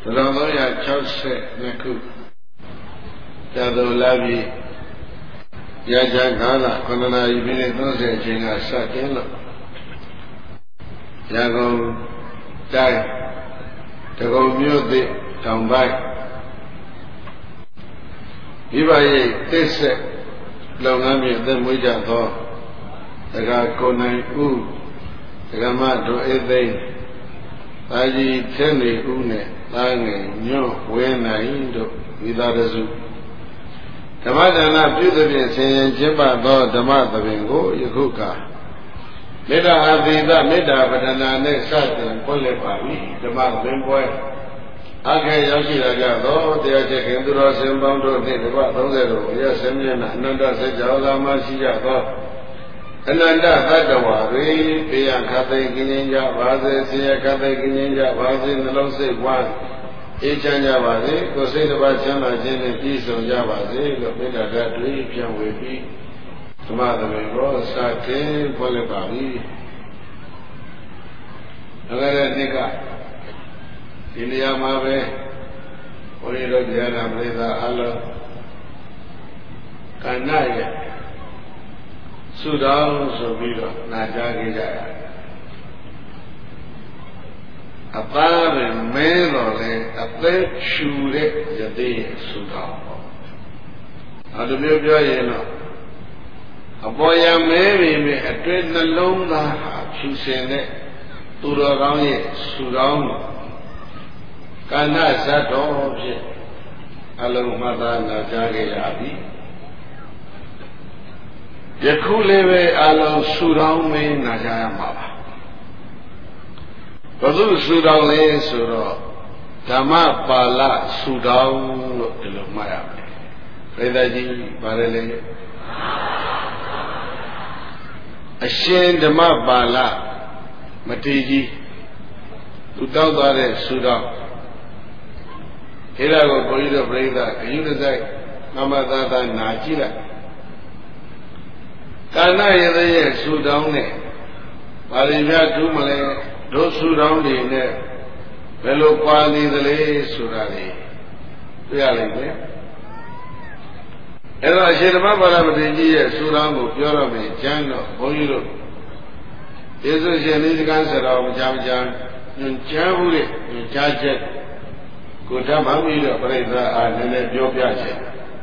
ခုကြာတော်လာပြီရကြကာလ9နာရီမိနစ်30အချိန်ကစတင်လို့ရကုန်တိုင်းတကုံမြို့သစ်တောင်ပိုင်းမိဘရဲ့တစ်ဆက်လုပ်ငန်းမြေအသက်မွေးကြသောတက္ကကိုနိုင်ဦးတက္ကမတို့အေးသိန်းသာကြီးထင်းနေဦးနဲ့သားငယ်ညွန့်ဝဲနိုင်တို့မိသားစုဓမ္မဒါနပြုသဖြင့်ဆင်ရင်ကျင့်ပသောဓမ္မသဘင်ကိုယခုကမေတ္တာအဘိဓမေတ္တာပဒနာနဲ့စတင်ပွင့်လည်ပါပြီဓမ္မသဘင်ပွဲအခက်ရောက်ရှိလာကြသောတရားချက်ခင်သူတော်စင်ပေါင်းတို့နှင့်တပတ်30တို့ရဆင်းရဲနာအနန္တစကြာလာမှရှိကြသောအနန္တသတ္တဝါတွေပေယခတ်သိကင်းခြင်းကြပါစေဆင်းရဲခတ်သိကင်းခြင်းကြပါစေနှလုံးစိတ်ဝါအေးချမ်းကြပါစေကိုယ်စိတ်တစ်ပါးချမ်းသာခြင်းနဲ့ပြည့်စုံကြပါစေလို့မေတ္တာဓာတ်တွေပြန်ဝေပြီးဓမ္မသဘင်ကိုစတင်ဖွင့်လှစ်ပါပြီ။ဒါကြတဲ့နေ့ကဒီနေရာမှာပဲဘုရားတော်တရားနာပရိသတ်အားလုံးကဏ္ဍရဲ့သုတော်ဆိုပြီးတော့နာကြားကြကြရတယ်အသားပဲမဲတော့လေအသက်ရှူတဲ့ယသိရဲ့သုတော်ပေါ့အဲ့ဒီမျိုးပြောရင်တော့အပေါ်ရမဲပြီမဲ့အတွင်းနှလုံးသားဟာဖြူစင်တဲ့သူတော်ကောင်းရဲ့သုတော်ကဏ္ဍဇတ်တော်ဖြင့်အလုံးမှတ်သားနာကြားကြရပြီယခုလည်းပဲအလုံးသုတော်မင်းနာကြားရမှာပါဘုသူသုတော်လဲဆိုတော့ဓမ္မပါဠသုတော်လို့ဒီလိုမှတ်ရမယ်ပြိဿကြီးဗါရလေအရှင်ဓမ္မပါဠမထေရကြီးသူတောက်သွားတဲ့သုတော်အဲ့ဒါကိုဘုန်းကြီးတို့ပြိဿအယူတစိုက်မမသာသာနာကြည့်လိုက်ကာဏရသေးရဲ့သုတော်နဲ့ပါဠိပြထူးမလဲတို့သုတော်တွေနဲ့ဘယ်လိုကွာနေသလဲဆိုတာလေတွေ့ရလိမ့်မယ်အဲ့တော့အရှင်ဓမ္မပါဠမထေရကြီးရဲ့သုတော်ကိုပြောရမယ်ကျမ်းတော့ဘုန်းကြီးတို့ယေရှုရှင်နိဒကံဆရာမချမ်းချမ်းညွှန်ကြားမှုရဲ့ညွှန်ကြားချက်ကိုဓမ္မမီတော့ပြိဿအားနည်းနည်းပြောပြချက်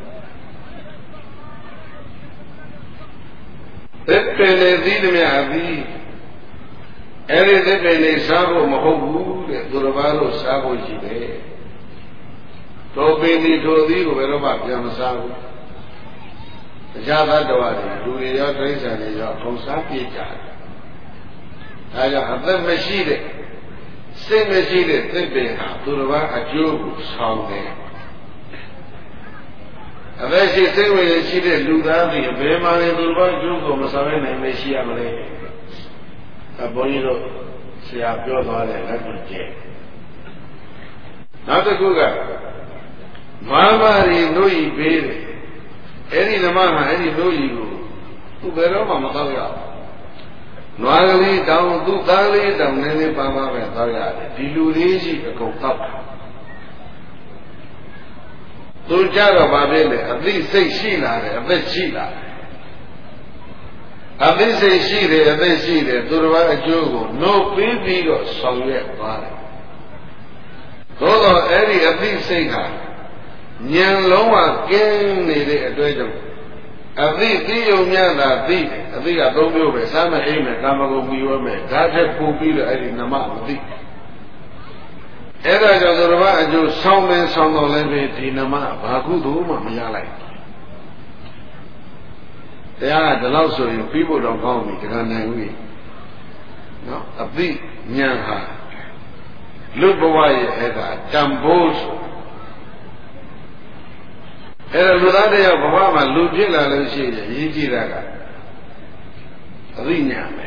သက်ပင်လေသီးသည်များသည်အဲ့ဒီသက်ပင်လေစားဖို့မဟုတ်ဘူးတဲ့သူတော်ဘာလို့စားဖို့ရှိတယ်တို့ပင်ဒီတို့သီးကိုဘယ်တော့မှပြန်မစားဘူးတရားသတ္တဝါတွေလူတွေရောတိရစ္ဆာန်တွေရောထုံစားပြကြတယ်ဒါကြောင့်အသက်မရှိတဲ့စိတ်မရှိတဲ့သက်ပင်ဟာသူတော်ဘာအကျိုးကိုဆောင်တယ်အသက်ရှိစိတ်ဝင်ရှိတဲ့လူသားတွေဘယ်မှာလဲသူတော်ဘာအကျိုးကိုမဆောင်နိုင်မရှိရမလဲဘုန်းကြီးတို့ဆရာပြောသွားတယ်လက်တွေ့ကျနောက်တစ်ခုကမာမာရီတို့ဤပေးတယ်အဲ့ဒီဓမ္မဟာအဲ့ဒီတို့ဤကိုသူဘယ်တော့မှမတော့ရဘူးနွားကလေးတောင်သူသားလေးတောင်နည်းနည်းပါပါပဲတော့ရတယ်ဒီလူလေးရှိအကုန်တော့သူကြတော့ဗာဖြစ်လေအသိစိတ်ရှိလာတယ်အသက်ရှိလာတယ်အသိစိတ်ရှိတယ်အသက်ရှိတယ်သူတော်ဘာအကျိုးကိုနှုတ်ပြီးပြီးတော့ဆောင်ရွက်သွားတယ်သို့တော့အဲ့ဒီအသိစိတ်ဟာဉာဏ်လုံးဝကင်းနေတဲ့အတွက်ကြောင့်အသိသိယုံများတာသိအသိက၃မျိုးပဲစာမအိမ်နဲ့ကာမဂုဏ်မီဝဲမယ်ဒါထက်ပိုပြီးတော့အဲ့ဒီနမမသိအဲ့ဒါကြောင့်သူတော်ဘာအကျိုးဆောင်းမင်းဆောင်းတော်လည်းပဲဒီနမဘာကုသိုလ်မှမရလိုက်တရားကဒီလောက်ဆိုရင်ပြီးဖို့တော့ကောင်းပြီတခါနိုင်ပြီနော်အသိဉာဏ်ဟာလူဘဝရဲ့အဲ့ဒါတန်ဖိုးဆိုအဲ့ဒါလူသားတယောက်ဘဝမှာလူဖြစ်လာလို့ရှိရင်ရည်ကြည်တာကအသိဉာဏ်ပဲ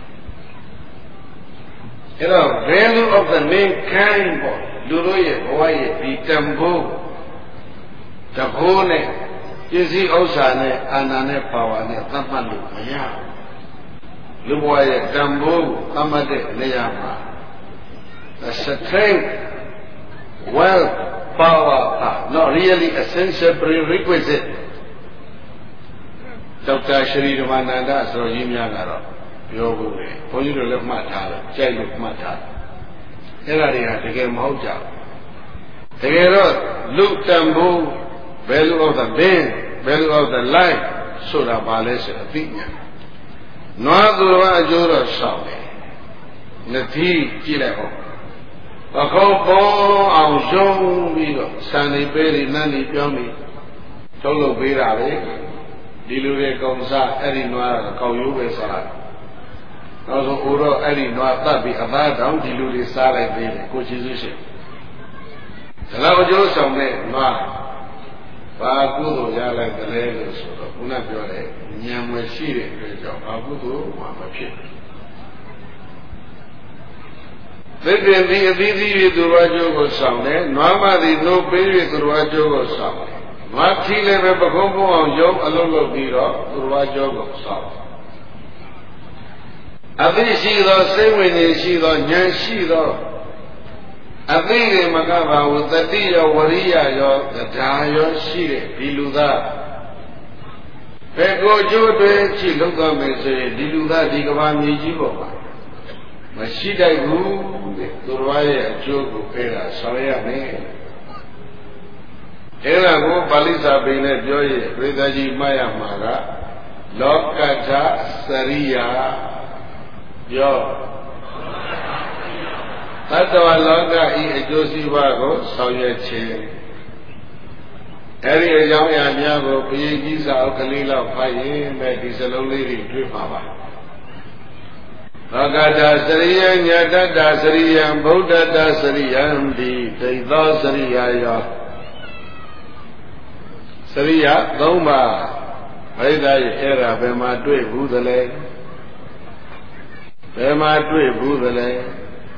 အဲ့တော့ value of the mankind ပေါ့လူတို့ရဲ့ဘဝရဲ့ဒီတန်ဖိုးတကိုးနဲ့ပစ္စည်းဥစ္စာနဲ့အာဏာနဲ့ပါဝါနဲ့သတ်မှတ်လို့မရဘူးလူဘဝရဲ့တန်ဖိုးကိုသတ်မှတ်တဲ့နေရာမှာ the strength wealth, power are not really essential prerequisite. Dr. Shri Ramananda Sarojimyagaro, Yogu, for you to look matter, Jay look matter. Elaria to get Moja. The Gerot, look tambu, value of the being, value of the life, so that Bales opinion. No other Jura Saudi. Nati Kilego. A couple of Jong Vigo, Sunny Berry, Nani Yomi, Tolo Birare. Dilure Gonza, Eddie Noir, Koyu Sara. Also, Uro Eddie Noir, Tabi, Avada, Dilure Sara, Cochization. The Lavajo Same, Noir. Bagudo, Yala, the Lagos, Unapure, Yamashi, Bagudo, Mamapi. Then the Didi Durajo was Same, Nama the no baby Durajo was Same. Matile me bakombo ang yom alolo biro turwajo sa. Abi shido sewini shido nyan shido. Abi re magaba utati yo wariya yo tata yo shire diluda. Peko jo de chi lokka me so yin diluda di kaba myi ji paw ma. Mashi dai bu turwa ye ajo ko phera saw ya me. Era go Balisa Bene Joy, Redaji Maya Maga, Lokata Saria Yo. Tatawa Loka E. Josi Vago, Soya Che. Eri Yam Yago, Pigisa, Kalila, Paye, Medisalo Lady, Tripava. Lokata Saria, Yada Saria, Buddha Saria, the Saria Yo. Sariya, Goma, Haida era Bema Dwe Budale, Bema Dwe Budale,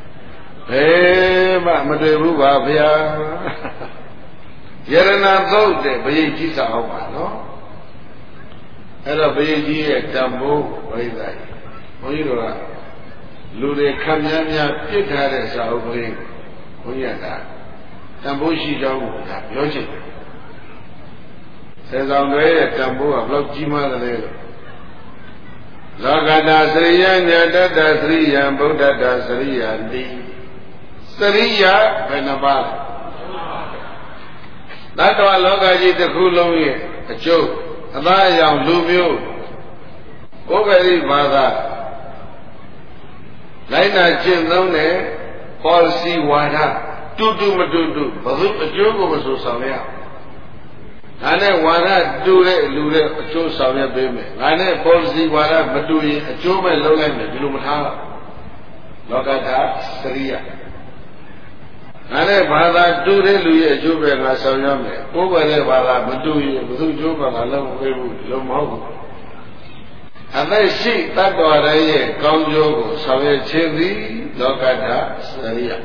Bema Maderuba Via Yerana Zote, Bayekisa Homa, no? Era Bayeki, Tambo, Haida, Moira, Lude Kamyanya, Pitare Saubri, Uyata, Tambushi Jamu, Yoshi. Says on the Tambo of Lokjima the Lelo. Lagada Sriya, Yada Sriya, Buddha Sriya, Di Sriya, Benabal. That's why Logaji the Kulongi, a joke, a Mayam Lumio, Ogari Mada Laina Jim Lone, Paul C. Wada, Tutu Matutu, Bazu, a joke over Sosamia. Ane Wada do it, Lure, a Joe Savia Baby. Ane Polsi Wada Madui, a Joe by Logan, Lumata, Logata, Saria. Ane Bada do it, Louis, a Joe by Nasayame, over there, Bada Madui, Mudu Joba, Alam, Lomo. And they see that Wada, Conjo, Savia Chili, Logata, Saria.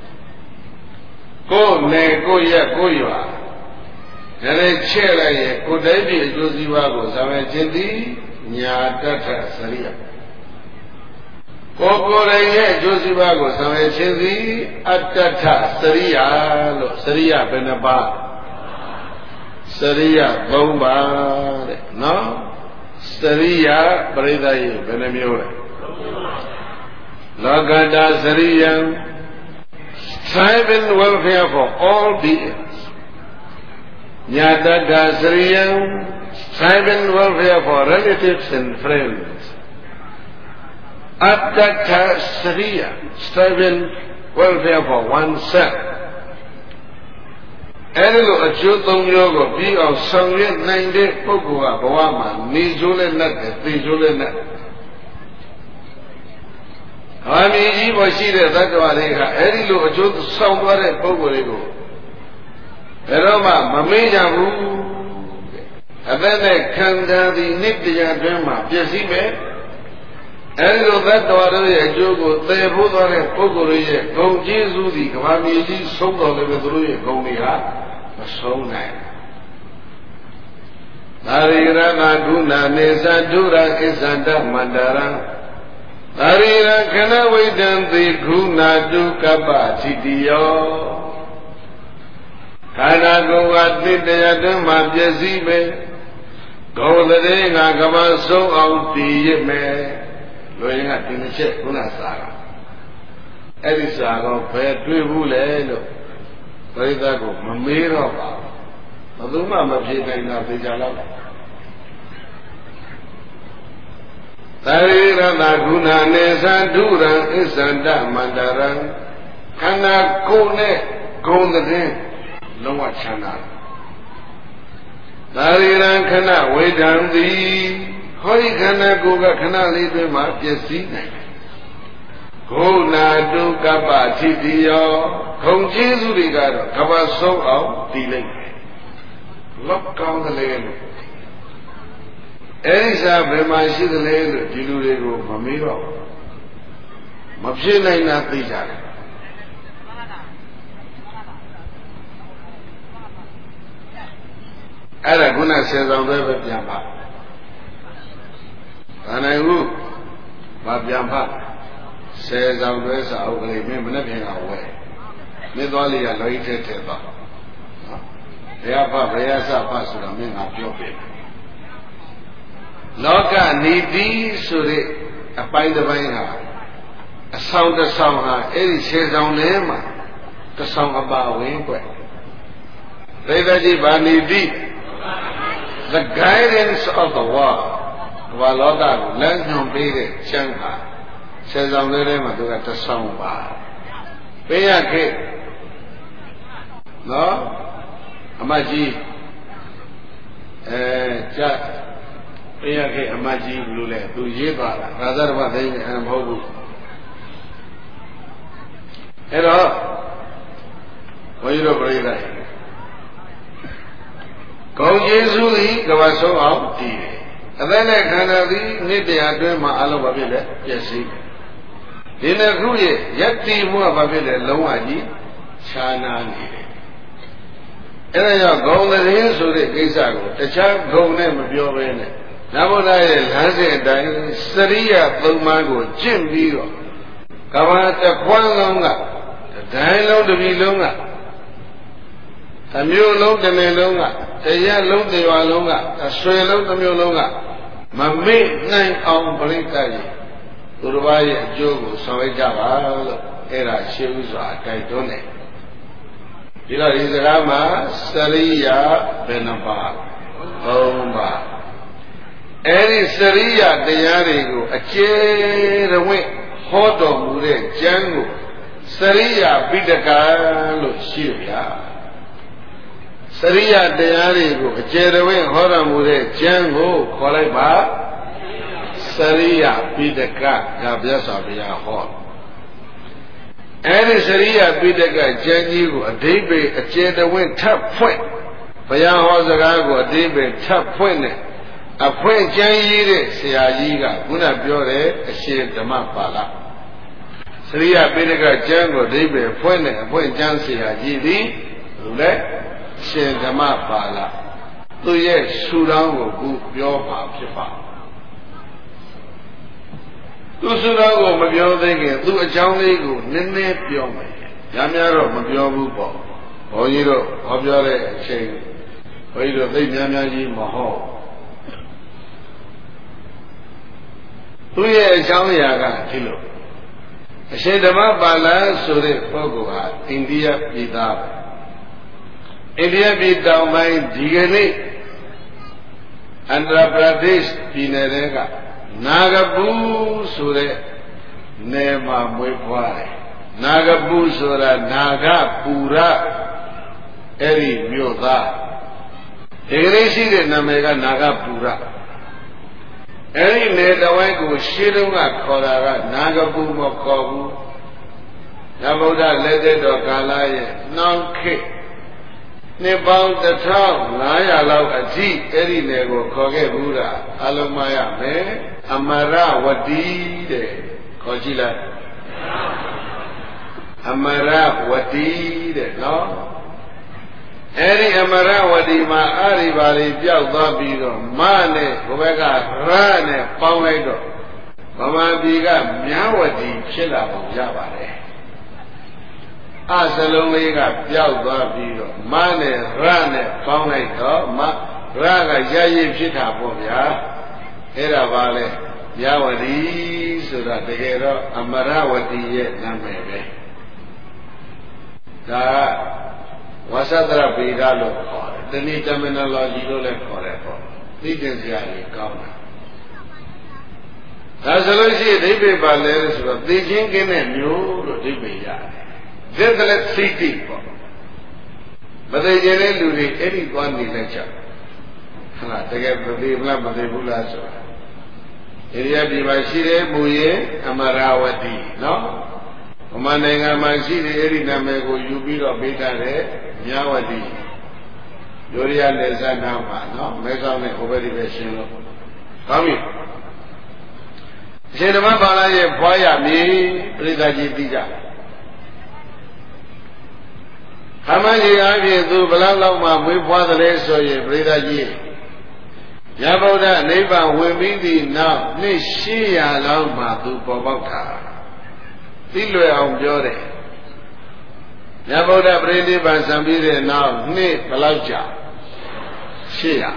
Go, ne, go, ya, go, you are. Nere chela ye kodaibi Josiva go same chindi nyatata Saria. Kokore ye Josiva go same chindi atata Saria lo Saria benaba. Saria bomba no Saria parida ye benemyo. Lagada Saria strive in welfare for all beings. Nyada Sriyam, striving welfare for relatives and friends. Attata Sriya, striving welfare for oneself. Erilo Achutum Yoga, be of Sangye 90 Pogua, Bawama, Nijule Nat, Nijule Nat. Ami Washida, that Valeka, Erilo Achut Sangware Pogorego. Eroma, Mamajabu, and then they come down the Nipia Drama, Jessibe, and that daughter, a joke, they put on a Pogori, go Jesu, the Kamami, so with Ruya, Gonia, so nice. Narira Naguna, Nesandura, Isanda Mandara, Narira Kanaway, then the Guna Dukaba, Tidio. ကိုယ်ကတိတရားတွင်မှပြည့်စည်မယ်ဂုံတည်းငါကမ္ဘာဆုံးအောင်တည်ရမယ်လူရင်းကဒီနှစ်ချက်ခုနစာကအဲ့ဒီစာတော့ဘယ်တွေ့ဘူးလဲလို့ပရိသတ်ကိုမမေးတော့ပါဘူးဘယ်သူမှမဖြေနိုင်တာသိကြတော့သရိရတဂုဏနေသံဒုရံအစ္ဆန္တမန္တရံခန္ဓာကိုယ်နဲ့ဂုံတဲ့လုံးဝချမ်းသာသရိရံခဏဝေဒံသည်ဟောဒီခန္ဓာကိုယ်ကခဏလေးတွင်မှပျက်စီးနိုင်တယ်ဂုဏတုကပ္ပတိတိယောဂုံကျေးဇူးတွေကတော့ကပ္ပဆုံးအောင်တည်လိုက်တယ်လောက်ကောင်းတယ်လေလို့အဲဒီစာဘယ်မှာရှိသလဲလို့ဒီလူတွေကိုမမေးတော့မဖြစ်နိုင်တာသိကြတယ်အဲ့ဒါခုနဆယ်ဆောင်ပဲပြန်ပါဘာနိုင်ဘူးမပြန်ဖတ်ဆယ်ဆောင်တွဲစာအုပ်ကလေးမင်းမနဲ့ပြန်ကဝဲမင်းသွားလေးရလောကြီးတဲ့တဲ့သွားဘယ်ဖတ်ဘယ်ဆဖတ်ဆိုတော့မင်းကပြောပြလောကနေတိဆိုတဲ့အပိုင်းတစ်ပိုင်းဟာအဆောင်တစ်ဆောင်ဟာအဲ့ဒီဆယ်ဆောင်ထဲမှာတစ်ဆောင်အပါဝင်ကွယ်ဒိဋ္ဌိကြီးဘာနေတိ The guidance of the world ဘာလောကကိုလမ်းညွှန်ပေးတဲ့ချမ်းသာဆယ်ဆောင်လေးထဲမှာသူကတစ်ဆောင်ပါပေးရခဲ့နော်အမကြီးကြပေးရခဲ့အမကြီးဘယ်လိုလဲသူရေးသွားတာရာဇရဘသိနေမဟုတ်ဘူးအဲ့တော့ဘုန်းကြီးတို့ပြိဿဂုံကျေးဇူးသည်ကမ္ဘာဆုံးအောင်တည်တယ်အသက်နဲ့ခန္ဓာသည်နှစ်တရားအတွင်းမှာအလုံးဘာဖြစ်လဲပျက်စီးဒီနှစ်ခုရဲ့ယက်တိမှုကဘာဖြစ်လဲလုံးဝကြီးခြားနာနေတယ်အဲဒါကြောင့်ဂုံသတင်းဆိုတဲ့ကိစ္စကိုတခြားဂုံနဲ့မပြောဘဲနဲ့နဗုဒ္ဓရဲ့လမ်းစဉ်အတိုင်းစရိယသုံးပါးကိုကျင့်ပြီးတော့ကမ္ဘာတစ်ခွန်းလုံးကဒိုင်းလုံးတစ်ပြည်လုံးကအမျိုးလုံးတစ်နယ်လုံးကတရားလုံးတစ်ရွာလုံးကအဆွေလုံးတစ်မျိုးလုံးကမမေ့နိုင်အောင်ပြိတ္တရဲ့သူတစ်ပါးရဲ့အကျိုးကိုဆောင်ရွက်ကြပါလို့အဲ့ဒါရှင်းဥစွာတိုက်တွန်းတယ်ဒီတော့ဒီစကားမှာစရိယာဘယ်နှပါး၃ပါးအဲ့ဒီစရိယာတရားတွေကိုအကျေရဝင့်ဟောတော်မူတဲ့ကျမ်းကိုစရိယာပိဋကလို့ရှိရဗျာစရိယတရားတွေကိုအကျေရဝင့်ဟောတော်မူတဲ့ကျမ်းကိုခေါ်လိုက်ပါစရိယပိဋကဒါမြတ်စွာဘုရားဟောအဲဒီစရိယပိဋကကျမ်းကြီးကိုအဓိပ္ပာယ်အကျေတဝင့်ထပ်ဖွင့်ဘုရားဟောစကားကိုအဓိပ္ပာယ်ထပ်ဖွင့်နဲ့အဖွင့်ကျမ်းကြီးတဲ့ဆရာကြီးကခုနပြောတဲ့အရှင်ဓမ္မပါဠစရိယပိဋကကျမ်းကိုအဓိပ္ပာယ်ဖွင့်နဲ့အဖွင့်ကျမ်းဆရာကြီးသည်ဘယ်လိုလဲရှင်ဓမ္မပါဠသူရဲ့ဆူတောင်းကိုခုပြောပါဖြစ်ပါသူဆူတောင်းကိုမပြောသေးခင်သူအကြောင်းလေးကိုနည်းနည်းပြောမယ်။ညာများတော့မပြောဘူးပေါ့။ဘုန်းကြီးတို့ဟောပြောတဲ့အချိန်ဘုန်းကြီးတို့သိများများကြီးမဟုတ်သူရဲ့အကြောင်းအရာကဒီလိုအရှင်ဓမ္မပါဠဆိုတဲ့ပုဂ္ဂိုလ်ဟာအိန္ဒိယပြည်သားအိန္ဒိယပြည်တောင်ပိုင်းဒီကနေ့အန္ဒရာပရဒေ့ရှ်ပြည်နယ်ကနာဂပူဆိုတဲ့နယ်မှာမွေးဖွားတယ်နာဂပူဆိုတာနာဂပူရအဲ့ဒီမြို့သားဒီကနေ့ရှိတဲ့နာမည်ကနာဂပူရအဲ့ဒီနယ်တဝိုင်းကိုရှင်းတုန်းကခေါ်တာကနာဂပူမခေါ်ဘူးနဗုဒ္ဓလက်သက်တော်ကာလရဲ့နှောင်းခေတ်နှစ်ပေါင်း1500လောက်အထိအဲ့ဒီနယ်ကိုခေါ်ခဲ့ဘူးတာအလုံးမရမယ်အမရဝတီတဲ့ခေါ်ကြည့်လိုက်အမရဝတီတဲ့နော်အဲ့ဒီအမရဝတီမှာအရိပါလေးပျောက်သွားပြီးတော့မနဲ့ဘုဘကရနဲ့ပေါင်းလိုက်တော့ဗမာပြည်ကမြဝတီဖြစ်လာပုံရပါတယ်စလုံးလေးကပျောက်သွားပြီးတော့မနဲ့ရနဲ့ပေါင်းလိုက်တော့မရကရရည်ဖြစ်တာပေါ့ဗျာအဲ့ဒါပါလေမြဝတီဆိုတာတကယ်တော့အမရဝတီရဲ့နာမည်ပဲဒါဝါသဒရပေဒလို့ခေါ်တယ်တနည်း terminology လို့လည်းခေါ်တယ်ပေါ့သိကျင်စရာကြီးကောင်းတယ်ဒါဆိုလို့ရှိရင်ဒိဗ္ဗေပါလဲဆိုတော့သိချင်းကင်းတဲ့မျိုးလို့ဒိဗ္ဗေရတယ်ဒါလည်းသိတိပေါ့မသိကျင်တဲ့လူတွေအဲ့ဒီသွားနေလက်ချက်ဟုတ်လားတကယ်မသိဘူးလားမသိဘူးလားဆိုတာဣရိယာပြည်မှာရှိတဲ့မူရင်အမရဝတီနော်ဗမာနိုင်ငံမှာရှိတဲ့အဲ့ဒီနာမည်ကိုယူပြီးတော့ပေးထားတဲ့မြဝတီယောရိယနယ်စပ်နားမှာနော်မဲဆောက်နဲ့ဟိုဘက်ဒီပဲရှင်းလို့ကောင်းပြီအရှင်ဓမ္မပါဠိရဲ့ဖွားရမည်ပြိဿကြီးသိကြခမကြီးအဖြစ်သူဘလောက်လောက်မှမွေးဖွားသလဲဆိုရင်ပြိဿကြီးရဗုဒ္ဓနိဗ္ဗာန်ဝင်ပြီးသည့်နောက်နှစ်800လောက်မှသူပေါ်ပေါက်တာသိလွယ်အောင်ပြောတယ်ရဗုဒ္ဓပရိနိဗ္ဗာန်ဆံပြီးတဲ့နောက်နှစ်ဘယ်လောက်ကြာ800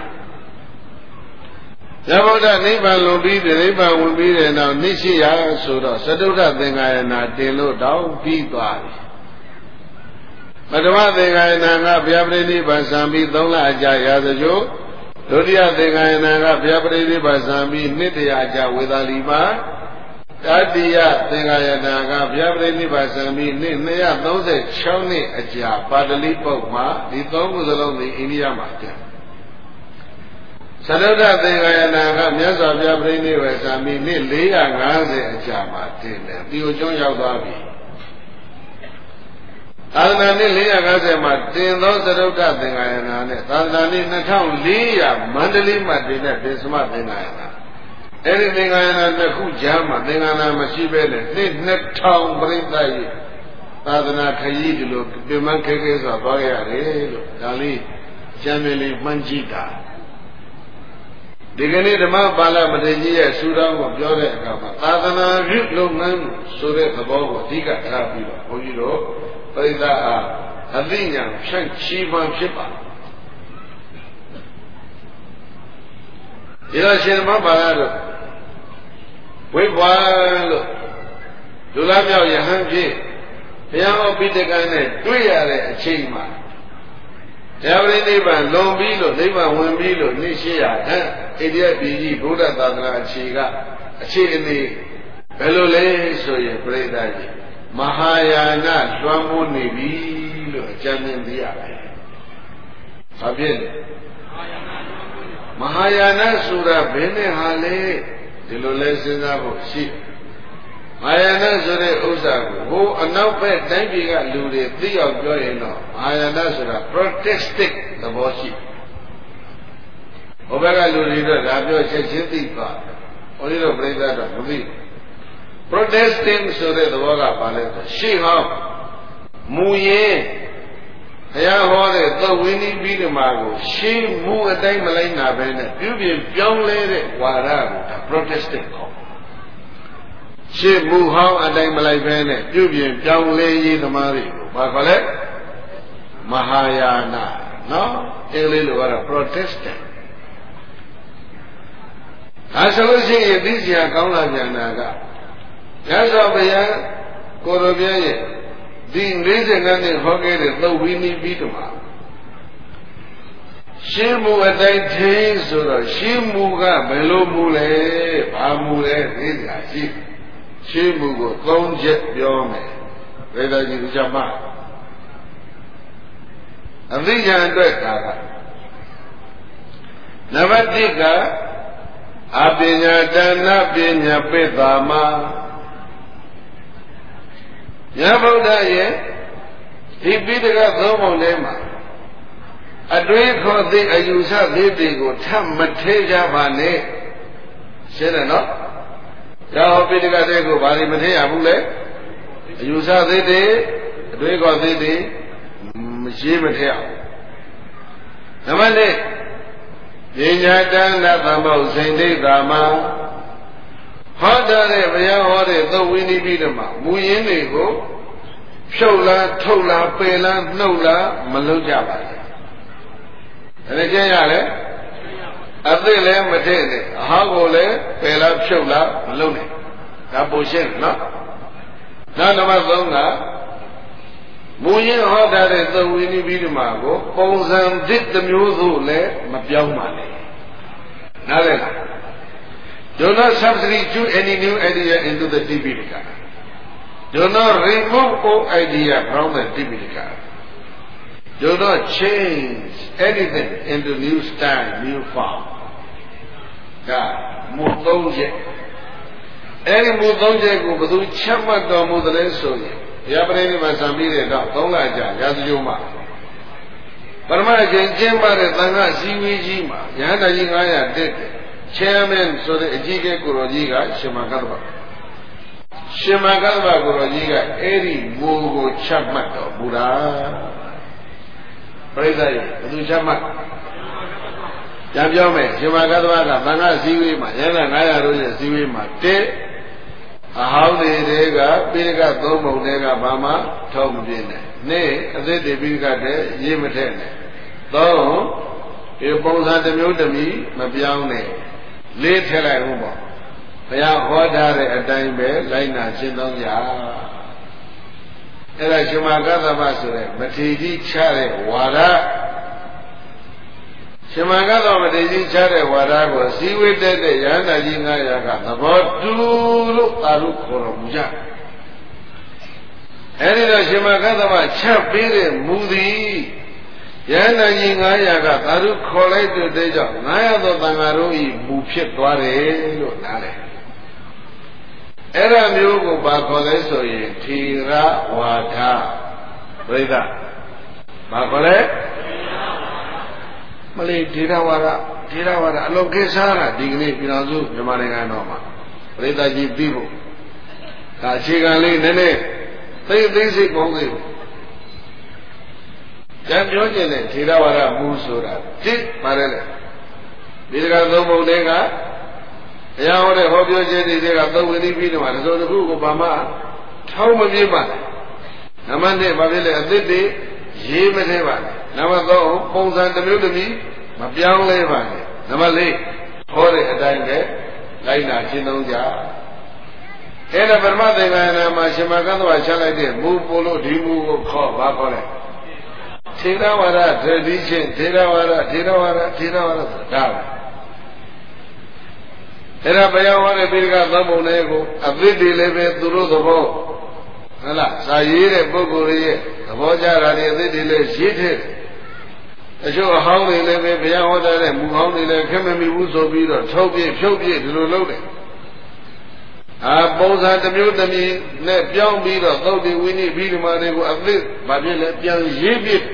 ရဗုဒ္ဓနိဗ္ဗာန်လွန်ပြီးနိဗ္ဗာန်ဝင်ပြီးတဲ့နောက်နှစ်800ဆိုတော့သတုဒ္ဓသင်္ကာယနာတင်လို့တောင်းပြီးသွားပြီပထမသင်္ကာယနာကဘုရားပရိနိဗ္ဗာန်ဆံပြီး3လအကြာရာဇဂိုဒုတိယသင်္ကာယနာကဘုရားပရိနိဗ္ဗာန်ဆံပြီးနှစ်တရာအကြာဝေသာလီမှာတတိယသင်္ကာယနာကဘုရားပရိနိဗ္ဗာန်ဆံပြီးနှစ်236နှစ်အကြာပါဠိပုဒ်မှာဒီ3ခုစလုံးဒီအိန္ဒိယမှာကျန်သတုဒ္ဓသင်္ကာယနာကမြတ်စွာဘုရားပရိနိဗ္ဗာန်ဆံပြီးနှစ်450အကြာမှာတင်တယ်ဒီကိုကျွန်းရောက်သွားပြီသာသနာနှစ်450မှာတင်သောသတုဒ္ဓသင်္ကာယနာနဲ့သာသနာနှစ်2400မန္တလေးမှာတင်တဲ့ပင်စမသင်္ကာယနာအဲ့ဒီသင်္ကာယနာတစ်ခုကြားမှာသင်္ကာယနာမရှိပဲနဲ့နှစ်2000ပြိဿရဲ့သာသနာခရီးဒီလိုပြမခဲခဲစွာသွားခဲ့ရတယ်လို့ဒါလေးကျမ်းမြေလေးမှန်းကြည့်တာဒီကနေ့ဓမ္မပါဠိမထေရကြီးရဲ့ဆူတောင်းကိုပြောတဲ့အခါမှာသာသနာ့ပြုလုပ်ငန်းဆိုတဲ့သဘောကိုအဓိကထားပြီးတော့ဘုန်းကြီးတို့ပရိသတ်အားအသိဉာဏ်ဖြန့်ချီးပန်းဖြစ်ပါဒီလိုရှင်ဓမ္မပါဠိတို့ဝိဘွာလို့လူလားမြောက်ယဟန်ဖြစ်ဘုရားဟောပိဋကနဲ့တွေ့ရတဲ့အချိန်မှာတရားပရိနိဗ္ဗာန်လွန်ပြီးလို့နိဗ္ဗာန်ဝင်ပြီးလို့နှစ်800ဟဲ့အိန္ဒိယပြည်ကြီးဘုရားသာသနာအခြေအနေဘယ်လိုလဲဆိုရင်ပြိဿကြီးမဟာယာနလွှမ်းမိုးနေပြီလို့အကြံဉာဏ်သိရတယ်။ဘာဖြစ်လဲမဟာယာနဆိုတာဘယ်နဲ့ဟာလဲဒီလိုလဲစဉ်းစားဖို့ရှိတယ်။မဟာယာနဆိုတဲ့ဥစ္စာကိုဟိုအနောက်ဘက်တိုင်းပြည်ကလူတွေသိအောင်ပြောရင်တော့မဟာယာနဆိုတာ Protestant သဘောရှိတယ်။ဟိုဘက်ကလူတွေတော့ဒါပြောချက်ချင်းသိသွားတယ်။ဘုန်းကြီးတို့ပြိဿတော့မသိဘူး။ Protestant ဆိုတဲ့သဘောကဘာလဲဆိုရှေ့ဟောင်းမူရင်ဘုရားဟောတဲ့သုတ်ဝင်းကြီးပြီးဒီမှာကိုရှေ့မူအတိုင်းမလိုက်နာပဲနဲ့ပြုပြင်ပြောင်းလဲတဲ့ဝါဒကိုဒါ Protestant ခေါ်ရှေ့မူဟောင်းအတိုင်းမလိုက်ပဲနဲ့ပြုပြင်ပြောင်းလဲရေးသမားတွေကိုဘာခေါ်လဲမဟာယာနနော်အင်္ဂလိပ်လိုကတော့ Protestant ဒါဆိုလို့ရှိရင်သိစရာကောင်းလာပြန်တာကရသော်ဘုရားကိုရိုပြရဲ့ဒီ45နှစ်ဟောခဲ့တဲ့သုတ်ဝီနီးပြီးတော့ရှင်းမှုအတိုင်းထင်းဆိုတော့ရှင်းမှုကဘယ်လိုမှုလဲဘာမှုလဲသိကြရှိရှင်းမှုကို3ချက်ပြောမယ်ဝေဒကြီးကမအသိဉာဏ်အတွက်ကာကနံပါတ်1ကအပညာတဏ္ဍပညာပိတ္တာမမြတ်ဗုဒ္ဓရဲ့ဒီပိဋကသုံးပုံထဲမှာအတွေးခေါ်သိအယူဆသိတွေကိုထပ်မထဲကြပါနဲ့ရှင်းတယ်နော်ဒါဟောပိဋကတဲ့ကိုဘာလို့မထဲရဘူးလဲအယူဆသိတွေအတွေးခေါ်သိတွေမရှိမထဲအောင်နံပါတ်1ပညာတဏ္ဍသမ္မောစိန်ဒိဋ္ဌာမဟောတဲ့ဘုရားဟောတဲ့သုတ်ဝိနည်းပြီးတော့မှမူရင်းတွေကိုဖြုတ်လားထုတ်လားပယ်လားနှုတ်လားမလုပ်ကြပါနဲ့ဒါကြရလေအသိလည်းမထည့်နဲ့အဟောင်းကိုလည်းပယ်လားဖြုတ်လားမလုပ်နဲ့ဒါပိုရှင်းနော်နောက်နံပါတ်3ကမူရင်းဟောထားတဲ့သဝိနည်းပြီးဒီမှာကိုပုံစံတစ်တစ်မျိုးစုလည်းမပြောင်းပါနဲ့နားလည်လား Do not substitute any new idea into the Tipitaka. Do not remove old idea from the Tipitaka. Do not change anything into new style, new form. God, Mutonje. Any Mutonje go to Chamato Mudalesoye. Yabrani Masambire, don't like that, Yazuma. Parmaja, Jemare, Tanga, Siwijima, Yana Yingaya did. Chairman so the Ejike Kurojiga, Shimakadva. Shimakadva Kurojiga, Eri Mugo Chapmato, Buddha. Praise the Lord, Chamak. Jamjome, Shimakadva, Banga Siwima, Yana Naya Roja Siwima, Te, a Haudi Dega, Piriga Tomo Dega Mama, Tom Dine, Nay, as they Piriga de, Yimatene. Though, if both had the mutami, Mabiane. Late Hela Ubo. Paya Hodare a time bed, Lina Chindonya. Ela Shimagata Basure, Matiji Chare, Wada. Shimagata Matiji Chare, Wada was see with the Yana Jinga Yaga, about 2 Aru Koromuja. And in a Shimagata Chapire, Moody. Yana Yingayaga, Aru Kolai to Deja, Naya the Tangarui, Bupit Ware, Nale. Era Mugo Bacoleso, Tira Wata. Reda Bacole Malay Tirawara, Lokesara, Digni, Pinazu, Yamaranga Noma. Reda Jibu Kachigali Nene, they say Bongi. Jamjone, Tirawara, Musura, Tit Marele. Vidga Domo Nega, Yaware Hobio Jenny, they are the winning video, and so the book of Bama, Tom of Yima. Namande, Babile, and Didi, Yimaneva, Namago, Ponsan the Mutami, Mabiang Levan, Namale, Hore Adanga, Laina Chinoja. Ena Vermade, Mashimagano, I shall I did, move Polo, Dimu, call Bacole. Tirawara, tradition, Tirawara, down. Era Bayawara Birga Labo Nego, a Vidi Leve, Duro the Bo. Nala, Sayire, Boguri, the Boja, and the Dile, Shit. I show how they live, Bayawara, and Muhammad, and Kememi Wuzo Bida, Toby, Shobi, Lulode. Both had the mutiny, let young Bida, though the winning Bidamanego, a bit, but you let young Yibit.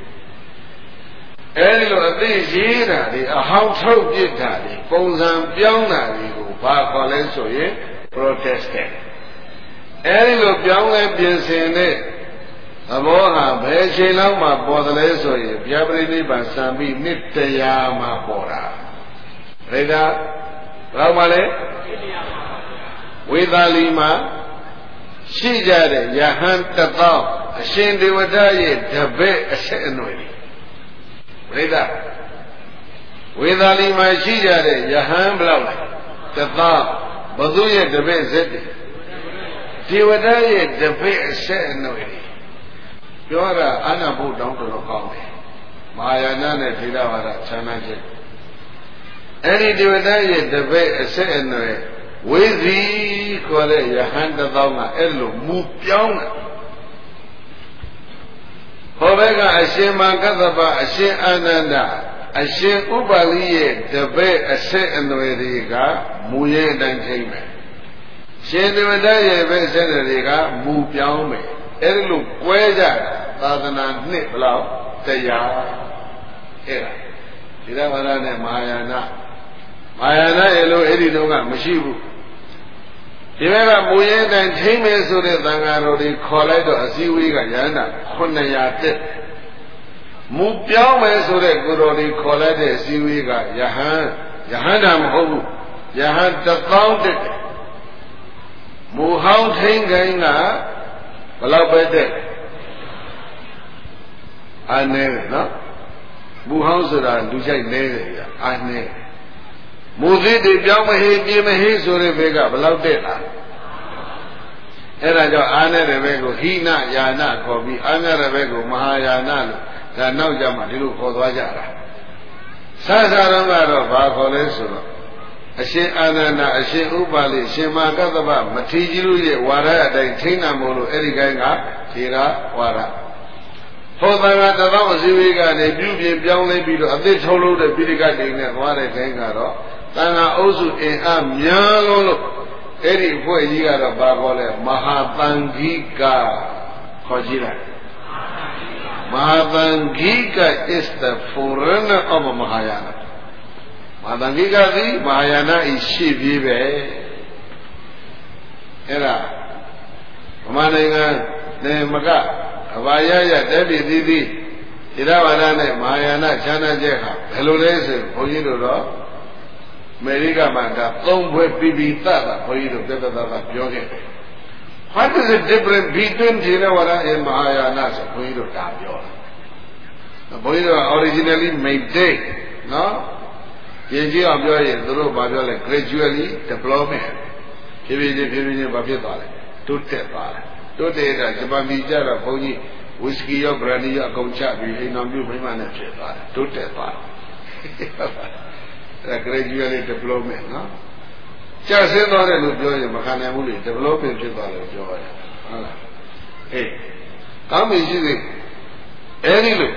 Ello a bit here, a household Yitadi, Ponzan Piona, Bacolenso, protested. Ello Piona Piensene, a Moha, Bechelama, Bodaleso, Piabrini, Basambi, Nitayama Bora. Reda, Ramale, with Alima, Shijade, Yahan Tatao, a shame they were dying, the bay a second. Reda with Ali Mashijare, Yahan Blau, the thought, Baduya the bay Zedi. Tivadaye the bay a second. You are Anabu down to the county. Mayana Tiravara, Chanaji. Any Tivadaye the bay a second. With the Kore Yahan the Dama, Elo, Mupiona. Hovega Ashe Magadaba, Ashe Ananda, Ashe Ubaliye, the Bay Ashe and Riga, Muye Dankame. She never died, Vesenariga, Mupiaume, Elu Queda, Tadana Niplau, Taya Era. Tiravana Mayana. Mayana Elo Edinoga, Mashibu. Remember, Muyen and Times of the Tangaro, the Collido, Asiwiga Yana, Honayate. Mupiao so the Guru, Collido, Asiwiga, Yahanam Ho, Yahan the Founded. Muhao Tanganga, Balabede, အာနေတယ်နော်မူဟောင်းဆိုတာလူချိုက်နေတယ်ဗျအာနေမူသေးတွေပြောင်းမဟေးပြေမဟေးဆိုတဲ့ဘက်ကဘလောက်တက်လာအဲ့ဒါကြောင့်အာနေတဲ့ဘက်ကိုဟိနယာနခေါ်ပြီးအာနေတဲ့ဘက်ကိုမဟာယာနလို့ဒါနောက်ကြမှာဒီလိုခေါ်သွားကြတာဆာသာတော်ကတော့ဘာခေါ်လဲဆိုတော့အရှင်အာနန္ဒအရှင်ဥပါလိရှင်မာကတ္တဗမထေရကြီးတို့ရဲ့ဝါဒအတိုင်းထိန်းနာမို့လို့အဲ့ဒီကိုင်းကထေရဝါဒဟောတာကတောင်အစည်းအဝေးကနေပြုပြင်ပြောင်းလဲပြီးတော့အသစ်ထုတ်လို့တဲ့ပိဋကတိနဲ့သွားတဲ့ကိုင်းကတော့တန်ခါအုပ်စုအင်အားများလို့အဲ့ဒီအဖွဲ့ကြီးကတော့ဘာခေါ်လဲမဟာတန်ခီကခေါ်ကြည့်လိုက်မဟာတန်ခီက is the forerunner of Mahayana မဟာတန်ခီကသည်မဟာယာနဤရှိပြေးပဲအဲ့ဒါဗမာနိုင်ငံနေမကအဘာရရတက်ပြည်သီးသီးဣရဝါဒနဲ့မဟာယာနခြားနာချက်ဟာဘယ်လိုလဲဆိုဘုန်းကြီးတို့တော့အမေရိကမှာကသုံးဘွဲပြီးပြီးသတ်တာဘုန်းကြီးတို့ပြတ်ပြတ်သားသားပြောခဲ့တယ် What is the difference between Theravada and Mahayana ဆိုဘုန်းကြီးတို့ဒါပြောတာဘုန်းကြီးတို့ originally maintain နော်ရင်းကြီးအောင်ပြောရင်သူတို့ဘာပြောလဲ gradually development ဖြည်းဖြည်းချင်းဘာဖြစ်သွားလဲတိုးတက်သွားတယ်တိုးတက်တာဂျပန်ပြည်ကြတော့ဘုန်းကြီးဝီစကီရောဘရန်ဒီရောအကုန်ချပြီးအိမ်တော်ပြုမိမနဲ့ဖြစ်သွားတယ်တိုးတက်သွားတယ်gradually development နော်ကျဆင်းသွားတယ်လို့ပြောရင်မခံနိုင်ဘူးလေ development ဖြစ်သွားတယ်ပြောရတယ်ဟုတ်လားအေးကောင်းပြီရှိသေးအဲဒီလို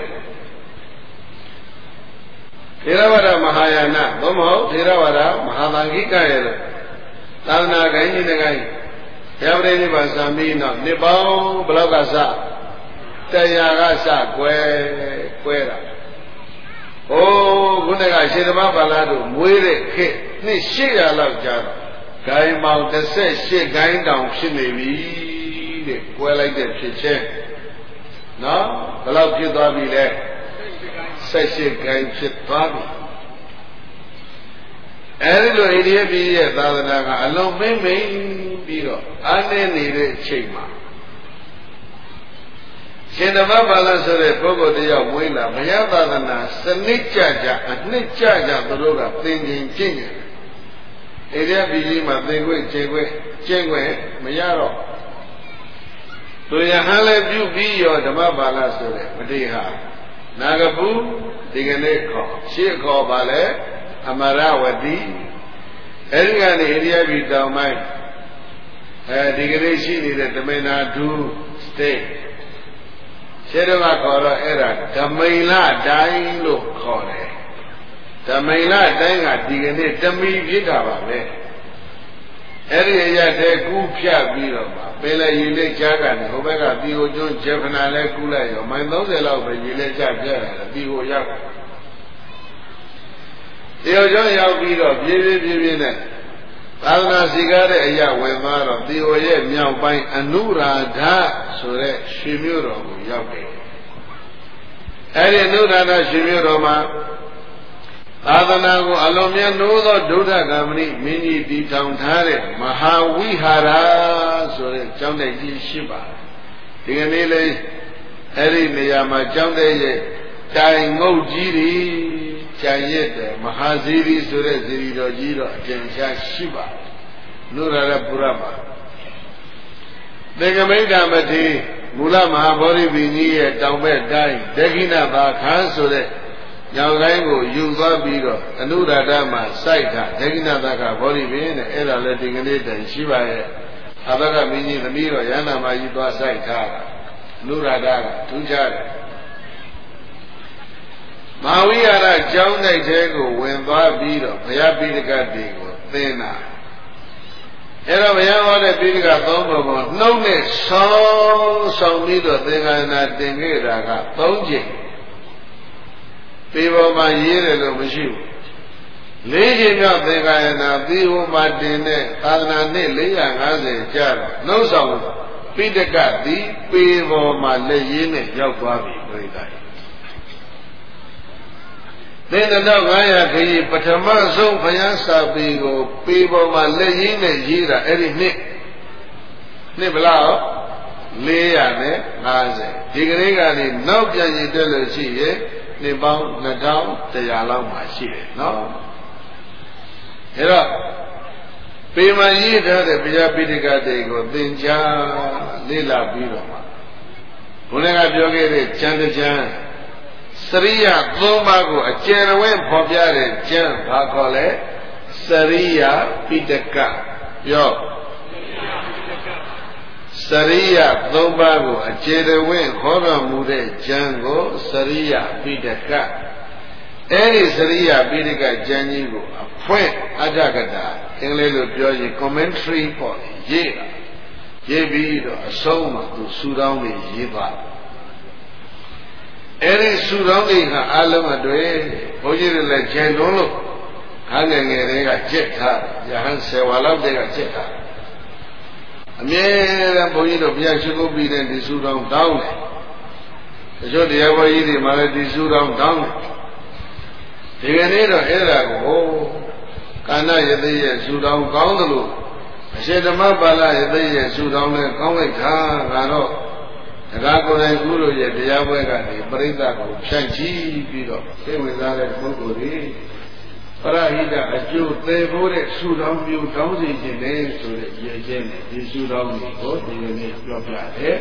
ထေရဝါဒမဟာယာနသို့မဟုတ်ထေရဝါဒမဟာသံဃိကရဲ့လို့သာသနာ့ဂိုင်းကြီးတကိုင်းဘုရားပရိနိဗ္ဗာန်စံပြီးတော့နှစ်ပေါင်းဘလောက်ကစတရားကစကွဲတာဟိုခုနကရှင်သမဘာလာတို့မွေးတဲ့ခေတ်နှစ်800လောက်ကြာတော့ဂိုင်းပေါင်း18ဂိုင်းတောင်ဖြစ်နေပြီတဲ့ကွဲလိုက်တဲ့ဖြစ်ချင်းနော်ဘယ်လောက်ဖြစ်သွားပြီလဲ18ဂိုင်းဖြစ်သွားပြီအဲဒီလိုအိန္ဒိယပြည်ရဲ့သာသနာကအလုံးမိမ့်ပြီးတော့အားနည်းနေတဲ့အချိန်မှာရှင်သမဘာလဆိုတဲ့ပုဂ္ဂိုလ်တယောက်မွေးလာဘုရားသာသနာစနစ်ကြကြအနှစ်ကြကြသူတို့ကသင်ခြင်းကျင့်ကြတယ်အိန္ဒိယပြည်ကြီးမှာသင်ခွင့်ကျင့်ခွင့်မရတော့သူယဟန်လည်းပြုပြီးရောဓမ္မဘာလဆိုတဲ့မတိဟာနာဂပုဒီကနေ့ခေါ်ရှေ့ခေါ်ပါလေအမရဝတိအဲဒီကနေအိန္ဒိယပြည်တောင်ပိုင်းဒီကနေ့ရှိနေတဲ့တမင်နာဒူ state ရှေ့တော့ခေါ်တော့အဲ့ဒါဓမိန်လတိုင်းလို့ခေါ်တယ်ဓမိန်လတိုင်းကဒီကနေ့တမီဖြစ်တာပါပဲအဲ့ဒီအရာတဲ့ကူးဖြတ်ပြီးတော့မှပင်လေရေလေးကြားကနေဟိုဘက်ကတီဟိုကျွန်းဂျပနာလဲကူးလိုက်ရောမိုင်30လောက်ပဲရေလေးချပြတ်တယ်တီဟိုရောက်တီဟိုကျွန်းရောက်ပြီးတော့ပြေးနဲ့သာသနာစီကားတဲ့အရာဝင်သွားတော့တီဟိုရဲ့မြောက်ပိုင်းအနုရာဓဆိုတဲ့ရှင်မြို့တော်ကိုရောက်တယ်အဲ့ဒီအနုရာဓရှင်မြို့တော်မှာသာသနာကိုအလုံးမြတ်နိုးသောဒုဒ္ဓဂမဏိမင်းကြီးတည်ထောင်ထားတဲ့မဟာဝိဟာရဆိုတဲ့ကျောင်းတိုက်ကြီးရှိပါတယ်ဒီကနေ့လေအဲ့ဒီနေရာမှာကျောင်းတိုက်ရဲ့တိုင်ငုတ်ကြီးတွေကျန်ရတဲ့မဟာဇီရီဆိုတဲ့ဇီရီတော်ကြီးတော့အကျဉ်းချရှိပါတယ်နုရရပုရမှာသေကမိတ်တာမထေမူလမဟာဗောဓိပင်ကြီးရဲ့တောင်ဘက်တိုင်းဒက္ခိဏဘာခန်းဆိုတဲ့ညောင်ကိုင်းကိုယူသွားပြီးတော့အနုရာဓမှာစိုက်တာဒက္ခိဏသကဗောဓိပင်နဲ့အဲ့ဒါလည်းဒီကနေ့တိုင်ရှိပါရဲ့အဘကမင်းကြီးသမီးတော်ရဟန္တာမကြီးသွားစိုက်ထားတာအနုရာဓကထူးခြားတယ်မဟာဝိဟာရကျောင်းတိုက်ထဲကိုဝင်သွားပြီးတော့ဘုရားပိဋကတိကိုသင်တာအဲ့တော့ဘုရားဟောတဲ့ပိဋကသုံးပုံကိုနှုတ်နဲ့ဆောင်ပြီးတော့သင်္ဃာနာတင်ခဲ့တာက3ချိန်ပေပေါ်မှာရေးတယ်လို့မရှိဘူး4ချိန်မြောက်သင်္ဃာနာပေပေါ်မှာတင်တဲ့သာသနာနှစ်450ကြာတော့နှုတ်ဆောင်ပိဋကတိပေပေါ်မှာလက်ရင်းနဲ့ရောက်သွားပြီပြိဿာသင်္တတော့900ခရီးပထမဆုံးဘုရားစာပေကိုပေပေါ်မှာလက်ရင်းနဲ့ရေးတာအဲ့ဒီနှစ်ဘလောက် 450ဒီကနေ့ကနေနောက်ပြန်ရည်တက်လို့ရှိရင်နှစ်ပေါင်း2100လောက်မှရှိတယ်နော်အဲ့တော့ပေမရည်ထားတဲ့ဘုရားပိဋကတေကိုသင်ကြားလေ့လာပြီးတော့မှဘုရားကပြောခဲ့တဲ့ကျမ်းတစ်ကျမ်းစရိယ3ပါးကိုအကျယ်ဝင့်ဖော်ပြတဲ့ကျမ်းဘာခေါ်လဲစရိယပိဋကပြောစရိယ3ပါးကိုအကျယ်ဝင့်ဟောတော်မူတဲ့ကျမ်းကိုစရိယပိဋကအဲ့ဒီစရိယပိဋကကျမ်းကြီးကိုအဖွင့်အဋ္ဌကတာအင်္ဂလိပ်လိုပြောရင် commentary ပေါ့ရေးပြီးတော့အဆုံးမှာသူစူတောင်းပြီးရေးသွားအဲ့ဒီစူတောင်းတွေကအလုံးအတွေ့ဘုန်းကြီးတွေလည်းကျန်လုံးလို့ခန်းငယ်ငယ်တွေကကျက်ထားရဟန်း10ဝါလောက်တည်းကကျက်ထားအမြဲတမ်းဘုန်းကြီးတို့ဘုရားရှိခိုးပြီးတဲ့ဒီစူတောင်းတောင်းတယ်တချို့တရားဘောကြီးတွေမှလည်းဒီစူတောင်းတောင်းတယ်ဒီကနေ့တော့အဲ့ဒါကိုကာဏယသိရဲ့စူတောင်းကောင်းတယ်လို့အရှင်ဓမ္မပါဠယသိရဲ့စူတောင်းနဲ့ကောင်းလိုက်တာကတော့တရားကိုယ်တိုင်ကုလို့ရဲ့တရားပွဲကနေပရိသတ်ကိုဖြန့်ချီးပြီးတော့သိဝင်စားတဲ့ပုဂ္ဂိုလ်တွေပရဟိတအကျိုးသေဖို့တဲ့စူတောင်းမျိုးတောင်းစီခြင်းလေဆိုတဲ့ရည်ချင်းနဲ့ဒီစူတောင်းကိုဒီကနေ့ပြောပြတယ်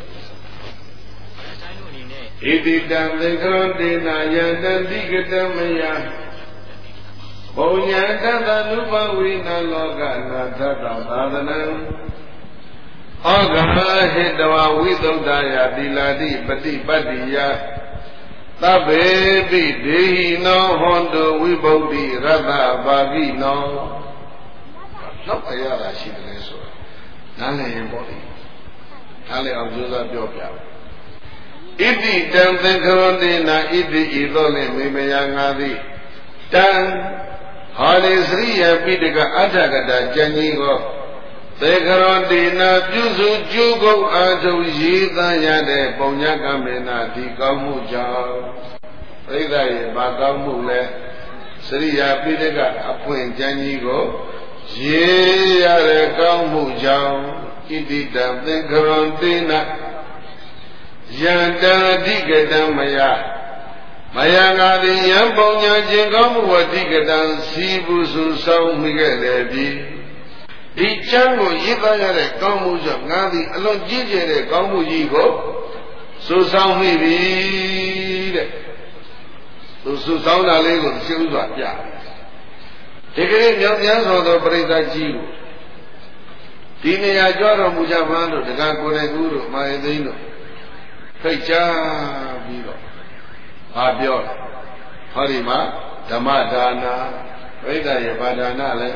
ဣတိတံသင်္ကရောတေနာယန္တတိကတမယဘုံညာတတနုပဝိနလောကနာသတ္တသာသနံဩဃဟိတဝဝိသုဒ္ဓယတိလာတိပฏิပတ္တိယသဗ္ဗေပိဒေဟိနောဟောတုဝိဗုဒ္ဓိရတ္တပါကိနောလောက်အရသာရှိတယ်ဆိုတာနားလည်ရင်ပေါ့လေနားလည်အောင်ကြိုးစားပြောပြပါဣတိတံသင်္ခရောတေနာဣတိဤသို့လည်းမေမယငါသည်တံဟောလေစရိယပိဋကအဋ္ဌကတာကျမ်းကြီးကိုသေခရောတေနာပြုစုကျူးကုန်အားထုတ်ရေးသားရတဲ့ပုံညကမေနာဒီကောင်းမှုကြောင့်ပြိဿရဲ့ဘာကောင်းမှုလဲစရိယပိဋကအဖွင့်ကျမ်းကြီးကိုရေးရတဲ့ကောင်းမှုကြောင့်ဣတိတံသင်္ခရောတေနာယန္တအဓိကတံမယမယငါသည်ယံပုံညာခြင်းကောင်းမှုအဓိကတံစီဘူးစုဆောင်မိခဲ့လေပြီဒီချမ်းကိုရည်သားရတဲ့ကောင်းမှုကြောင့်ငါသည်အလွန်ကြီးကျယ်တဲ့ကောင်းမှုကြီးကိုစုဆောင်မိပြီတဲ့သူစုဆောင်တာလေးကိုရှင်းဥစွာပြဒီကနေ့မြောက်များစွာသောပရိသတ်ကြီးကိုဒီနေရာကြွတော်မူကြပါလို့တရားကိုယ်တိုင်ကူတို့မာယသိန်းတို့ဖိတ်ကြားပြီးတော့ဘာပြောလဲဟောဒီမှာဓမ္မဒါနာပရိသတ်ရဲ့ဘာဒါနာလဲ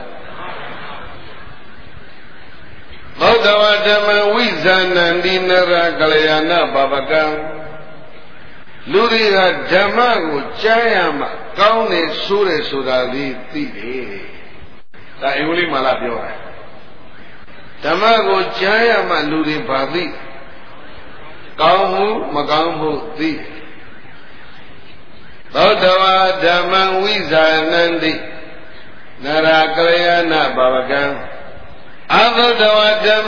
သောတဝဓမ္မဝိဇာနန္ဒီနရကလျာဏဘဘကံလူတွေကဓမ္မကိုကြားရမှကောင်းတယ်ဆိုတယ်ဆိုတာလေးသိတယ်ဒါအင်္ဂလိပ်မှာလာပြောတာဓမ္မကိုကြားရမှလူတွေဘာသိကောင်းမှုမကောင်းမှုသိသောတဝဓမ္မဝိဇာနန္တိနရကလျာဏဘဘကံအသောတဝဓမ္မ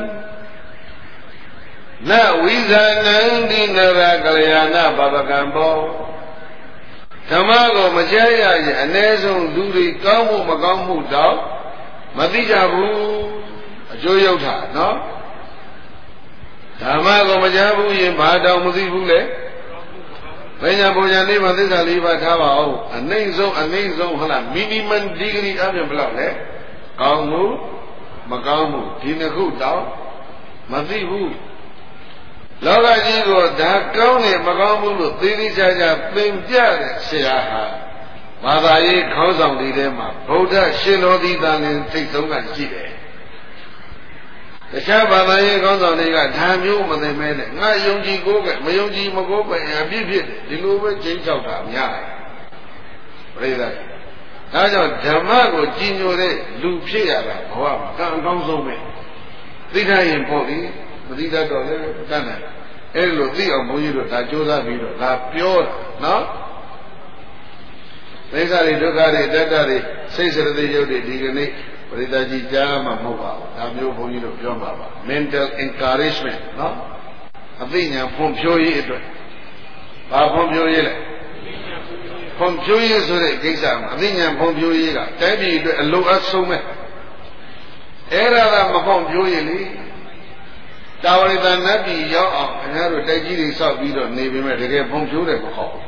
နဝိဇာနန္တိနရကလျာဏဘဘကံဘောဓမ္မကိုမကြားရရင်အ ਨੇ ဆုံးလူတွေကောင်းမှုမကောင်းမှုတော့မသိကြဘူးအကျိုးရောက်တာနော်ဓမ္မကိုမကြားဘူးရင်ဘာတောင်မသိဘူးလေဘယ်ညာပုံညာလေးပါသစ္စာလေးပါထားပါဦးအနှိမ့်ဆုံးဟုတ်လား minimum degree အပြင်ဘယ်လောက်လဲကောင်းမှုမကောင်းမှုဒီနှစ်ခုတောင်မသိဘူးလောကကြီးကိုဒါကောင်းတယ်မကောင်းဘူးလို့သေသေးချာချာသင်ပြတဲ့ဆရာဟာဘာသာရေးခေါင်းဆောင်တွေထဲမှာဗုဒ္ဓရှင်တော်သီသာလင်ထိတ်ဆုံးကရှိတယ်တခြားဘာသာရေးခေါင်းဆောင်တွေကဒါမျိုးမသိမဲနဲ့ငါယုံကြည်ကိုယ်ကမယုံကြည်မကိုယ်ပဲအပြစ်ဖြစ်တယ်ဒီလိုပဲချိန်ချောက်တာများတယ်ပြိဿဒါကြောင့်ဓမ္မကိုကြည်ညိုတဲ့လူဖြစ်ရတာဘဝမှာကံအကောင်းဆုံးပဲသိထားရင်ပေါ့ဒီမသိတတ်တော့လည်းတတ်နိုင်အဲ့လိုသိအောင်ဘုန်းကြီးတို့ဒါကြိုးစားပြီးတော့ဒါပြောတာနော်သိက္ခာတွေဒုက္ခတွေတတ္တတွေစိတ်စရတိရုပ်တွေဒီကနေ့ပရိသတ်ကြီးကြားမှာမဟုတ်ပါဘူးဒါမျိုးဘုန်းကြီးတို့ပြောမှာပါ mental encouragement နော်အသိဉာဏ်ဖွံ့ဖြိုးရေးအတွက်ဘာဖွံ့ဖြိုးရေးလဲဖွံ့ဖြိုးရေးဆိုတဲ့ကိစ္စမှာအသိဉာဏ်ဖွံ့ဖြိုးရေးကတိုင်းပြည်အတွက်အလိုအပ်ဆုံးပဲအဲ့ဒါကမဖွံ့ဖြိုးရေးလေတာဝရိတနတ်ပြည်ရောက်အောင်ခင်ဗျားတို့တိုက်ကြီးတွေစောက်ပြီးတော့နေပေမဲ့တကယ်ဖွံ့ဖြိုးတယ်မဟုတ်ဘူး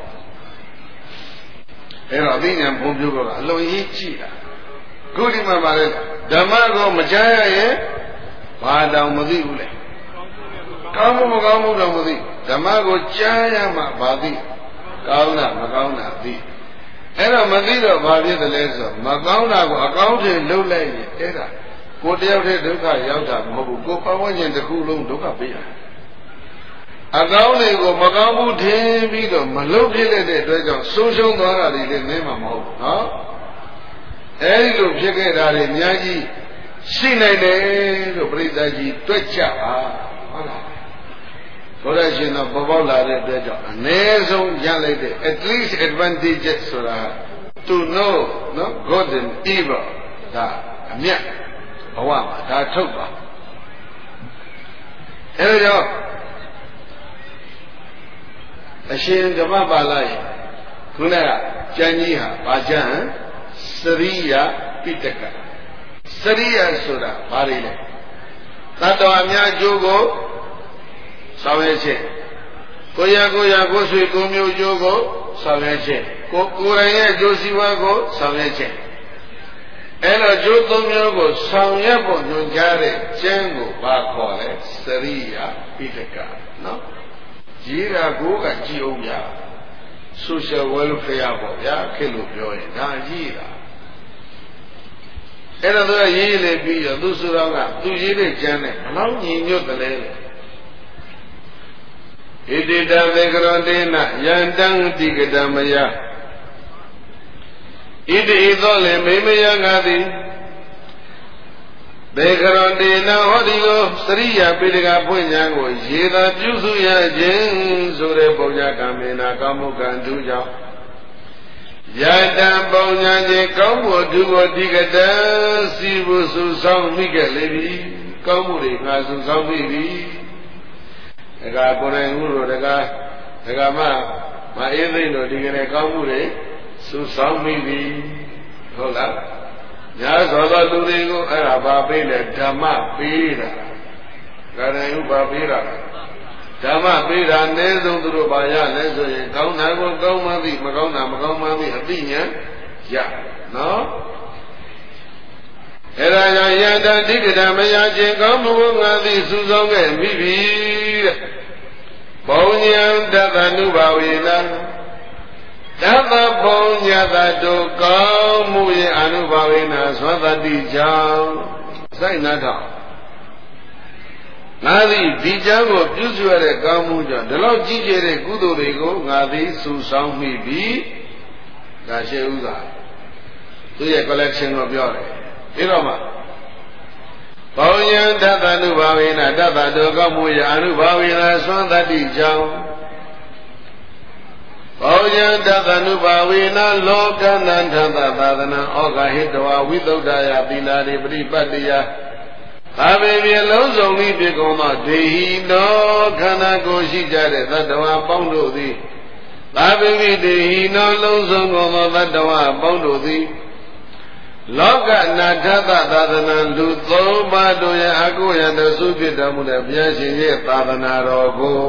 အဲ့တော့အသိဉာဏ်ဖွံ့ဖြိုးတော့အလွန်ရေးကြည့်တာခုဒီမှာပါလေဓမ္မကိုမကြားရရင်ဘာတောင်မသိဘူးလေကောင်းမှုမကောင်းမှုတော့မသိဓမ္မကိုကြားရမှဘာသိကောင်းတာမကောင်းတာသိအဲ့တော့မသိတော့ဘာဖြစ်တယ်လဲဆိုမကောင်းတာကိုအကောင်းထင်လုပ်လိုက်ရင်အဲ့ဒါကိုတယောက်တည်းဒုက္ခရောက်တာမဟုတ်ဘူးကိုပတ်ဝန်းကျင်တစ်ခုလုံးဒုက္ခပေးတာအကောင်းတွေကိုမကောင်းဘူးထင်ပြီးတော့မလုပ်ဖြစ်တဲ့အတွက်ကြောင့်ဆုံးရှုံးသွားတာတွေလည်းနည်းမှာမဟုတ်ဘူးနော်အဲဒီလိုဖြစ်ခဲ့တာတွေအများကြီးရှိနိုင်တယ်လို့ပြိဿကြီးတွက်ကြပါဟုတ်လားဘုရားရှင်တော့ပေါ်ပေါက်လာတဲ့အတွက်ကြောင့်အ ਨੇ ဆုံးရလိုက်တဲ့ at least advantages ဆိုတာ to know နော် good and evil ဒါအမြတ်ဘဝမှာဒါထုတ်ပါအဲဒါကြောင့်အရှင်ဓမ္မပါဠိခုနကကျမ်းကြီးဟာဘာကျမ်းစရိယပိဋကစရိယဆိုတာဘာတွေလဲသတ္တဝါများအကျိုးကိုဆောင်ရွက်ခြင်းကိုရကိုဆွေကိုမျိုးအကျိုးကိုဆောင်ရွက်ခြင်းကိုယ်တိုင်ရဲ့အကျိုးစီးပွားကိုဆောင်ရွက်ခြင်းအဲ့တော့ကျိုးသုံးမျိုးကိုဆောင်ရွက်ဖို့ညွှန်ကြားတဲ့ကျမ်းကိုဘာခေါ်လဲစရိယပိဋကနော်ရေးတာကိုကကြည်အောင်ဗျာ social welfare ပေါ့ဗျာခေတ်လို့ပြောရင်ဒါရေးတာအဲ့တော့သူကရေးလေပြီးတော့သူဆိုတော့ကသူရေးတဲ့ကျမ်းနဲ့ဘလောက်ညီညွတ်တယ်လဲဣတိတသေကရောတေနယန္တံတိကတမယဣတိသောလေမိမယငါသည်သေကရောတေနဟောဒီကိုစရိယပိဋကဖွင့်ညာကိုရေသာပြုစုရခြင်းဆိုတဲ့ပုံညာကံမေနာကောင်းမှုကံထူးကြောင့်ယတံပုံညာခြင်းကောင်းမှုထူးကိုတိကတံစီဘူးစုဆောင်မိခဲ့လေပြီကောင်းမှုတွေငါစုဆောင်မိပြီဒါကကိုယ်တိုင်ဥရောဒါကမအေးသိမ့်တို့ဒီကနေ့ကောင်းမှုတွေစုဆောင်မိပြီဟုတ်လားညာသောသောလူတွေကိုအဲ့ဒါဘာပေးလဲဓမ္မပေးတာကရဏဥပါပေးတာဓမ္မပေးတာအနည်းဆုံးသူတို့ဘာရလဲဆိုရင်ကောင်းတာကိုကောင်းမှသိမကောင်းတာမကောင်းမှသိအသိဉာဏ်ရနော်အဲ့ဒါကြောင့်ယန္တတိကဓမ္မယခြင်းကောင်းမှုကိုငါသိစုဆောင်ခဲ့မိပြီတဲ့ဘုံဉာဏ်တသနုဘာဝေနတသဘုံညတတုကောင်းမှုရဲ့အနုဘာဝေနသောတတိကြောင့်စိုက်နာတော့ငါသည်ဒီကြောင့်ကိုပြုစုရတဲ့ကောင်းမှုကြောင့်ဒီလောက်ကြီးကျယ်တဲ့ကုသိုလ်တွေကိုငါသည်စုဆောင်မိပြီဒါရှိဥစွာသူရဲ့ collection ကိုပြောတယ်ပြီးတော့မှဘောဉံတသနုဘာဝေနတသတုကောင်းမှုရဲ့အနုဘာဝေနသောတတိကြောင့်ဘောဉံတသနုဘာဝေနလောကနန္ထသသာသနာဩဃဟိတဝဝိသုဒ္ဓယသီလာရိပရိပတ်တယသာပေပြေလုံးစုံပြီးပြေကုန်သောဒေဟိနောခန္ဓာကိုယ်ရှိကြတဲ့သတ္တဝါပေါင်းတို့သည်သာပေပြေဒေဟိနောလုံးစုံကုန်သောသတ္တဝါပေါင်းတို့သည်လောကနာထသသာသနာလူသုံးပါးတို့ရဲ့အကုယတစုဖြစ်တော်မူတဲ့ဘုရားရှင်ရဲ့သာသနာတော်ကို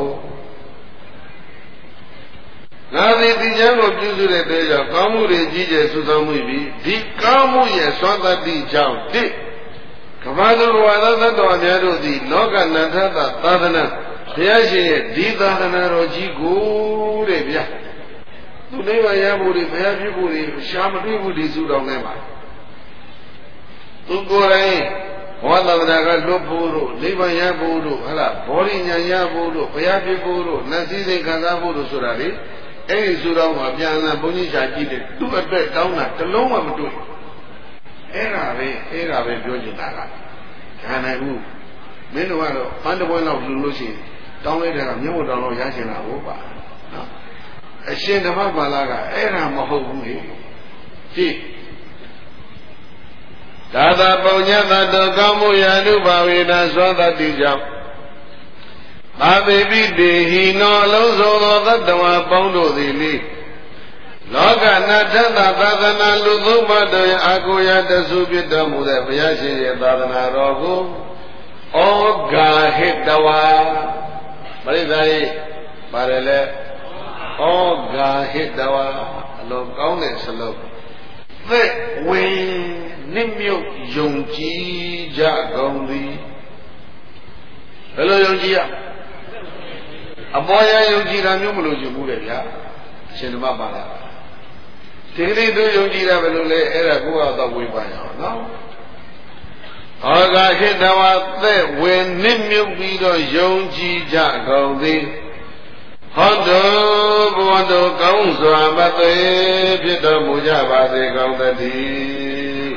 ငါသည်ဒီကျမ်းကိုပြုစုတဲ့အတွက်ကြောင့်ကောင်းမှုတွေကြီးကျယ်စုဆောင်မှုပြီးဒီကောင်းမှုရဲ့စွမ်းသတ္တိကြောင့်တိကမ္ဘာသူဘဝသောသတ္တဝါများတို့သည်လောကနာထသသာသနာဘုရားရှင်ရဲ့ဒီသာသနာတော်ကြီးကိုတဲ့ဗျာသူနိဗ္ဗာန်ရဖို့တွေဘုရားပြုဖို့တွေရှားမတွေ့ဘူးဒီစုတော်နဲ့ပါသူကိုယ်တိုင်ဘောသာသနာကလွတ်ဖို့တို့နိဗ္ဗာန်ရဖို့တို့ဟဲ့လားဘောဓိဉာဏ်ရဖို့တို့ဘုရားပြုဖို့တို့နတ်စည်းစိမ်ခံစားဖို့တို့ဆိုတာလေအဲ့ဒီစုတော်မှာပြန်လာဘုန်းကြီးရှာကြည့်တယ်သူ့အတွက်တောင်းတာတလုံးမှမတွေ့အဲ့ဒါပဲပြောချင်တာကခံနိုင်ဘူးမင်းတို့ကတော့ပန်းတပွဲလောက်လူလို့ရှိရင်တောင်းလိုက်တဲ့ကမြတ်ဝတ်တော်လောက်ရချင်တာဟုတ်ပါနော်အရှင်ဓမ္မပါဠိကအဲ့ဒါမဟုတ်ဘူးလေကြည့်ဒါသာပုံညတတောကောင်းမှုရာနုဘာဝေနသောတတိကြောင့်သာသေပိတေဟိနောအလုံးစုံသောသတ္တဝါပေါင်းတို့သည်လေလောကနာထသသာသနာလူသုံးပါးတို့အာကိုရတဆုဖြစ်တော်မူတဲ့ဘုရားရှင်ရဲ့သာသနာတော်ကိုဩဃာဟိတဝါပရိသတ်၏ပါတယ်လေဩဃာဟိတဝါအလုံးကောင်းတဲ့စလုံးသက်ဝင်နိမြုပ်ယုံကြည်ကြကုန်သည်ဘယ်လိုယုံကြည်ရအပေါ်ရယုံကြည်တာမျိုးမလို့ယူဘူးလေဗျာအရှင်ဓမ္မပါလာဒီကနေ့တို့ယုံကြည်တာဘယ်လိုလဲအဲ့ဒါကိုတော့ဝေဖန်ရအောင်နော်ဩဃာဟိတဝါသက်ဝင်နိမြုပ်ပြီးတော့ယုံကြည်ကြကုန်သည်ဟောတုဘဝတို့ကောင်းစွာမသွေဖြစ်တော်မူကြပါစေကောင်းသတည်း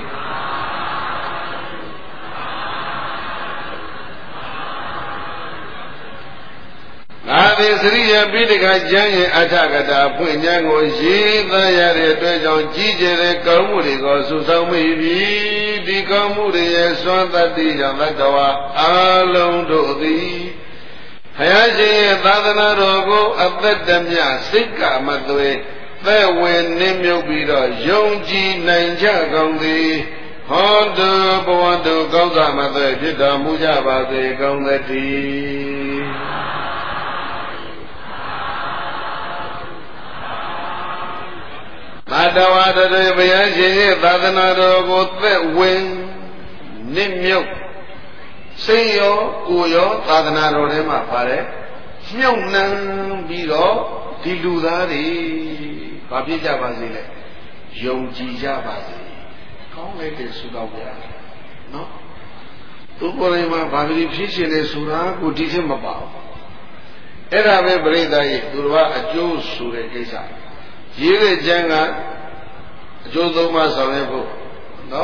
ငါသည်စရိယပိဋကကျမ်းရဲ့အထကတာဖွင့်ဉာဏ်ကိုရေးသားရတဲ့အတွက်ကြောင့်ကြီးကျယ်တဲ့ကောင်းမှုတွေကိုစုဆောင်မိပြီဒီကောင်းမှုတွေရဲ့စွမ်းသတ္တိကြောင့်သတ္တဝါအလုံးတို့သည်ဘုရားရှင်ရဲ့သာသနာတော်ကိုအသက်တမြစိတ်ကမသွေသက်ဝင်နှင်းမြုပ်ပြီးတော့ယုံကြည်နိုင်ကြကုန်သည်ဟောတုဘဝတို့ကောင်းစွာမသွေဖြစ်တော်မူကြပါစေကောင်းသတည်းသတ္တဝါတို့ဘုရားရှင်ရဲ့သာသနာတော်ကိုသက်ဝင်နှင်းမြုပ်စိတ်ရောကိုယ်ရောသာသနာတော်ထဲမှာပါတယ်မြုပ်နှံပြီးတော့ဒီလူသားတွေဘာဖြစ်ကြပါစေလဲယုံကြည်ကြပါစေကောင်းလိုက်တဲ့ဆုတောင်းပြနော်သူကိုယ်တိုင်မှာဘာဖြစ်ရှင်လဲဆိုတာကိုဒီထက်မပါဘူးအဲ့ဒါပဲပြိဿရဲ့သူတော်ကအကျိုးဆိုတဲ့ကိစ္စရေးတဲ့ကျမ်းကအကျိုးသုံးပါးဆောင်ရွက်ဖို့နော်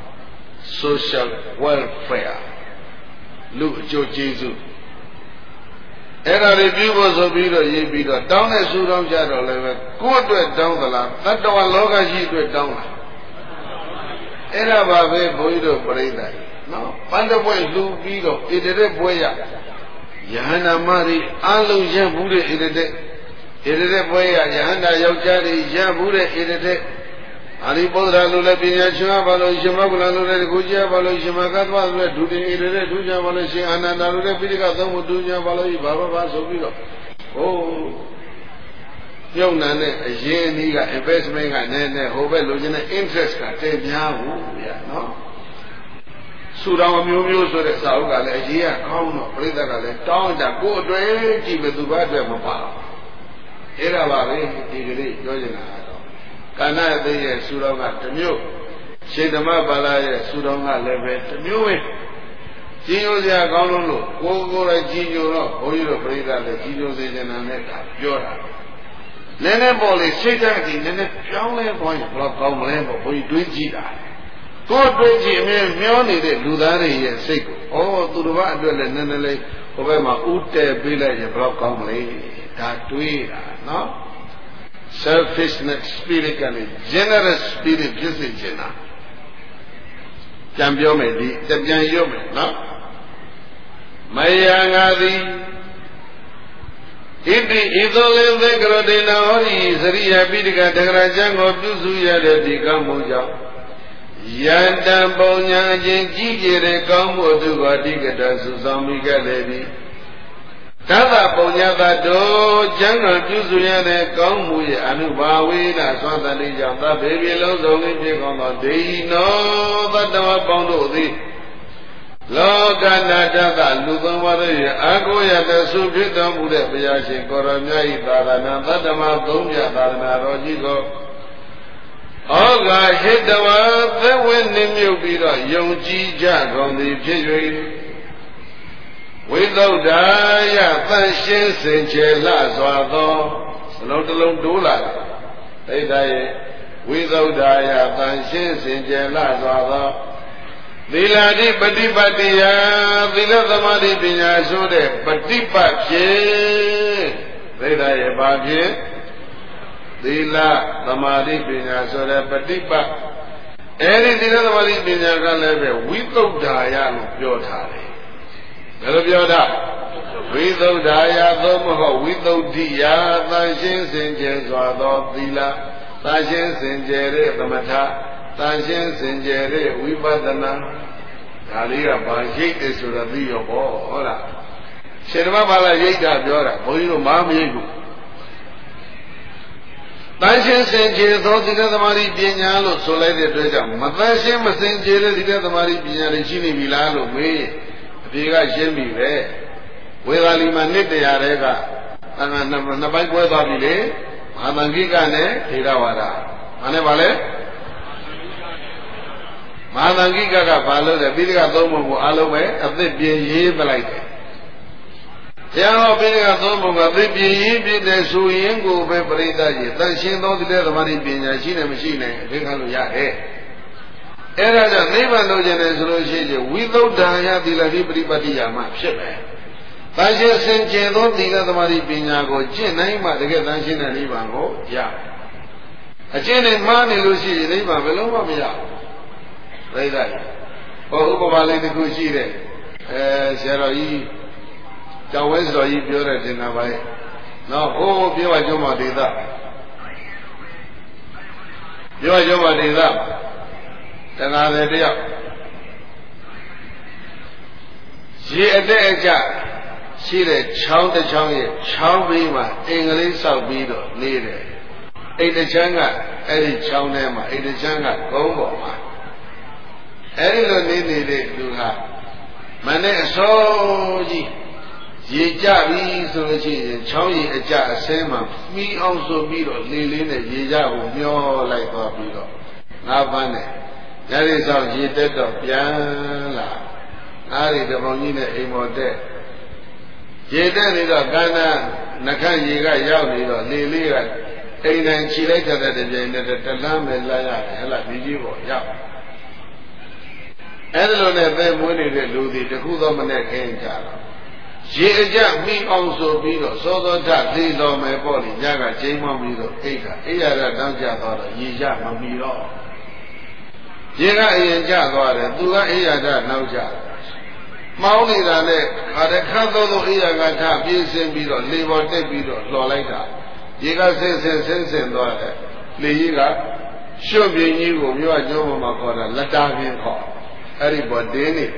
social welfare လူအကျိုးကျေးဇူးအဲ့ဒါတွေပြုဖို့ဆိုပြီးတော့ရေးပြီးတော့တောင်းတဲ့ဆုတောင်းကြတော့လည်းပဲကိုယ့်အတွက်တောင်းသလားတတ္တဝါလောကကြီးအတွက်တောင်းလားအဲ့ဒါပါပဲဘုန်းကြီးတို့ပြိဿနော်ပန်းတပွဲလူပြီးတော့ဣတရက်ပွဲရယဟန္တာမတွေအလုံးရဘူးတဲ့ဣတရက်ပွဲရယဟန္တာယောက်ျားတွေရဘူးတဲ့ဣတရက်အာရိပုတ္တရာလိုလည်းပညာရှင်ပါလို့ရှင်မဂ္ဂလလိုလည်းကိုကြီးပါလို့ရှင်မကသဝလိုလည်းဒုတိယဣတရက်ဒုကြပါလို့ရှင်အာနန္ဒာလိုလည်းပိဋကသုံးမှုဒုကြပါလို့ဘာဆိုပြီးတော့ဟိုပြုံနာနဲ့အရင်အနည်းက investment ကနည်းနည်းဟိုဘက်လိုချင်တဲ့ interest ကတည်များဘူးဗျာနော်ဆူတော်မျိုးမျိုးဆိုတဲ့စာအုပ်ကလည်းအရေးကကောင်းတော့ပြိဿကလည်းတောင်းကြကိုယ်အတွက်ကြည့်ပဲသူဘာအတွက်မပါအဲ့ဒါပါပဲဒီကလေးပြောနေတာတော့ကဏ္ဍအသေးရဲ့ဆူတော်ကတစ်မျိုးရှင်ဓမ္မပါဠိရဲ့ဆူတော်ကလည်းပဲတစ်မျိုးပဲကြီးညိုစရာကောင်းလို့ကိုယ်လည်းကြီးညိုတော့ဘုန်းကြီးတို့ပြိဿလည်းကြီးညိုစေချင်တယ်နဲ့ပြောတာနည်းနည်းပေါ်လေစိတ်ဓာတ်ကြီးနည်းနည်းပြောင်းလဲသွားရင်ဘယ်တော့ကောင်းမလဲပေါ့ဘုန်းကြီးတွေးကြည့်တာကိုယ်တွေးကြည့်အမြဲမျောနေတဲ့လူသားတွေရဲ့စိတ်ကိုဩသူတို့ဘာအတွက်လဲနည်းနည်းလေးဟိုဘက်မှာဥတဲပေးလိုက်ရင်ဘယ်တော့ကောင်းမလဲဒါတွေးတာနော် selfishness spirit ကလည်း generous spirit ဖြစ်စေချင်တာပြန်ပြောမယ်ဒီပြန်ရုပ်မယ်နော်မယံငါသည်ဣတိဣသောလေသကရတေနဟောဤစရိယပိဋကတဂရကျမ်းကိုပြုစုရတဲ့ဒီကောင်းမှုကြောင့်ယန္တံပုံညာအချင်းကြီးကျယ်တဲ့ကောင်းမှုသူကတိကတသုဆောင်မိခဲ့လေပြီသဗ္ဗပုံညာတတောကျမ်းကိုပြုစုရတဲ့ကောင်းမှုရဲ့အနုဘာဝေနသောတတိကြောင့်သဗ္ဗေပြေလုံးစုံလေးဖြစ်ကောင်းသောဒေဟိနောသတ္တဝပေါင်းတို့သည်လောကနာတကလူသုံးပါးတို့ရဲ့အာကိုရတဲ့ဆုဖြစ်တော်မူတဲ့ဘုရားရှင်ကိုရောမြတ်၏သာသနာသတ္တမသုံးမြတ်သာသနာတော်ကြီးကိုဩဃာဟိတဝါသဝိနိမြုပ်ပြီးတော့ယုံကြည်ကြကုန်သည်ဖြစ်၍ဝိသုဒ္ဓါယသန့်ရှင်းစင်ကြယ်လှစွာသောစလုံးတစ်လုံးတိုးလာတယ်ဒိဋ္ဌရဲ့ဝိသုဒ္ဓါယသန့်ရှင်းစင်ကြယ်လှစွာသောသီလတိပฏิပတ်တိယသီလသမာဓိပညာဆိုတဲ့ပฏิပတ်ဖြင့်ဒိဋ္ဌရဲ့ဘာဖြင့်သီလသမာဓိပညာဆိုတဲ့ပฏิပတ်အဲဒီသီလသမာဓိပညာကလည်းပဲဝိသုဒ္ဓါယလို့ပြောထားတယ်ဘယ်လိုပြောတာဝိသုဒ္ဓါယသို့မဟုတ်ဝိသုဒ္ဓိယသံရှင်းစင်ကြယ်စွာသောသီလသံရှင်းစင်ကြယ်တဲ့သမထသံရှင်းစင်ကြယ်တဲ့ဝိပဿနာဒါလေးကဘာရိတ်တယ်ဆိုတော့သိရောပေါ့ဟုတ်လားရှင်ဓမ္မပါဠိရိတ်တာပြောတာဘုန်းကြီးတို့မရိတ်ဘူးတန်ရှင်းစင်ကြယ်သောသီလသမာဓိပညာလို့ဆိုလိုက်တဲ့အတွက်ကြောင့်မတန်ရှင်းမစင်ကြယ်တဲ့သီလသမာဓိပညာတွေရှိနေပြီလားလို့မေးအဖြေကရှင်းပြီပဲဝေသာလီမှာနှစ်တရာတဲ့ကနှစ်ပိုင်းကွဲသွားပြီလေမဟာသံဃိကနဲ့ထေရဝါဒ။ဘာနဲ့ပါလဲမဟာသံဃိကဘာလို့လဲပိဋကသုံးပုံကိုအလုံးပဲအသစ်ပြင်ရေးပလိုက်တယ်။တရားတော်ပိဋကသုံးပုံကအသစ်ပြင်ရေးပြတဲ့ဆိုရင်ကိုပဲပရိသတ်ကြီးတန်ရှင်းသောသီလသမာဓိပညာရှိနေမရှိနေအသိခံလို့ရတယ်။အဲဒါကြောင့်နိဗ္ဗာန်လိုချင်တယ်ဆိုလို့ရှိရင်ဝိသုဒ္ဓါယသီလတိပရိပတ်တိယာမှဖြစ်မယ်။တန်ရှင်းစင်ကြယ်သောသီလသမာဓိပညာကိုကျင့်နိုင်မှတကယ်တန်ရှင်းတဲ့နိဗ္ဗာန်ကိုရ။အကျင့်နဲ့မှားနေလို့ရှိရင်နိဗ္ဗာန်ဘယ်လုံးမှမရဘူး။ပြိဿကြီးဟောဥပမာလေးတစ်ခုရှိတယ်ဆရာတော်ကြီးကျောင်းဝဲတော်ကြီးပြောတဲ့တင်တာပါရဲ့နော်ဟိုးပြောကြုံမဒေသပြောကြုံမဒေသတဏှာတွေတယောက်ရေအတဲ့အကျရှိတဲ့ချောင်းတစ်ချောင်းရဲ့ချောင်းဘေးမှာအင်္ဂလိပ်ဆောက်ပြီးတော့နေတယ်အိမ်တစ်ချမ်းကအဲ့ဒီချောင်းထဲမှာအိမ်တစ်ချမ်းကကုန်းပေါ်မှာအဲ့ဒီလိုနေနေတဲ့လူကမနဲ့အစောကြီးရေကြပြီဆိုလို့ရှိရင်ချောင်းရေအကြအစဲမှာမီးအောင်ဆိုပြီးတော့လေလေးနဲ့ရေကြကိုမျောလိုက်သွားပြီးတော့ငါးပန်းနဲ့ညရီဆောင်ရေတက်တော့ပြန်လာငါးရီတပေါင်းကြီးနဲ့အိမ်ပေါ်တက်ရေတက်နေတော့ကန္နာနှခမ်းရေကရောက်နေတော့လေလေးကအိမ်တိုင်းခြိလိုက်တဲ့ပြိုင်နဲ့တလမ်းပဲလာရတယ်ဟဲ့လားဒီကြီးပေါ်ရောက်အဲ့ဒါလိုနဲ့ပဲမွေးနေတဲ့လူတွေတခုသောမနဲ့ခင်းကြတော့ရေအကြမိအောင်ဆိုပြီးတော့သောသောထသိတော်မယ်ပေါ့လေညကချိန်မောင်းပြီးတော့အိတ်ကအိယာကတောင်းကြသွားတော့ရေကြမမီတော့ရေကအရင်ကြသွားတယ်သူကအိယာကနောက်ကြမောင်းနေတာနဲ့ခါတဲ့ခတ်သောအိယာကထပြေးစင်းပြီးတော့လေပေါ်တက်ပြီးတော့လှော်လိုက်တာရေကဆင်းသွားတယ်လေကြီးကရွှွပြင်းကြီးကိုမြို့အကျိုးပေါ်မှာခေါ်တာလက်တာပြင်းခေါ်အဲ့ဒီပေါ်တင်းနေ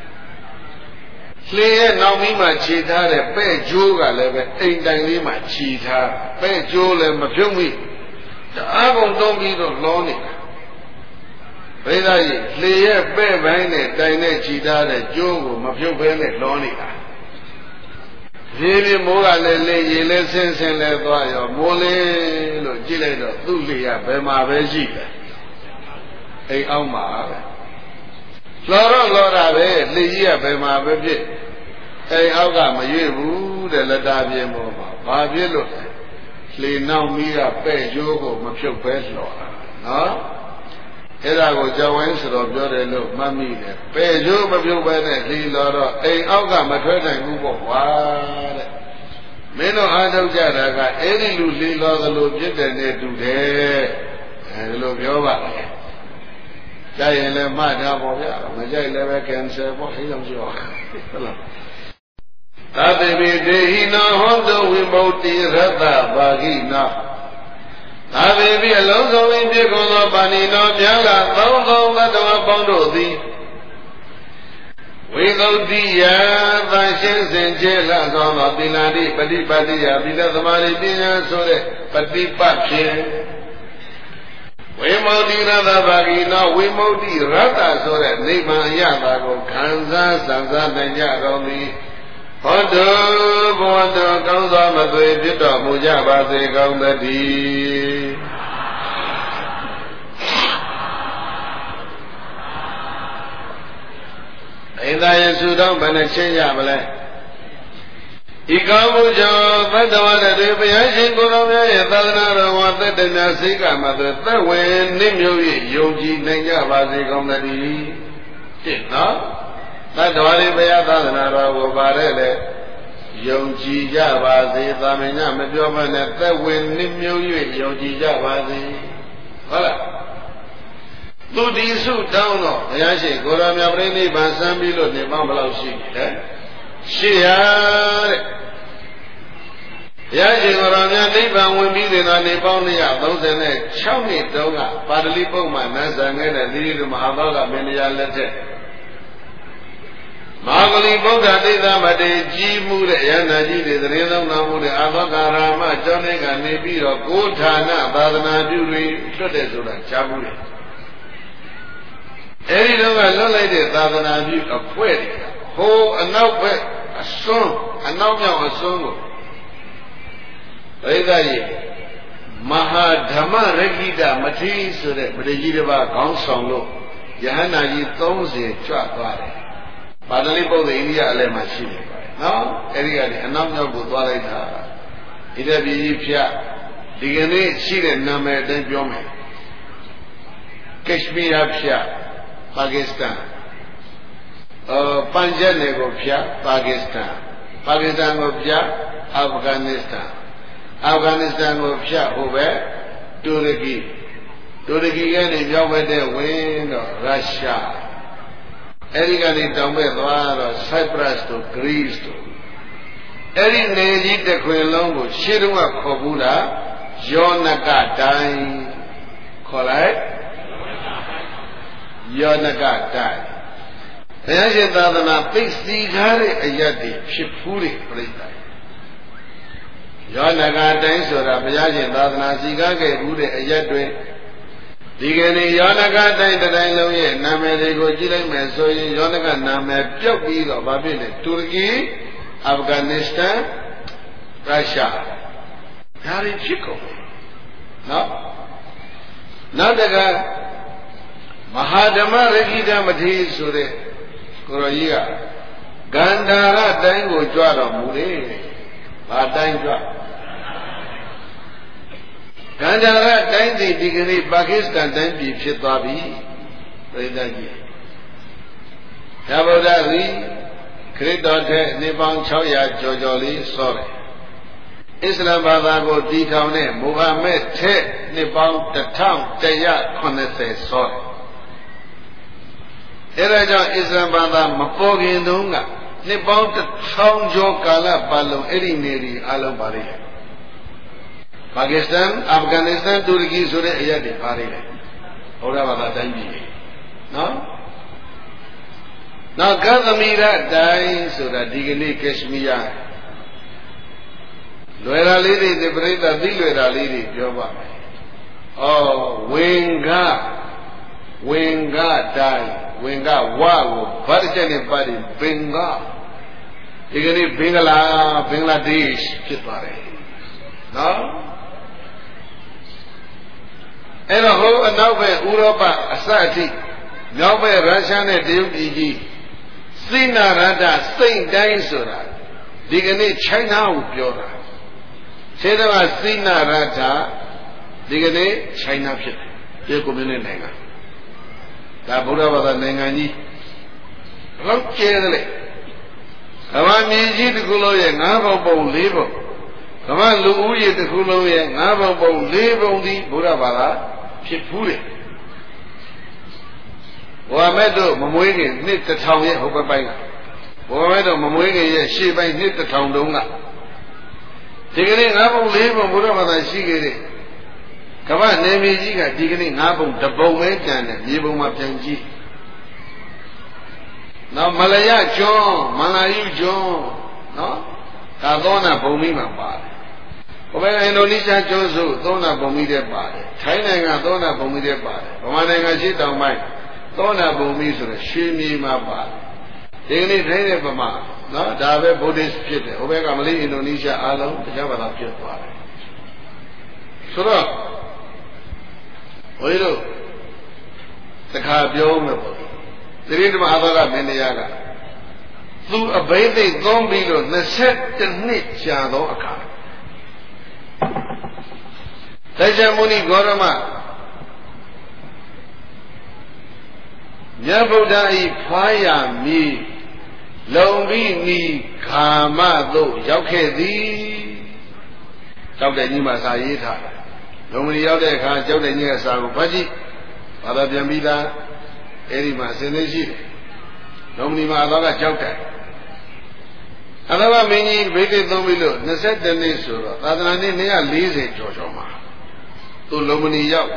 လှေရဲ့နောက်ပြီးမှခြေထားတဲ့ပဲ့ကျိုးကလည်းပဲအိမ်တိုင်လေးမှာခြေထားပဲ့ကျိုးလည်းမပြုံးမိတအားကုန်တုံးပြီးတော့လောနေတာဘိဓါကြီးလှေရဲ့ပဲ့ပိုင်းနဲ့တိုင်နဲ့ခြေထားတဲ့ကျိုးကိုမပြုတ်ဘဲနဲ့လောနေတာရေပြမိုးကလည်းလေရေလည်းဆင်းလဲသွားရောမိုးလေးလို့ကြည့်လိုက်တော့သူ့လေကဘယ်မှာပဲရှိတယ်အိမ်အောက်မှာပဲလော်တာပဲလေကြီးကဘယ်မှာပဲဖြစ်အိမ်အောက်ကမရွေ့ဘူးတဲ့လက်တာပြင်းပေါ်မှာဘာဖြစ်လို့လေနောက်မီးကပဲ့ကျိုးကိုမဖြုတ်ပဲလှော်တာနော်အဲ့ဒါကိုကြောင်းဝင်းဆိုတော့ပြောတယ်လို့မှတ်မိတယ်ပဲ့ကျိုးမဖြုတ်ပဲနဲ့လေလော်တော့အိမ်အောက်ကမထွက်နိုင်ဘူးပေါ့ကွာတဲ့မင်းတို့အားထုတ်ကြတာကအဲ့ဒီလူလေလော်သလိုဖြစ်တယ်နဲ့တူတယ်အဲဒီလိုပြောပါလေကြိုက်ရင်လည်းမှတ်တာပေါ့ဗျာမကြိုက်လည်းပဲကင်ဆယ်ပေါ့အဲ့လိုပြောဟုတ်လားသာသေပိဒေဟိနောဟောတုဝိမု ക്തി ရတ္တပါဠိနောသာသေပိအလုံးစုံ၏ဖြစ်ကုန်သောပါဏိနောမြတ်လာသုံးသုံးသတ္တဝါပေါင်းတို့သည်ဝိသုဒ္ဓိယသံရှင်းစင်ကြယ်လာသောသီလတိပฏิပတ်တိယသီလသမာဓိပညာဆိုတဲ့ပฏิပတ်ဖြင့်ဝိမု ക്തി ရတ္တပါဠိနောဝိမု ക്തി ရတ္တဆိုတဲ့နိဗ္ဗာန်အရသာကိုခံစားစံစားနိုင်ကြတော်မူဟောတုဘောတုကောင်းစွာမသွေဖြစ်တော်မူကြပါစေကောင်းသတည်းအိန္ဒာယေစုတော်ဘယ်နှချင်းရမလဲဤကောင်းမှုကြောင့်သတ္တဝါတွေဘုရားရှင်ကိုယ်တော်များရဲ့သာသနာတော်ဝါသက်တနာစိတ်ကမှသွေသက်ဝင်နှိမ့်မြို့၍ယုံကြည်နိုင်ကြပါစေကောင်းသတည်းရှင်းနော်သတ္တဝါတွေဘုရားသာသနာတော်ကိုပါတဲ့လေယုံကြည်ကြပါစေသာမညမပြောမနဲ့သက်ဝင်နှိမ့်မြို့၍ယုံကြည်ကြပါစေဟုတ်လားသူဒီစုတောင်းတော့ဘုရားရှိခိုးတော်မြတ်ပြိဋိဘံစံပြီးလို့နေပေါင်းဘယ်လောက်ရှိလဲ800တဲ့ဘုရားရှိခိုးတော်မြတ်နိဗ္ဗာန်ဝင်ပြီးတဲ့နေပေါင်း136နှစ်တုန်းကပါဠိပုဒ်မှာနတ်ဆံခဲ့တဲ့သီရိမဟာဘောဂမင်းတရားလက်ထက်မဟာဂလိဗုဒ္ဓတိသမတေကြီးမှုတဲ့ယန္တာကြီးတွေသတင်းလုံးတော်မူတဲ့အာသောကာရမကျောင်းထဲကနေပြီးတော့ကိုဌာနသာသနာပြုတွေလွတ်တယ်ဆိုတာကြားမှုတယ်အဲဒီတော့ကလွတ်လိုက်တဲ့သာသနာပြုအဖွဲ့တွေဟိုအနောက်ဘက်အစွန်းအနောက်မြောက်အစွန်းကိုပရိသတ်ကြီးမဟာဓမ္မရခိတမထေရဆိုတဲ့ပရိကြီးတစ်ပါးခေါင်းဆောင်လို့ယဟန္တာကြီး30ကြွသွားတယ်ပါဠိပုဒ်အိန္ဒိယအလဲမှာရှိနေပါတယ်နော်အဲဒီကနေအနောက်မြောက်ကိုသွားလိုက်တာဣတပြည်ကြီးဖြတ်ဒီကနေ့ရှိတဲ့နာမည်အတိုင်းပြောမယ်ကက်ရှမီးယားဖြတ်ပါကစ္စတန်ပန်ဂျပ်နယ်ကိုဖြတ်ပါကစ္စတန်ကိုဖြတ်အာဖဂန်နစ္စတန်ကိုဖြတ်ဟိုဘက်တူရကီကနေမြောက်ဘက်တဲ့ဝင်တော့ရုရှားအဲဒီကနေတောင်ဘက်သွားတော့ Cyprus တို့ Greece တို့အဲဒီနေကြီးတစ်ခွင်လုံးကိုရှေးတုန်းကခေါ်ဘူးလားယောနကတိုင်းခေါ်လိုက်ယောနကတိုင်းဘုရားရှင်သာသနာသိသိကားတဲ့အယက်တွေဖြစ်ဖူးတယ်ပြိတ္တာယောနကတိုင်းဆိုတာဘုရားရှင်သာသနာစီကားခဲ့ဘူးတဲ့အယက်တွေဒီကနေ့ယောနကတိုင်းတိုင်းလုံးရဲ့နာမည်တွေကိုကြည့်လိုက်မယ်ဆိုရင်ယောနကနာမည်ပြုတ်ပြီးတော့ဘာဖြစ်လဲတူရကီအာဖဂန်နစ္စတန်ရုရှားဒါတွေဖြစ်ကုန်နော်နောက်တကမဟာဓမ္မရခိတမထေရဆိုတဲ့ကိုရောကြီးကဂန္ဓာရတိုင်းကိုကြွတော်မူတယ်ဘာတိုင်းကြွဂန္ဓာရတိုင်းဒီကနေ့ပါကစ္စတန်တိုင်းပြည်ဖြစ်သွားပြီပြိဿကြီးဓမ္မဗုဒ္ဓသည်ခရစ်တော်ထက်နှစ်ပေါင်း600ကျော်လေးစောတယ်အစ္စလာမ်ဘာသာကိုတည်ထောင်တဲ့မုဟမ္မဒ်ထက်နှစ်ပေါင်း1180စောတယ်အဲဒါကြောင့်အစ္စလာမ်ဘာသာမပေါ်ခင်တုန်းကနှစ်ပေါင်း1000ကျော်ကာလပတ်လုံးအဲ့ဒီနေရီအလုံးပါလိမ့်မယ်ပါကစ္စတန်အာဖဂန်နစ္စတန်တူရကီဆိုတဲ့အရာတွေပါလိမ့်မယ်ဘုရားဘာသာတိုင်းပြည်နော်နောက်ကသမီရတိုင်းဆိုတာဒီကနေ့ကက်ရှမီးယားလွယ်တာလေးတွေပြိဿသိလွယ်တာလေးတွေပြောပါမယ်။အော်ဝင်ကတိုင်းဝင်ကဝကိုဗတ်ချက်နဲ့ပါတယ်ဘင်္ဂဒီကနေ့ဘင်္ဂလားဒေ့ရှ်ဖြစ်သွားတယ်နော်အဲ့တော့ဟိုအနောက်ဘက်ဥရောပအစအထိမြောက်ဘက်ရုရှားနဲ့တရုတ်ပြည်ကြီးစိနာရတစိတ်တိုင်းဆိုတာဒီကနေ့ချိုင်းနာကိုပြောတာခြေတော်ကစိနာရတဒီကနေ့ချိုင်းနာဖြစ်တယ်ဒီကွန်မြူနစ်နိုင်ငံဒါဗုဒ္ဓဘာသာနိုင်ငံကြီးဘလောက်ကျဲတယ်လေကမ္ဘာမြေကြီးတစ်ခုလုံးရဲ့9ပုံပုံ4ပုံကမ္ဘာလူဦးရေတစ်ခုလုံးရဲ့9ပုံပုံ4ပုံဒီဗုဒ္ဓဘာသာဖြစ်ဖူးတယ်ဘဝမဲ့တို့မမွေးခင်နှစ်1000ရဲ့ဟိုဘက်ပိုင်းကဘဝမဲ့တို့မမွေးခင်ရဲ့ရှေ့ပိုင်းနှစ်1000တုန်းကဒီကနေ့9ပုံ4ပုံဘုရားဘာသာရှိခဲ့တဲ့ကမ္ဘာနေမြေကြီးကဒီကနေ့9ပုံ1ပုံပဲကျန်တယ်မြေပုံမှာပြန်ကြည့်နောက်မလယကျွန်းမလာယုကျွန်းနော်ဒါသောနာဘုံမိမှာပါတယ်ဘယ်အင်ဒိုနီးရှားကျွန်းစုသောနာဘုံမိတဲ့ပါတယ်ထိုင်းနိုင်ငံသောနာဘုံမိတဲ့ပါတယ်ဗမာနိုင်ငံရှိတောင်ပိုင်းသောနာဘုံမိဆိုတော့ရွှေမြေမှာပါတယ်ဒီကနေ့ထိုင်းတဲ့ဗမာနော်ဒါပဲဗုဒ္ဓဖြစ်တယ်ဟိုဘက်ကမလေးအင်ဒိုနီးရှားအားလုံးတရားဘာသာဖြစ်သွားတယ်ဆိုတော့ဘုရားတို့တခါပြောမယ်ပေါ့သတိဓမ္မအာသောကမင်းတရားကသူအဘိဓိတ်သုံးပြီးလို့22နှစ်ကြာသောအခါတရားမုနိဂေါရမမြတ်ဗုဒ္ဓဤဖွာရမီလုံပြီးနီခါမသို့ရောက်ခဲ့သည်ကြောက်တဲ့ကြီးမှစာရေးထားတယ်လုံမီရောက်တဲ့အခါကြောက်တဲ့ကြီးကစာကိုဖတ်ကြည့်ဩဘာသာပြန်ပြီးသားအဲ့ဒီမှာအစဉ်သေးရှိတယ်လုံမဏီမှာအသောကကြောက်တယ်အသောကမင်းကြီးဗိသိက်သုံးပြီးလို့22နှစ်ဆိုတော့သာသနာနှစ်240ကျော်မှာသူလုံမဏီရောက်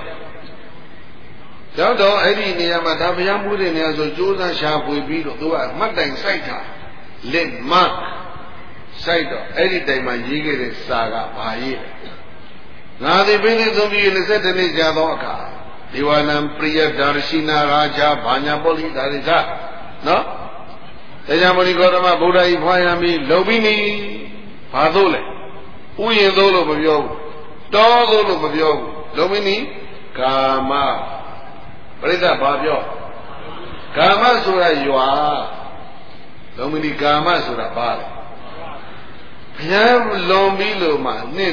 တော့အဲ့ဒီနေရာမှာဒါဘုရားမှုတဲ့နေရာဆိုကြိုးစားရှာဖွေပြီးတော့သူကအမှတ်တိုင်စိုက်တာလက်မတ်စိုက်တော့အဲ့ဒီတိုင်မှာရေးခဲ့တဲ့စာကဘာရေးလဲငါသည်ဘိသိက်သုံးပြီး22နှစ်ကြာသောအခါဒေဝနံပရိယဒါရရှိနာရာချဘာညာပုလိဒါရိသနော်တရားမဏိဂေါတမဗုဒ္ဓဤဖွာရမီလုံပြီးနီဘာသို့လဲဥယျင်သို့လို့မပြောဘူးတောသို့လို့မပြောဘူးလုံပြီးနီကာမပရိသတ်ဘာပြောကာမဆိုတာရွာလုံပြီးနီကာမဆိုတာဘာလဲဘုရားလုံပြီးလို့မှနှစ်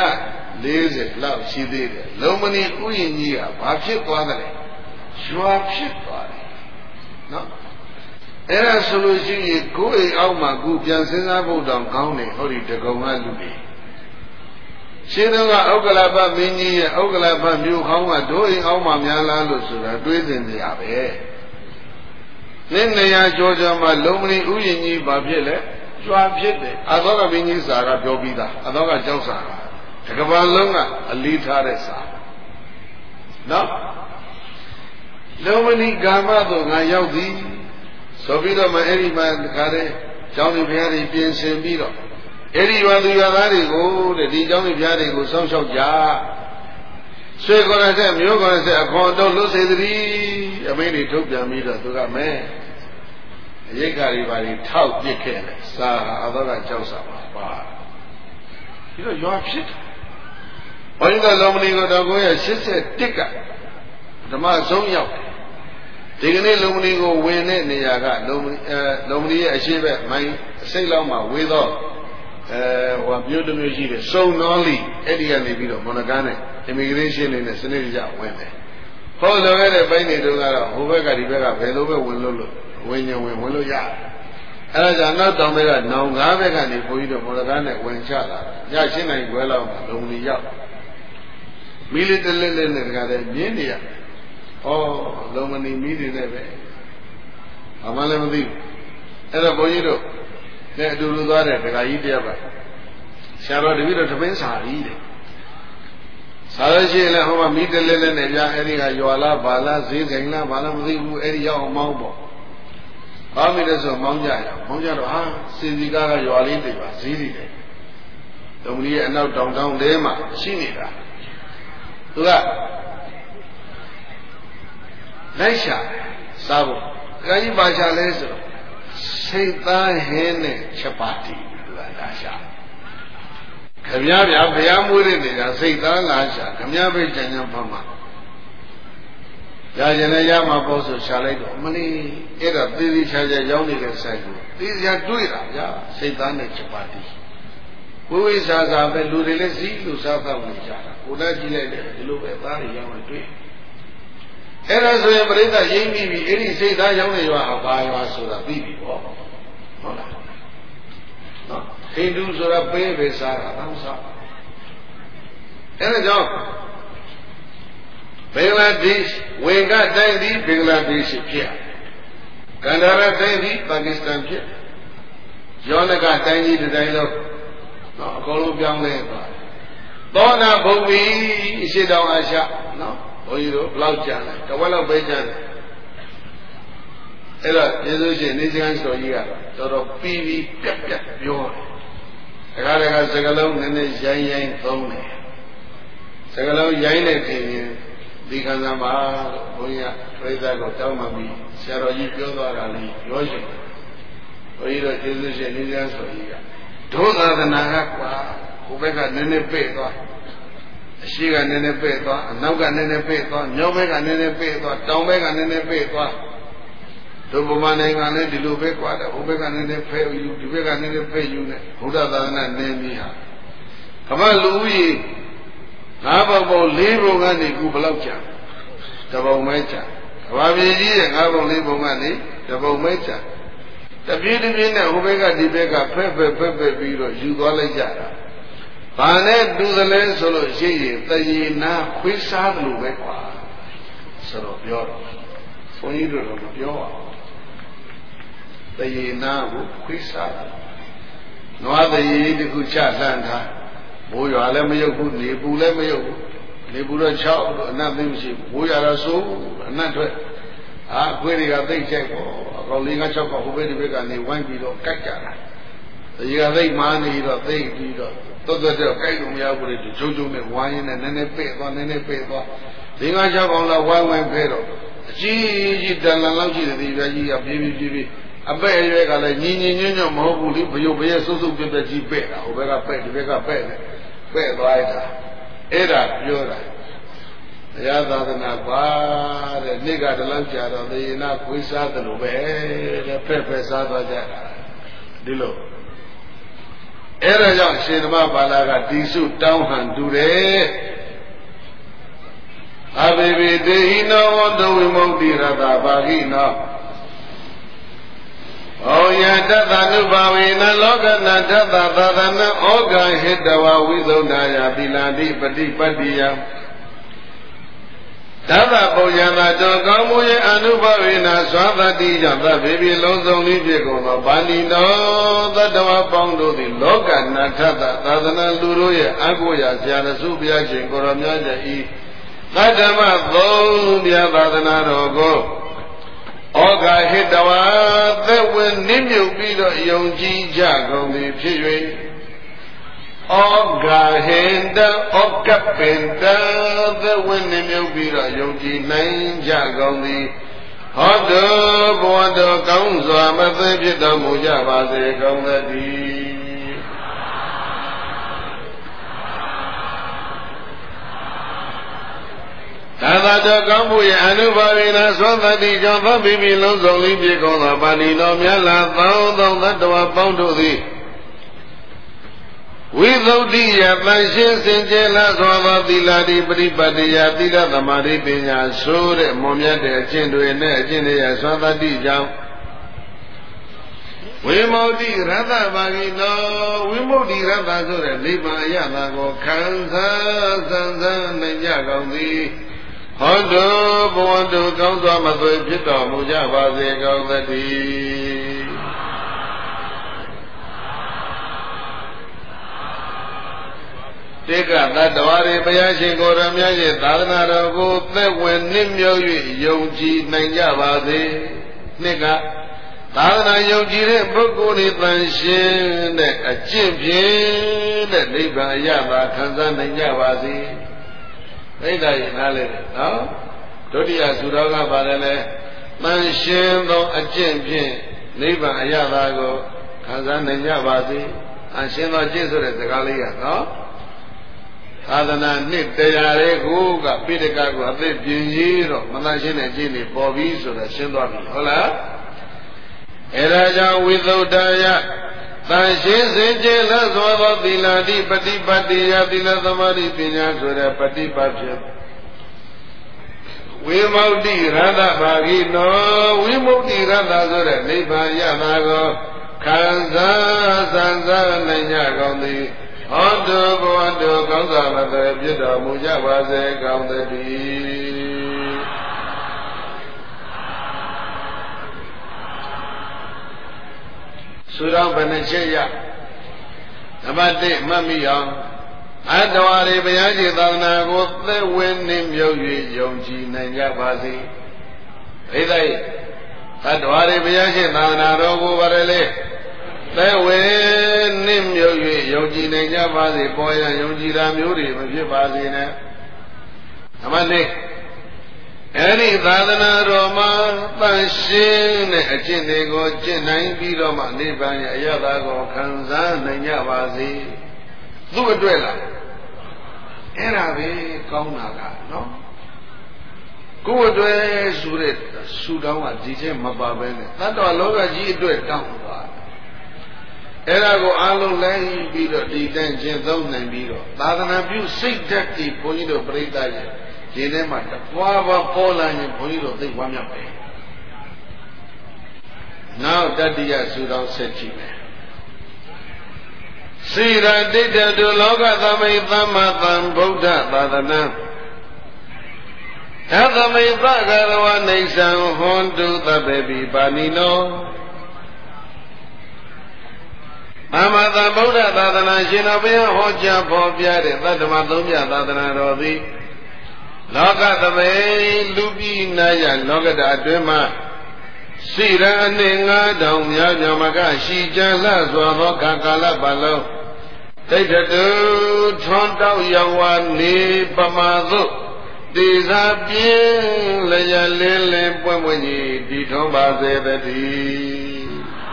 240လောက်ရှိသေးတယ်လုံမဏီဥယျင်ကြီးကဘာဖြစ်သွားတယ်ရွာဖြစ်သွားတယ်နော်အဲ့ဒါဆိုလို့ရှိရင်ကိုယ်အိမ်အောက်မှာခုပြန်စဉ်းစားဖို့တောင်ကောင်းတယ်ဟောဒီတကုံကလူတွေရှင်းတော့ကဥက္ကလပမင်းကြီးရဲ့ဥက္ကလပမြို့ခေါင်းကဒိုးအိမ်အောက်မှာများလားလို့ဆိုတာတွေးသင်ကြရပဲနှစ်200ကျော်မှလုံမဏီဥယျင်ကြီးဘာဖြစ်လဲကျွာဖြစ်တယ်အသောကမင်းကြီးစာကပြောပြီးသားအသောကကြောက်စာကတကဘာလုံးကအလေးထားတဲ့စာနော်လုံမဏီကာမတို့ငါရောက်သည်ဆိုပြီးတော့မှအဲ့ဒီမှာတခါတည်းကျောင်းကြီးဘုရားတွေပြင်ဆင်ပြီးတော့အဲ့ဒီရွာသူရွာသားတွေကိုတဲ့ဒီကျောင်းကြီးဘုရားတွေကိုစောင့်ရှောက်ကြဆွေကောရတဲ့မျိုးကောရတဲ့အခွန်တော့လွတ်စေသည်အမိန့်တွေထုတ်ပြန်ပြီးတော့သူကမဲအရိတ်ခါတွေပါတွေထောက်ပစ်ခဲ့တယ်စာအသောကကြောက်စာပါပြီးတော့ရွာဖြစ်ဘုန်းကြီးကလောမဏီကိုတော့981ကဓမ္မဆုံးရောက်ဒီကနေ့လုံမဏီကိုဝင်တဲ့နေရာကလုံမဏီရဲ့အရှိဘက်မိုင်းအစိတ်လောက်မှဝေးတော့ဟိုမြို့တစ်မြို့ရှိတယ်စုံတော်လီအဲ့ဒီကနေပြီးတော့မော်နကန်းနဲ့ immigration တွေနဲ့စနစ်တကျဝင်တယ်ဟောလောခဲ့တဲ့ပိုင်းတွေတုန်းကတော့ဟိုဘက်ကဒီဘက်ကဘယ်လိုပဲဝင်လို့ဝင်လို့ရတယ်အဲ့ဒါကြောင့်နောက်တောင်ဘက်ကနောင်9ဘက်ကနေဘုန်းကြီးတို့မော်နကန်းနဲ့ဝင်ချလာည7နိုင်ခွဲလောက်မှလုံမဏီရောက်မီလီတလက်လက်နဲ့တခါတည်းမြင်းနေရဩလုံမဏီမီးတွေနဲ့ပဲအမှန်လည်းမသိဘူးအဲ့တော့ဘုန်းကြီးတို့နဲ့အတူတူသွားတဲ့ဒကာကြီးတယောက်ကဆရာတော်တပည့်တော်တပင်းစာကြီးတဲ့စာရရှိလဲဟိုမှာမီးတလက်လက်နဲ့ပြအဲ့ဒီကရွာလားဘာလားဈေးဆိုင်လားဘာလားမသိဘူးအဲ့ဒီရောက်အောင်မောင်းပေါ့ဘာမိလဲဆိုမောင်းကြရအောင်မောင်းကြတော့ဟာစီစီကားကရွာလေးတွေပါဈေးတွေတယ်လုံမဏီရဲ့အနောက်တောင်တောင်ထဲမှာရှိနေတာသူကလိုက်ရှာစားဖို့ဒကာကြီးပါရှာလဲဆိုတော့စိတ်သားဟင်းနဲ့ချက်ပါတီသူကလာရှာခမည်းဗျာဘုရားမွေးတဲ့နေတာစိတ်သားလာရှာခမည်းပဲကြံကြံဖမ်းမှာရကျင်လည်းရမှာပေါ့ဆိုရှာလိုက်တော့မလေးအဲ့ဒါသေးသေးချာချာရောက်နေတဲ့ဆိုင်ကိုသေချာတွေ့တာဗျာစိတ်သားနဲ့ချက်ပါတီဝိဝိစာစာပဲလူတွေလည်းစီးလူစားတော့နေကြတာကိုယ်နဲ့ကြည့်လိုက်တယ်ဒီလိုပဲသားတွေရောက်မှတွေ့အဲ့ဒါဆိုရင်ပြိဿရိမ့်ပြီးပြီအဲ့ဒီစိတ်သားရောက်နေရွာဘာရွာဆိုတာသိပြီပေါ့ဟုတ်လားနော်ဟိန္ဒူဆိုတာပေးပဲစားတာတောင်းစားအဲ့ဒါကြောင့်ဘင်္ဂလားဒေ့ရှ်ဝင်ကတိုင်းသည်ဘင်္ဂလားဒေ့ရှ်ဖြစ်ကန္ဓာရတိုင်းသည်ပါကစ္စတန်ဖြစ်ယောနကတိုင်းကြီးတစ်တိုင်းလုံးနော်အကုန်လုံးပြောင်းလဲသွားသောနာဘုံမီအရှိတောင်အာရှနော်ဘုန်းကြီးတို့ဘလောက်ကြာလဲတဝက်လောက်ပဲကြာတယ်အဲ့တော့ယေရှုရှင်နေစကန်တော်ကြီးကတော့တော်ပြီးပြက်ပြောတယ်တခါစကလုံးနည်းနည်းရိုင်းသုံးတယ်စကလုံးရိုင်းတဲ့ထင်ရင်ဒီခန္ဓာမှာဘုန်းကြီးကပြိဿကိုတောင်းမှပြီးဆရာတော်ကြီးပြောသွားတာလေးပြောရှင်ဘုန်းကြီးတို့ယေရှုရှင်နေစကန်တော်ကြီးကဒုသာသနာကကွာဟိုဘက်ကနည်းနည်းပဲ့သွားအရှိကနည်းနည်းပဲ့သွားအနောက်ကနည်းနည်းပဲ့သွားမြောက်ဘက်ကနည်းနည်းပဲ့သွားတောင်ဘက်ကနည်းနည်းပဲ့သွားတို့ဗမာနိုင်ငံလည်းဒီလိုပဲကွာတယ်ဟိုဘက်ကနည်းနည်းဖဲယူဒီဘက်ကနည်းနည်းဖဲယူနဲ့ဘုရားသာသနာနည်းပြီးဟာကမ္ဘာလူဦးရေ9ပုံပုံ4ပုံကနေခုဘယ်လောက်ကြာတပုံမဲကြာကမ္ဘာပြည်ကြီးရဲ့9ပုံ4ပုံကနေတပုံမဲကြာတပြေးတပြေးနဲ့ဟိုဘက်ကဒီဘက်ကဖက်ပြီးတော့ယူသွားလိုက်ကြတာဘာနဲ့တူသလဲဆိုလို့ရှိရင်တရေနာခွေးစားတယ်လို့ပဲကွာဆိုတော့ပြောတော့ဘုန်းကြီးတို့တော့မပြောပါဘူးတရေနာကိုခွေးစားတယ်နွားတရေတခုချလှမ်းထားမိုးရွာလည်းမရုပ်ဘူးနေပူလည်းမရုပ်ဘူးနေပူတော့6တော့အနတ်သိမရှိဘူးမိုးရွာတော့ဆိုးအနတ်ထွက်ခွေးတွေကသိကြိုက်ပေါ့အကောင်၄-၅-6ကဟိုဘက်ဒီဘက်ကနေဝိုင်းပြီးတော့ကြိုက်ကြတာတရေကသိမာနေတော့သိပြီးတော့တော်တော်တော့ကြိုက်လို့မရဘူးလေဂျုံဂျုံနဲ့ဝိုင်းရင်းနဲ့နည်းနည်းပဲ့သွား၄-၅-6ကောင်လောက်ဝိုင်းဝိုင်းဖဲတော့အကြီးကြီးတန်လန်လောက်ရှိတဲ့ဒီပြကြီးကပြေးအပဲ့ရွယ်ကလည်းညီညွတ်မဟုတ်ဘူးလေဘယုတ်ဘရဲ့စုပ်စုပ်ပြက်ပြက်ကြီးပဲ့တာဟိုဘက်ကပဲ့ဒီဘက်ကပဲ့တယ်ပဲ့သွားတာအဲ့ဒါပြောတာတရားသာသနာပါတဲ့နေ့ကတလောက်ကြာတော့သေနာခွေးစားတယ်လို့ပဲတဲ့ဖက်စားသွားကြတာဒီလိုအဲ့ဒါကြောင့်ရှင်ဓမ္မပါဠိကတိစုတောင်းဟန်တူတယ်အဘိဗေတေဟိနောဝတ္တဝိမု ക്തി ရတပါဟိနောဩယတတ္တ ानु ဘာဝေနလောကနာတတ္တသာသနာဩဃဟိတဝဝိသုဒ္ဓာယသီလတိပฏิပတ္တိယသဗ္ဗပုညတာတောကောင်းမှုရဲ့အနုဘဝေနစွာသတိကြောင့်သဗ္ဗေပိလုံးစုံလေးဖြစ်ကုန်သောဗာဏိတောသတ္တဝပေါင်းတို့သည်လောကနာထတသာသနာလူတို့ရဲ့အကုရာဆရာစုဘုရားရှင်ကိုရောမြတ်ကြီးဤသတ္တမသုံးပြသာသနာတော်ကိုဩဃဟိတဝါသက်ဝင်နစ်မြုပ်ပြီးတော့ယုံကြည်ကြကုန်သည်ဖြစ်၍ဩဃဟိတဩကပင်တသက်ဝင်နစ်မြုပ်ပြီးတော့ယုံကြည်နိုင်ကြကုန်သည်ဟောတုဘဝတော်ကောင်းစွာမသိဖြစ်တော်မူကြပါစေကုန်သတည်းသာသာတော်ကောင်းမှုရဲ့အနုဘာဝေနသောသတိကြောင့်သောပိပိလုံးစုံလေးပြေကုန်သောပါဠိတော်များလာသောသတ္တဝါပေါင်းတို့သည်ဝိသုဒ္ဓိယတန်ရှင်းစင်ကြယ်လာစွာသောသီလတိပရိပတ်တိယသီလသမာဓိပညာဆိုတဲ့မွန်မြတ်တဲ့အကျင့်တွေနဲ့အကျင့်တွေရဲ့သောသတိကြောင့်ဝိမု ക്തി ရတ္တပါဠိတော်ဝိမု ക്തി ရတ္တဆိုတဲ့နိဗ္ဗာန်အရသာကိုခံစားစံစားနိုင်ကြကုန်သည်ဟောတုဘဝတုကောင်းစွာမသွေဖြစ်တော်မူကြပါစေကုန်သတည်းတေကသတ္တဝါတွေဘုရားရှင်ကိုယ်တော်မြတ်ရဲ့သာသနာတော်ကိုသက်ဝင်နစ်မြုပ်၍ယုံကြည်နိုင်ကြပါစေနှစ်ကသာသနာယုံကြည်တဲ့ပုဂ္ဂိုလ်တွေတန်ရှင်းတဲ့အကျင့်ဖြင့်တဲ့နိဗ္ဗာန်အရသာခံစားနိုင်ကြပါစေသိတာရင်နားလဲနော်ဒုတိယသုတော်ကပါတယ်လေတန်ရှင်းသောအကျင့်ဖြင့်နိဗ္ဗာန်အရသာကိုခံစားနိုင်ကြပါစေအရှင်းသောအကျင့်ဆိုတဲ့စကားလေးကနော်သာသနာနှစ်တရားတွေကိုကပိဋကကိုအသိပြင်းကြီးတော့မတန်ရှင်းတဲ့အကျင့်တွေပေါ်ပြီးဆိုတော့ရှင်းသွားပြီဟုတ်လားအဲဒါကြောင့်ဝိသုဒ္ဓယတန်ရှင်းစင်ကြယ်လက်စွာသောသီလတိပฏิပတ်တိယသီလသမာဓိပညာဆိုတဲ့ပฏิပတ်ဖြင့်ဝိမု ക്തി ရတ္တပါဠိနောဝိမု ക്തി ရတ္တဆိုတဲ့နိဗ္ဗာန်ရတာကိုခံစားစံစားနိုင်ကြကုန်သည်ဟောတုဘဝတုကောင်းစွာမသွေဖြစ်တော်မူကြပါစေကောင်းသတည်းသုတော်ဘယ်နှချက်ရနံပါတ်1မှတ်မိအောင်အတ္တဝါတွေဘုရားရှင်သာသနာကိုသက်ဝင်နှင့်မြုပ်၍ယုံကြည်နိုင်ကြပါစေ။ဣသိအတ္တဝါတွေဘုရားရှင်သာသနာတော်ကိုပါလေသက်ဝင်နှင့်မြုပ်၍ယုံကြည်နိုင်ကြပါစေပေါ်ရယုံကြည်တာမျိုးတွေမဖြစ်ပါစေနဲ့။နံပါတ်2အဲ့ဒီသာသနာတော်မှာတန်ရှင်းတဲ့အကျင့်တွေကိုကျင့်နိုင်ပြီးတော့မှနိဗ္ဗာန်ရဲ့အရသာကိုခံစားနိုင်ကြပါစေသူ့အတွက်လားအဲ့ဒါပဲကောင်းတာကနော်ကိုယ်အတွက်ဆိုတဲ့ဆူတောင်းကဒီချက်မပါပဲနဲ့တတ္တဝလောကကြီးအတွက်တောင်းသွားအဲ့ဒါကိုအလုံးလိုက်ပြီးတော့ဒီတန်းကျင့်သုံးနိုင်ပြီးတော့သာသနာပြုစိတ်ဓာတ်ကြီးဘုန်းကြီးတို့ပြိဿရဲ့ဒီထဲမှာတပွားပွားပေါ်လာရင်ဘုန်းကြီးတို့သိဝမ်းမြောက်တယ်နောက်တတိယဆူတောင်းဆက်ကြည့်မယ်စိရတိတ္တတုလောကသမိသမ္မာသံဗုဒ္ဓသာသနာ Athamipa Garawa Nisan Hondu the baby Banino Amada Buddha Dadana Shinabia Hoja Bobia Tadamatumia Dadana Rodi Loga the May Lubi Naya Loga Dima Sira Ninga Dom Yamaga Shijala Zwa Kakala Balo Take the Tonta Yawa Ni Pamadu Disappear, Laya Lily, Pumwini, Ditomba Zebedi.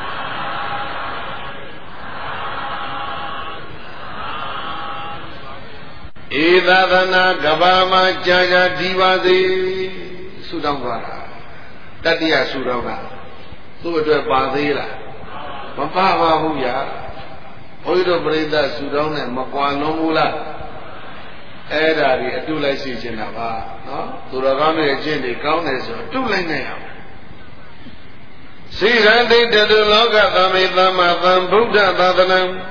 Idadana Gabama Jaja Divazi Sudamvara. Tatia Sudama. Suva Badila. Papa Huya. Oido Breda Sudan and Makwano Mula. Era di tu lai si chenava, no? Turagame cheni kaune so tu lai ne yao. Sirante tedu loka tamidama tam Buddha tadanam.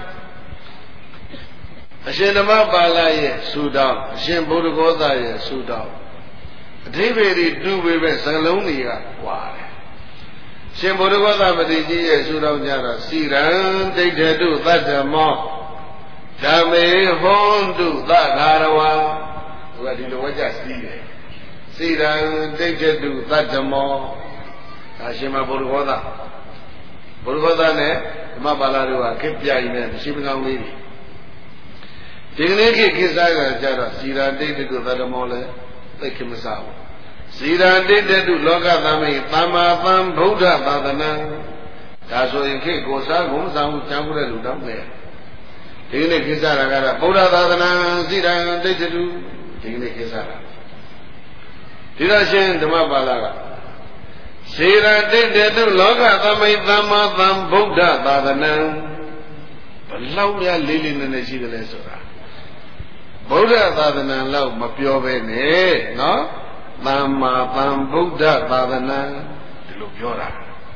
Ashenama pala ye sudam, Ashen Buddha Goda ye sudam. Adhiveri du bebe sangalong niya wale. Ashen Buddha Goda madiji ye sudam jara sirante tedu tadamo. Dame Hondu Dagarawa Radilo Waja Siran Dejedu Tajamo Ashima Burgoda Burgoda ne Mabalarua Kipya in Shibangli Tigniki Kisaga Jara Siran Dejedu Tajamole Takimasaw Siran Dejedu Loga Dame Tama Tam Buddha Tadana Taso in Ki Gosa Gumsam Chamura Ludam there. Tigni Kisara Gara, Buddha Dadana, Zira, Dejedu, Tigni Kisara. Tirashin, Damabalaga. Sira Dejedu, Loga, Tamai Dama, Tam Buddha Dadana. Lauya Lili Nashi Lesora. Buddha Dadana, Love Mapiove, no? Dama, Tam Buddha Dadana, Tilupura.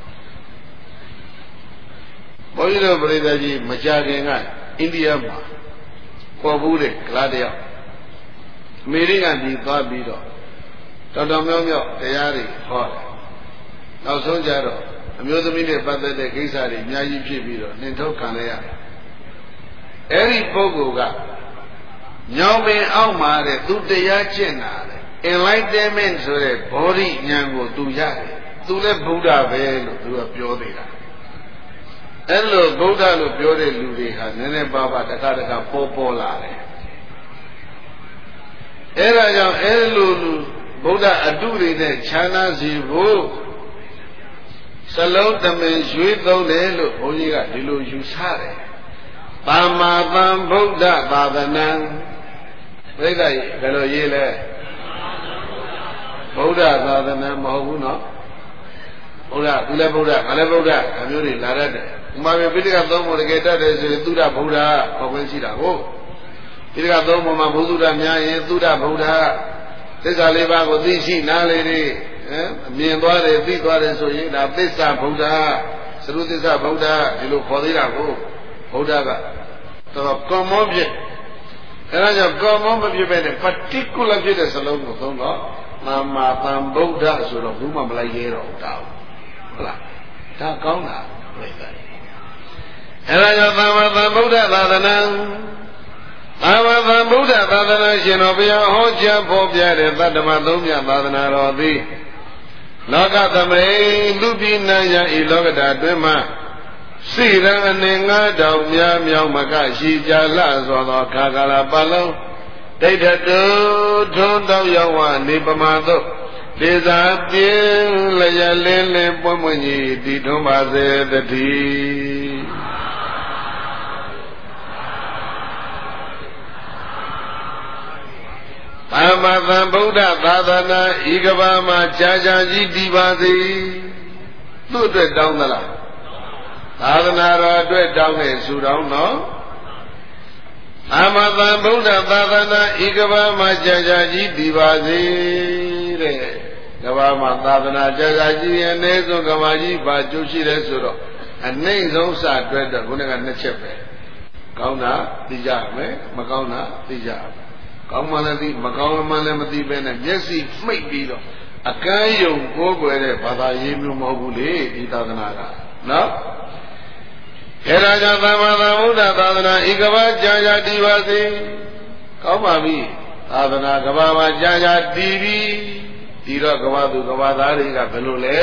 Boylo Bredaji, Machagan. India ma Kobure, Gladia Meeting and the Babido Tadomio, Tayari, Hot. Now so Jaro, Amusement Pata de Kisari, Nyaji Pibido, Ninto Kanea. Eri Pogoga Nyome Almare, Tuteya Chena, enlightenment so that body Nyango Tuyari, Tule Buddha Velo, to a Piodira. Hello, Buddha lo Piore Ludiha, Nene Baba, Takataka Popolare. Era young Elu Buddha Aduri, China Zivu Salon the Mensuit, though Lelo, Oliga, Dilu Yusare. Tama Tam Buddha, Badanan. Vega, Velo Yele Buddha, Badanan, Mahuna. Buddha, Tule Buddha, Kale Buddha, Kamuri, Larade. Mama Pitica Domo to get is Dura Buddha, Pavensida. Oh, Pitica Domo, Buddha, Mia, Dura Buddha. This I live out with this, Nalady, me and Dore, Bigore, so you have this Buddha, Sarutisa Buddha, you look for the Buddha. So come on, and I have come on, you made a particular business alone with Mama Tam Buddha, so of whom I'm like here of down. Takona. And I have Buddha Dadana. I have Buddha Dadana, Shinobia, Hoja, Bobia, Badamadomia, Badana Rodi. Loga the May, Lubina, Ilogada, Dema, Sira, Ninga, Domia, Makashi, Jala, Zola, Kagala, Balo, they do, don't know your one, Nipamado. Disappear, Laya Lele, Pomoni, Ditomase, the tea. Amazan Buddha, Dadana, Igavama, Jajaji, Divasi. Look it down the line. Dadana, do it down here, Sudan, no? Amazan Buddha, Dadana, Igavama, Jajaji, Divasi. Gavama Dadana Jajaji and Nezo Gamaji Bajushi Resuro and Nezo Sa Dread the Gunaga Nechepe. Kauna, Dijame, Makauna, Dijam. ကောင်းမှလည်းသိမကောင်းမှလည်းမသိပဲနဲ့မျက်စိမှိတ်ပြီးတော့အကန့်ယုံကိုးကွယ်တဲ့ဘာသာရေးမျိုးမဟုတ်ဘူးလေဒီသာသနာကနော်အဲဒါကြောင့်သမ္မာသမ္ဗုဒ္ဓသာသနာဤကဘာကြာကြာတည်ပါစေကောင်းပါပြီသာသနာကဘာမှာကြာကြာတည်ပြီးဒီတော့ကဘာသူကဘာသားတွေကဘယ်လိုလဲ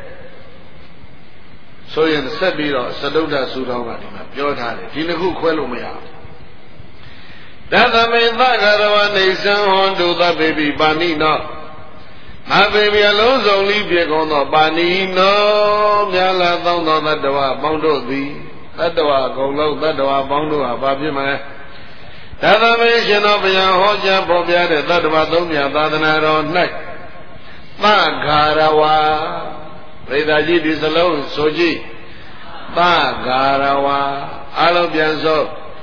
ဆိုရင်ဆက်ပြီးတော့သတုဒ္ဓဆုတောင်းကဒီမှာပြောထားတယ်ဒီနှစ်ခုခွဲလို့မရဘူးသတ္တမေသဂရဝနေသံဟွန်တုသဗ္ဗေပိပါဏိနောအဘေဘီအလုံးစုံလိပြေကုန်သောပါဏိနောမြတ်လာသောသတ္တဝါပေါင်းတို့သည်သတ္တဝါအကုန်လုံးသတ္တဝါပေါင်းတို့ဟာဘာဖြစ်မလဲသတ္တမေရှင်တော်ဘုရားဟောကြားပေါ်ပြတဲ့သတ္တဝါသုံးမြတ်သာသနာတော်၌သဂရဝါပရိသတ်ကြီးဒီစလုံးဆိုကြည့်သဂရဝါအလုံးပြန်ဆို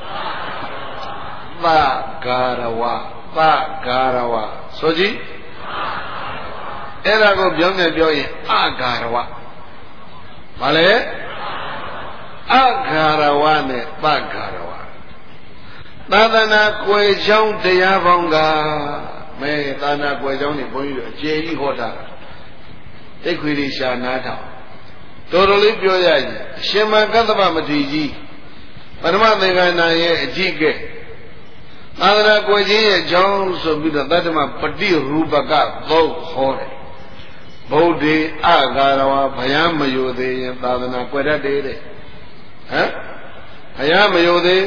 သဂရဝါသဂရဝါဆိုကြည့်အဲ့ဒါကိုပြောင်းပြန်ပြောရင်အဂါရဝဘာလဲအဂါရဝနဲ့သဂါရဝသာသနာကွယ်ချောင်းတရားပေါင်းကမဲသာသနာကွယ်ချောင်းနေဘုန်းကြီးတို့အကျေကြီးဟောတာတိတ်ခွေလေးရှာနားထောင်တော်တော်လေးပြောရရင်အရှင်မကတ္တဗမထေရကြီးပထမသင်္ကန်းနာရဲ့အကြီးကဲသာသနာကွယ်ခြင်းရဲ့အကြောင်းဆိုပြီးတော့တတ္တမပฏิရူပကသုံးဟောတယ်ဗုဒ္ဓေအဂါရဝဘယံမယိုသေးရင်သာသနာကွယ်တတ်တယ်တဲ့ဟမ်ဘယံမယိုသေး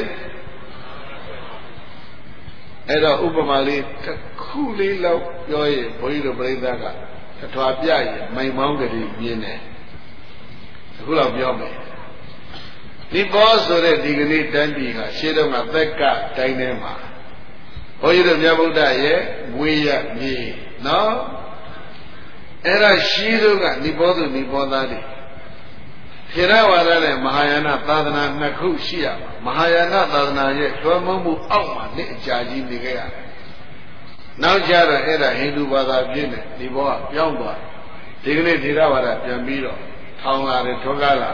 အဲ့တော့ဥပမာလေးတစ်ခုလေးလောက်ပြောရင်ဘုန်းကြီးတို့ပြိဿကတထွာပြရင်မိန်မောင်းကလေးမြင်တယ်အခုလောက်ပြောမယ်ဒီဘောဆိုတဲ့ဒီကနေ့တန်းပြည်ကရှေးတုန်းကသက်ကတိုင်းထဲမှာဘုန်းကြီးတို့မြတ်ဗုဒ္ဓရဲ့ဝေရမြေနော်အဲ့ဒါရှိသူကနိဘောသူနိဘောသားတွေထေရဝါဒနဲ့မဟာယာနသာသနာနှစ်ခုရှိရမှာမဟာယာနသာသနာရဲ့တွယ်မမှုအောက်မှာနှစ်အကြာကြီးနေခဲ့ရတယ်နောက်ကျတော့အဲ့ဒါဟိန္ဒူဘာသာပြည့်နဲ့ဒီဘောကပြောင်းသွားဒီကနေ့ထေရဝါဒပြန်ပြီးတော့ထောင်လာတယ်ထွန်းကားလာ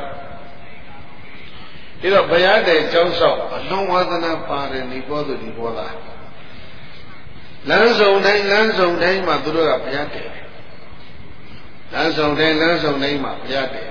တယ်ဒါတော့ဘုရားတဲ့ကျောင်းဆောက်အလုံးဝါသနာပါတယ်နိဘောသူနိဘောသားလမ်းစုံတိုင်းမှာသူတို့ကဘုရားတယ်လမ်းဆောင်တိုင်းမှာဘုရားတည်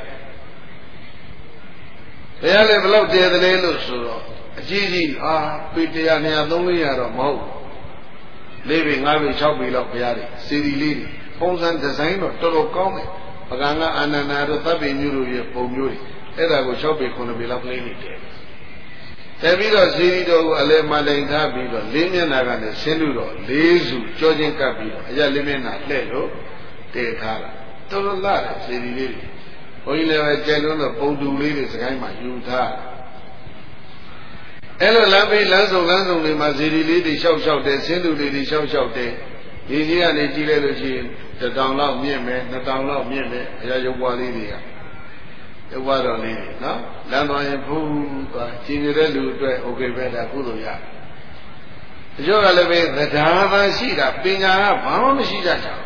ဘုရားလည်းဘလောက်တည်တယ်လို့ဆိုတော့အကြီးကြီးပေ100 200 300တော့မဟုတ်4ပေ5ပေ6ပေလောက်ဘုရားတွေစီရီလေးတွေပုံစံဒီဇိုင်းတော့တော်တော်ကောင်းတယ်ပကံကအာနန္ဒာတို့သဗ္ဗညုတို့ရဲ့ပုံမျိုးတွေအဲ့ဒါကို6ပေ9ပေလောက်ကလေးနေတယ်တယ်ပြီးတော့စီရီတော်ကိုအလဲမတိုင်ထားပြီးတော့လေးမျက်နှာကနေဆင်းလို့တော့4စုကြောချင်းကပ်ပြီးတော့အရာလေးမျက်နှာလှဲ့လို့တည်ထားတာတော်တော်လာတယ်စီရီလေးတွေဘုန်းကြီးလည်းပဲကျန်လို့ပုံတူလေးတွေစကိုင်းမှာယူထားအဲ့လိုလမ်းပေးလမ်းစုံတွေမှာစီရီလေးတွေရှောက်တယ်ဆင်းတူလေးတွေရှောက်တယ်ဒီကြီးကနေကြည့်လိုက်လို့ရှိရင်1000လောက်မြင့်မယ်2000လောက်မြင့်မယ်အရာရုပ်ပွားလေးတွေကရုပ်ပွားတော်လေးတွေနော်လမ်းသွားရင်ဖူးသွားကြည်နေတဲ့လူအတွက်โอเคပဲဒါကုသိုလ်ရအကျော်ကလည်းပဲသဒ္ဒါသာရှိတာပညာကဘာမှမရှိကြကြ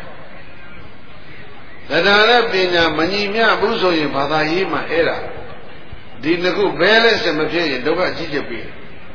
ဘူးသဒ္ဒါနဲ့ပညာမညီမျှဘူးဆိုရင်ဘာသာရေးမှာအဲ့ဒါဒီနှစ်ခုဘဲလဲစမဖြစ်ရင်ဒုက္ခကြီးချက်ပြီ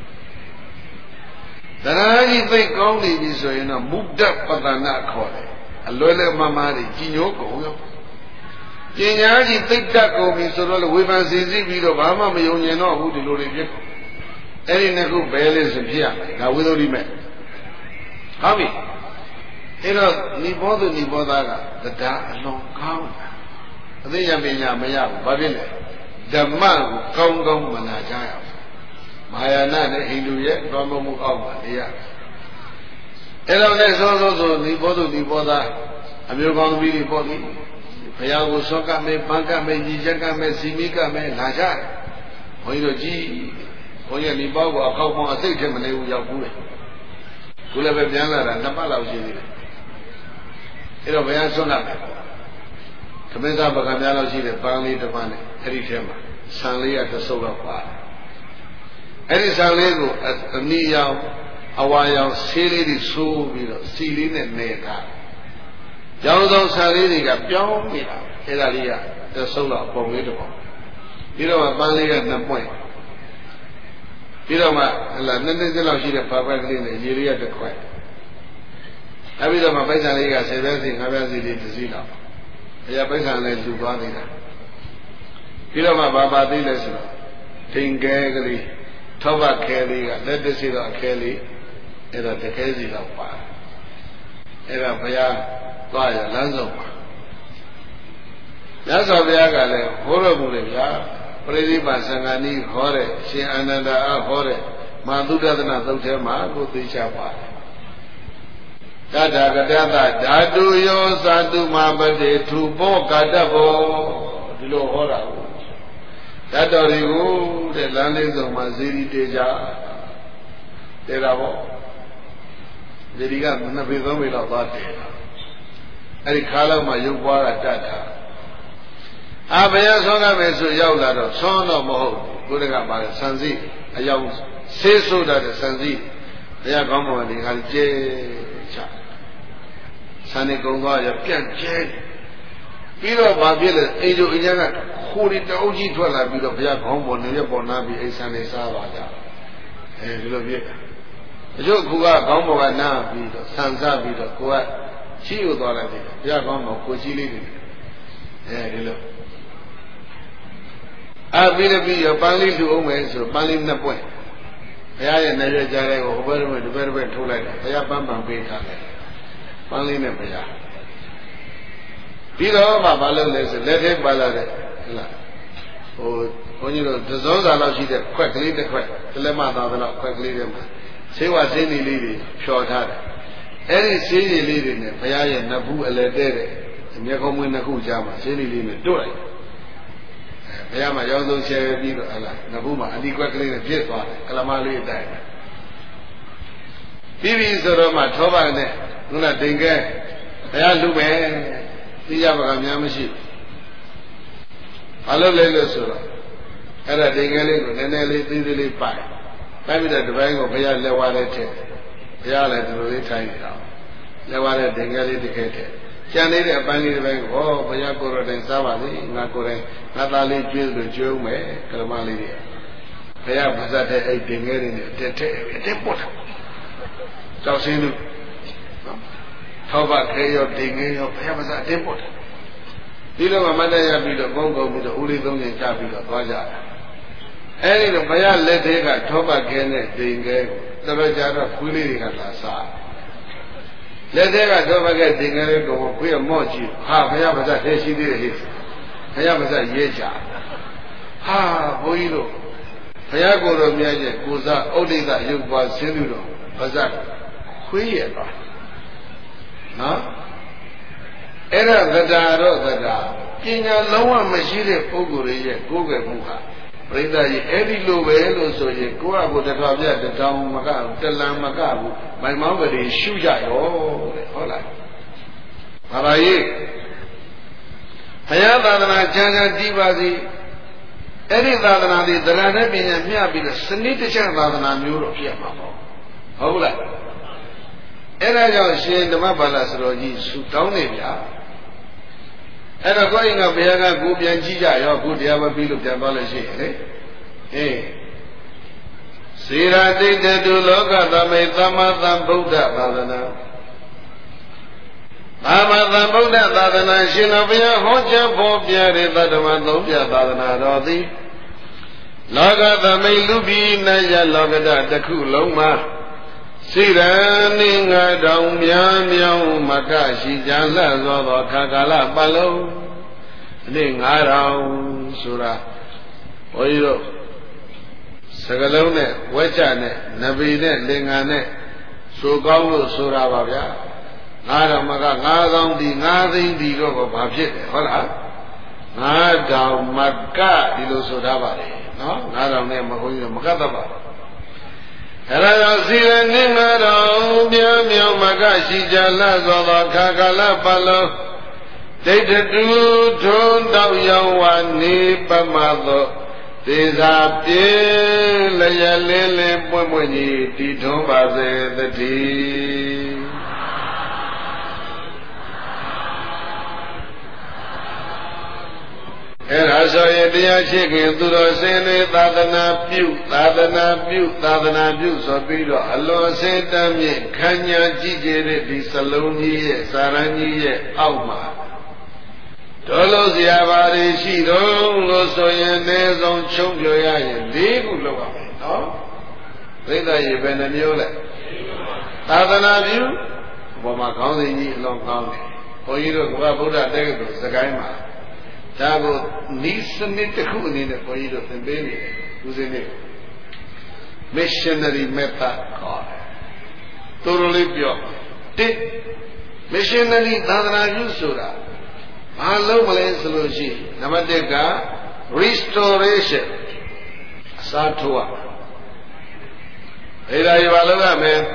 သဒ္ဒါကြီးသိကောင်းနေပြီဆိုရင်တော့မုဒ္ဒပတ္တနာခေါ်တယ်အလွယ်လွယ်မမာတွေကြီးညိုကုန်ရောပညာကြီးသိတတ်ကုန်ပြီဆိုတော့ဝေဖန်စီစီပြီးတော့ဘာမှမယုံကျင်တော့ဘူးဒီလိုတွေဖြစ်ကုန်အဲ့ဒီနှစ်ခုဘဲလဲစဖြစ်ရမယ်ဒါဝိသုဒ္ဓိမဲ့ဟုတ်ပြီအဲ့တော့နိဘောသူနိဘောသားကတရားအလွန်ကောင်းတာအသိဉာဏ်ပညာမရဘူးဘာဖြစ်လဲဓမ္မကိုကောင်းကောင်းမနာကြရဘူးမဟာယာနနဲ့ဟိန္ဒူရဲ့တော်မှုအောက်မှာနေရအဲ့တော့လည်းစောနိဘောသူနိဘောသားအမျိုးကောင်းသမီးတွေပေါ့လေဘုရားကိုစောကမဲ့ပန်းကမဲ့ညီချက်ကမဲ့စီမိကမဲ့လာကြတယ်ဘုန်းကြီးတို့ကြီးဘုန်းကြီးနိဘောကိုအခောက်ပေါင်းအစိတ်ထက်မနေဘူးရောက်ဘူးလေခုလည်းပဲပြန်လာတာ2ပတ်လောက်ရှိသေးတယ်အဲ့တော့ဘုရားဆွမ်းလာတယ်သမင်းသားပကံများလောက်ရှိတဲ့ပန်းလေးတစ်ပန်းနဲ့အဲ့ဒီထဲမှာဆံလေးကတစ်စုပ်တော့ပါတယ်အဲ့ဒီဆံလေးကိုအနီရောင်အဝါရောင်ဆေးလေးတွေဆိုးပြီးတော့စီလေးနဲ့နေတာကျောင်းဆောင်ဆံလေးတွေကပြောင်းနေတာအဲ့ဒါလေးကတစ်စုပ်တော့ပုံလေးတစ်ပုံပြီးတော့ပန်းလေးက2ပွင့်ပြီးတော့မှဟလာနှစ်လောက်ရှိတဲ့ပါပတ်ကလေးနဲ့ရေလေးကတစ်ခွက်နောက်ပြီးတော့မှပိုက်ဆံလေးက10ပြားစီ9ပြားစီလေးတစ်စီးတော့ဘုရားပိုက်ဆံလေးလူသွားသေးတာပြီးတော့မှဘာပါသေးလဲဆိုတော့ထင်ကဲကလေးထောပတ်ခဲလေးကလက်တစီတော့အခဲလေးအဲ့တော့တခဲစီတော့ပါအဲ့ဒါဘုရားသွားရလမ်းဆုံးပါမြတ်စွာဘုရားကလည်းဟောတော်မူတယ်ဗျာပရိသေပါသံဃာနီးဟောတဲ့ရှင်အာနန္ဒာဟောတဲ့မာသုဒ္ဒနာသုတ်ထဲမှာကိုသိချပါတယ်တတကတသဓာတုယောသတုမပတိထုဘောကာတဘောဒီလိုဟောတာကိုဓာတ်တော်တွေကိုတဲ့လမ်းလေးစုံမှာဇေဒီတေကြတေတာပေါ့ဇေဒီကနှစ်ပေသုံးပေလောက်သွားတယ်အဲ့ဒီခါလောက်မှရုပ်ပွားတာတတ်တာဘယ်ရဆုံးကမယ်ဆိုရောက်လာတော့ဆုံးတော့မဟုတ်ဘူးကိုယ်ကပါဆန်စီအယောင်ဆေးဆိုးတာတဲ့ဆန်စီဘုရားကောင်းပေါ်ဒီခါကျဲချဆန်နေကုံသွားရပြန့်ကျဲပြီးတော့ဘာဖြစ်လဲအိမ်ကျိုအိမ်ကျကခိုးရီတအုပ်ကြီးထွက်လာပြီးတော့ဘုရားကောင်းပေါ်နေရပေါ်နာပြီးအိမ်ဆန်နေစားပါကြဒီလိုဖြစ်တာအကျိုးကူကကောင်းပေါ်ကနားပြီးတော့ဆန်စားပြီးတော့ကိုကချီးယူသွားလိုက်တယ်ဘုရားကောင်းပေါ်ကိုချီးလေးတွေဒီလိုပြီးရပန်းလေးလူအောင်မယ်ဆိုပန်းလေးနှစ်ပွင့်ဘုရားရဲ့နေရကြတဲ့ကိုဟိုဘက်တစ်ဘက်ထိုးလိုက်တယ်ဘုရားပန်းပန်ပေးထားတယ်ပန်းလေးနဲ့ဘုရားပြီးတော့မှဘာလုပ်လဲဆိုလက်ထဲပါလာတဲ့ဟုတ်လားဟိုဘုန်းကြီးတို့သဇောစာလောက်ရှိတဲ့ခွက်ကလေးတစ်ခွက်တလက်မသားတော့ခွက်ကလေးတွေမှာဆေးဝါးဆေးနေလေးတွေဖြော်ထားတယ်အဲ့ဒီဆေးရည်လေးတွေနဲ့ဘုရားရဲ့နဘူးအလဲတဲ့မျက်ခုံးမွေးနှစ်ခုကြားမှာဆေးလေးလေးနဲ့တွတ်လိုက်ဘုရားမှာရောင်းဆုံးချဲပြီးတော့ဟလာနဘူးမှာအဒီကွက်ကလေးနဲ့ပြစ်သွားတယ်ကလမလေးတိုက်တယ်ပြီးပြီဆိုတော့မှထောပါနဲ့ခုနတင်ကဲဘုရားလူမယ်သိကြပါကများမရှိဘူးဘာလို့လဲလို့ဆိုတော့အဲ့ဒါတင်ကဲလေးကိုနည်းနည်းလေးသေးသေးလေးပိုက်ပြီးတော့ဒီပိုင်းကိုဘုရားလက်ဝါးလေးထည့်ဘုရားလည်းဒီလိုလေးထိုင်နေတာလက်ဝါးလေးတင်ကဲလေးတစ်ခဲထည့်ကျန်နေတဲ့အပိုင်းလေးတစ်ပိုင်းကိုဘုရားကိုယ်တော်တိုင်စားပါလေငါကိုယ်တိုင်ငါသားလေးကျွေးလို့ကျွေးမယ်ကလမလေးတွေဘုရားပါဇတ်တဲ့အဲ့တင်ငယ်တွေနဲ့တက်ပုတ်တောက်စင်းတို့ထောက်ပါခဲရောတင်ငယ်ရောဘုရားပါဇတ်တက်ပုတ်ဒီလိုမှမတရပြီးတော့ကောင်းပြီးတော့ဦးလေးသုံးရင်ချပြီးတော့သွားကြတာအဲ့ဒီတော့ဘုရားလက်သေးကထောပါခဲနဲ့တင်ငယ်ကိုတော်ကြတော့ခွေးလေးတွေကလာစားလက်သေးကထောပါခဲတင်ငယ်လေးကိုခွေးမော့ကြည့်ဟာဘုရားပါဇတ်ထဲရှိသေးတယ်ဟိဘုရားပါဇတ်ရေးချဟာဘုန်းကြီးတို့ဘုရားကိုယ်တော်မြတ်ရဲ့ကိုစားဥဒိဋ္ဌရုပ်ပွားဆင်းပြီးတော့ပါဇတ်ခွေးရသွားနော်အဲ့ဒါသဒ္ဒါတော့သဒ္ဒါပညာလုံးဝမရှိတဲ့ပုဂ္ဂိုလ်ရဲ့ကိုယ်ကမှုဟာပရိသတ်ကြီးအဲ့ဒီလိုပဲလို့ဆိုရင်ကိုယ့်အကိုတစ်ထောင်ပြတစ်ထောင်မကဘူးတလံမကဘူးမိုင်မောင်းကလေးရှုကြရောတဲ့ဟုတ်လားဘာသာရေးဘုရားသာသနာချမ်းသာတည်ပါစေအဲ့ဒီသာသနာတွေသရဏနဲ့ပညာမျှပြီးတော့စနစ်တကျသာသနာမျိုးတော့ဖြစ်မှာပေါ့ဟုတ်လားအဲ့ဒါကြောင့်ရှင်ဓမ္မပါဠိစတော်ကြီးဆူတောင်းနေဗျာအဲ့တော့ကိုယ်ရင်ကဘုရားကကိုပြန်ကြည့်ကြရောကိုတရားမပြီးလို့ပြန်သွားလို့ရှိရင်လေစေရာတိတ္တတုလောကသမိသမ္မာသမ္ဗုဒ္ဓသာသနာသမ္မာသမ္ဗုဒ္ဓသာသနာရှင်တော်ဘုရားဟောကြားဖို့ပြတဲ့သတ္တမသုံးပြသာသနာတော်သည်လောကသမိလူပြည်နယလောကဓာတ်တစ်ခုလုံးမှာစိရနိငါတောင်များမြောင်မကရှိကြလှသောခါကာလပတ်လုံးအနည်း9000ဆိုတာဘုန်းကြီးတို့စကလုံးနဲ့ဝက်ချနဲ့နဗီနဲ့လင်္ကာနဲ့ဆိုကောင်းလို့ဆိုတာပါဗျာ9000မက9000ဒီ9သိန်းဒီတော့ဘာဖြစ်လဲဟုတ်လား9000မကဒီလိုဆိုတာပါလေနော်9000နဲ့မဟုတ်ရင်မကတ်တတ်ပါဘူးအဲ့ဒါကြောင့်စီရနေငါတော်ပြမြောင်မကရှိကြလှသောခါကာလပတ်လုံးဒိဋ္ဌတုထုံတောက်ရောင်ဝနေပမသောသေစာပြေလျက်လင်းလင်းပွင့်ပွင့်ကြီးတည်ထွန်းပါစေတည်းအဲ့ဒါဆိုရင်တရားရှိခင်သူတော်စင်တွေသာသနာပြုဆိုပြီးတော့အလွန်စင်တမ်းမြင့်ခမ်းညာကြည့်ကြတဲ့ဒီစလုံးကြီးရဲ့စာရန်ကြီးရဲ့အောက်မှာတော်လို့စရာပါတွေရှိတော့လို့ဆိုရင်အနည်းဆုံးချုံပြောရရင်၄ခုလောက်ပါမယ်နော်သိတဲ့ရေပဲနှမျိုးလဲသာသနာပြုဘောမှာခေါင်းစဉ်ကြီးအလွန်ကောင်းတယ်ဘုန်းကြီးတို့ကဗုဒ္ဓတက္ကသိုလ်စကိုင်းမှာဒါကိုဤစနစ်တစ်ခုအနေနဲ့ဘုန်းကြီးတို့သင်ပေးနေတယ်ဦးဇင်းတွေ missionary method ခေါ်တယ်တော်တော်လေးပြောတစ် missionary သာသနာပြုဆိုတာဘာလို့မလဲဆိုလို့ရှိရင်နံပါတ်1က restoration အစားထိုးရအဲ့ဒါကြီးဘာလုပ်ရမလဲ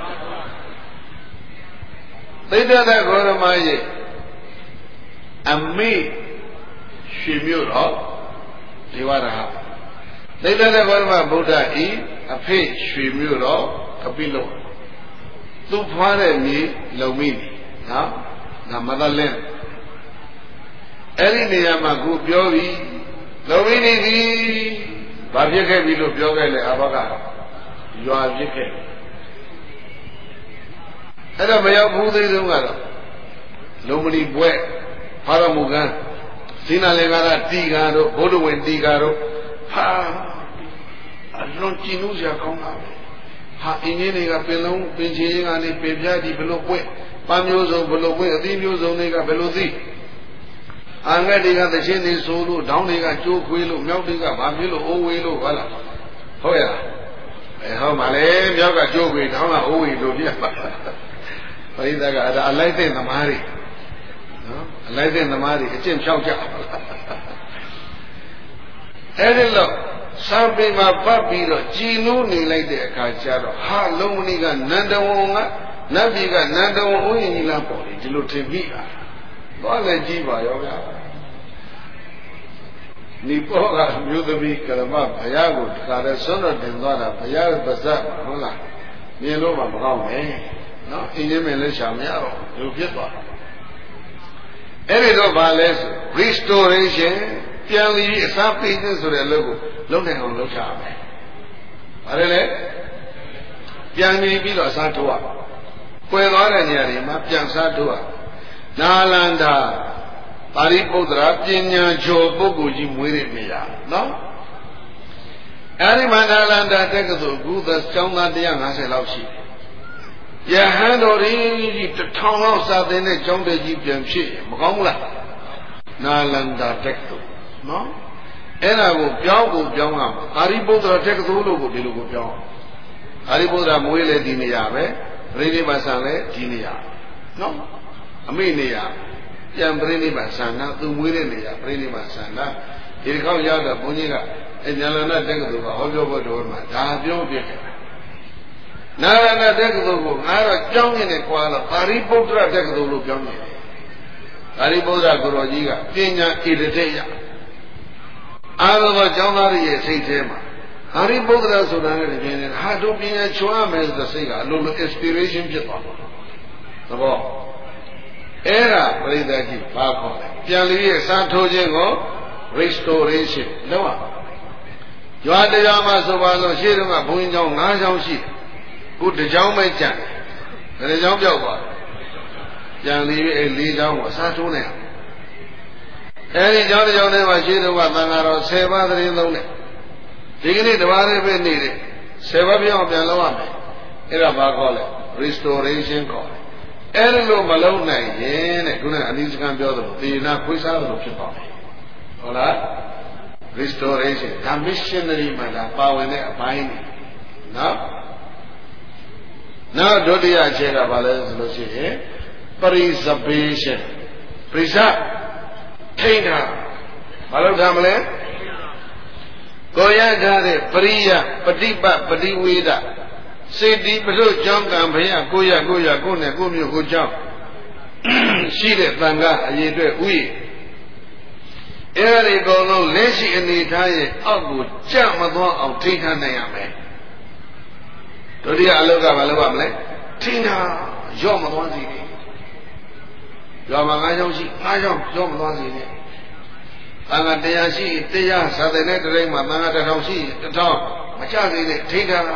သိတ္တဂေါရမရဲ့အမေရွှေမြို့တော်ဒေဝရဟသိတ္တဂေါရမဗုဒ္ဓဤအဖေရွှေမြို့တော်ကပိလုသူဖွားတဲ့မြေလုံမိနော်ဒါမသက်လင်းအဲ့ဒီနေရာမှာကိုပြောပြီးလုံမိနေပြီဘာဖြစ်ခဲ့ပြီလို့ပြောခဲ့လဲအဘကရွာဖြစ်ခဲ့အဲ့တော့မရောက်ဘူးသေးတုန်းကတော့လုံမဏီပွဲဖာရမုကံဇိနာလေကာရတီကာတို့ဘုဒ္ဓဝင်တီကာတို့ဟာအလွန်ကြည်နူးစရာကောင်းတာပဲဟာအင်းကြီးတွေကပင်လုံးပင်ချေရင်ကနေပင်ပြားဒီဘလို့ပွင့်ပန်းမျိုးစုံဘလို့ပွင့်အသီးမျိုးစုံတွေကဘလို့သိအာငတ်တွေကသချင်းတွေဆိုလို့ဒေါင်းတွေကကြိုးခွေးလို့မြောက်တွေကဘာဖြစ်လို့အိုးဝေးလို့ဟုတ်လားဟုတ်ရဟုတ်ပါလေမြောက်ကကြိုးခွေးဒေါင်းကအိုးဝေးလို့ပြပါပရိသတ်ကအဲ့ဒါအလိုက်တဲ့သမားတွေနော်အလိုက်တဲ့သမားတွေအကျင့်ဖြောက်ကြအဲ့ဒီလို့စံပေမှာပတ်ပြီးတော့ကြည်နူးနေလိုက်တဲ့အခါကျတော့ဟာလုံးမဏိကနန္ဒဝံကနတ်ပြည်ကနန္ဒဝံဥယျာဉ်ကြီးလားပေါ့လေဒီလိုထင်ပြီးတာတော့လည်းကြည့်ပါရောဗျာနိဘောကမြို့သမီးကရမဘုရားကိုတခါတည်းဆွမ်းတော်တင်သွားတာဘုရားရဲ့ပါဇက်ဟုတ်လားမြင်လို့မှမကောင်းပဲနော်အင်းကြီးမင်းလည်းရှာမရတော့လူဖြစ်သွားအဲ့ဒီတော့ဗာလဲဆို restoration ပြန်ပြီးအစားပေးခြင်းဆိုတဲ့အလုပ်ကိုလုပ်နိုင်အောင်လုပ်ချရမယ်။ဘာလဲလဲပြန်ပြီးတော့အစားထိုးရ။ကွယ်သွားတဲ့နေရာတွေမှာပြန်စားထိုးရ။နာလန္ဒာပါရိပုတ္တရာပညာကျော်ပုဂ္ဂိုလ်ကြီးမွေးတဲ့နေရာနော်။အဲဒီမှာနာလန္ဒာတက္ကသိုလ်ကုသကျောင်းသား150လောက်ရှိတယ်။ယဟန်တော်ကြီး1000လောက်စာသင်တဲ့ကျောင်းတက်ကြီးပြန်ဖြစ်မကောင်းဘူးလား။နာလန္ဒာတက္ကသိုလ်နော်အဲ့ဒါကိုပြောင်းရမှာအာရိပုတ္တရာတက္ကသိုလ်လို့ကိုဒီလိုကိုပြောင်းအာရိပုတ္တရာမွေးလေဒီနေရာပဲပရိနိဗ္ဗာန်ဆံလေဒီနေရာနော်အမိနေရာပြန်ပရိနိဗ္ဗာန်ဆံနာသူမွေးတဲ့နေရာပရိနိဗ္ဗာန်ဆံနာဒီတစ်ခေါက်ရောက်တော့ဘုန်းကြီးကအညာလနာတက္ကသိုလ်ကဟောပြောဖို့တော်မှာဒါပြောပြခဲ့တာနာရဏတက္ကသိုလ်ကိုငါတော့ကြောင်းနေတယ်ကွာတော့အာရိပုတ္တရာတက္ကသိုလ်လို့ပြောင်းနေတယ်အာရိပုတ္တရာကိုရောကြီးကပညာဣတတိယအားလုံးကျောင်းသားတွေရဲ့စိတ်ထဲမှာဟာရိပုတ္တရာဆိုတာနဲ့တကယ်နဲ့ဟာတို့ပညာချွမ်းမယ်ဆိုတဲ့စိတ်ကအလိုလို inspiration ဖြစ်သွားတယ်သဘောအဲ့ဒါပရိသတ်ကြီးဘာခေါ်လဲပြန်လေးရဲ့စားထိုးခြင်းကို restoration လုပ်ရရွာတရားမှာဆိုပါလို့ရှေ့တုန်းကဘုန်းကြီးကျောင်း9ကျောင်းရှိခုတစ်ကျောင်းပဲကျန်တယ်တစ်ကျောင်းပြောက်သွားပြန်လေးရဲ့4ကျောင်းကိုစားထိုးနေရအဲဒီကျောင်းတစ်ကျောင်းထဲမှာရှိတော့ကသံဃာတော်10ပါးသတင်းသုံးတယ်ဒီကနေ့တပါးလေးပဲနေတယ်10ပါးပြောင်းပြန်လုပ်ရမယ်အဲ့ဒါဘာခေါ်လဲ restoration ခေါ်တယ်အဲ့ဒီလိုမလုပ်နိုင်ရင်တဲ့ခုနကအနိစ္စကံပြောသလိုသေနာခွေးစားသလိုဖြစ်သွားတယ်ဟုတ်လား restoration ဒါ missionary မှာဒါပါဝင်တဲ့အပိုင်းနော်နောက်ဒုတိယအချက်ကဘာလဲဆိုလို့ရှိရင် preservation ပရိစ္ဆထိန်းတာဘာလို့ထားမလဲကိုရထားတဲ့ပရိယပฏิပတ်ပฏิဝေဒစေတီပလို့ကြောင်းကံဘုရားကိုရကိုနဲ့ကိုမျိုးကိုကြောင်းရှိတဲ့တန်ခါအရေးအတွက်ဥယျအဲ့ဒီအကုန်လုံးလက်ရှိအနေထားရဲ့အောက်ကိုကြမသွားအောင်ထိန်းထားနိုင်ရမယ်ဒုတိယအလုပ်ကဘာလုပ်ရမလဲထိန်းထားရော့မသွားစေနဲ့ရွာမှာ9ကျောင်းရှိ9ကျောင်းရော့မသွားစေနဲ့တန်ခါတရားရှိတရားစာသင်တဲ့တိုင်းမှာတန်ခါတစ်ထောင်ရှိတစ်ထောင်မချသေးနဲ့ထိထား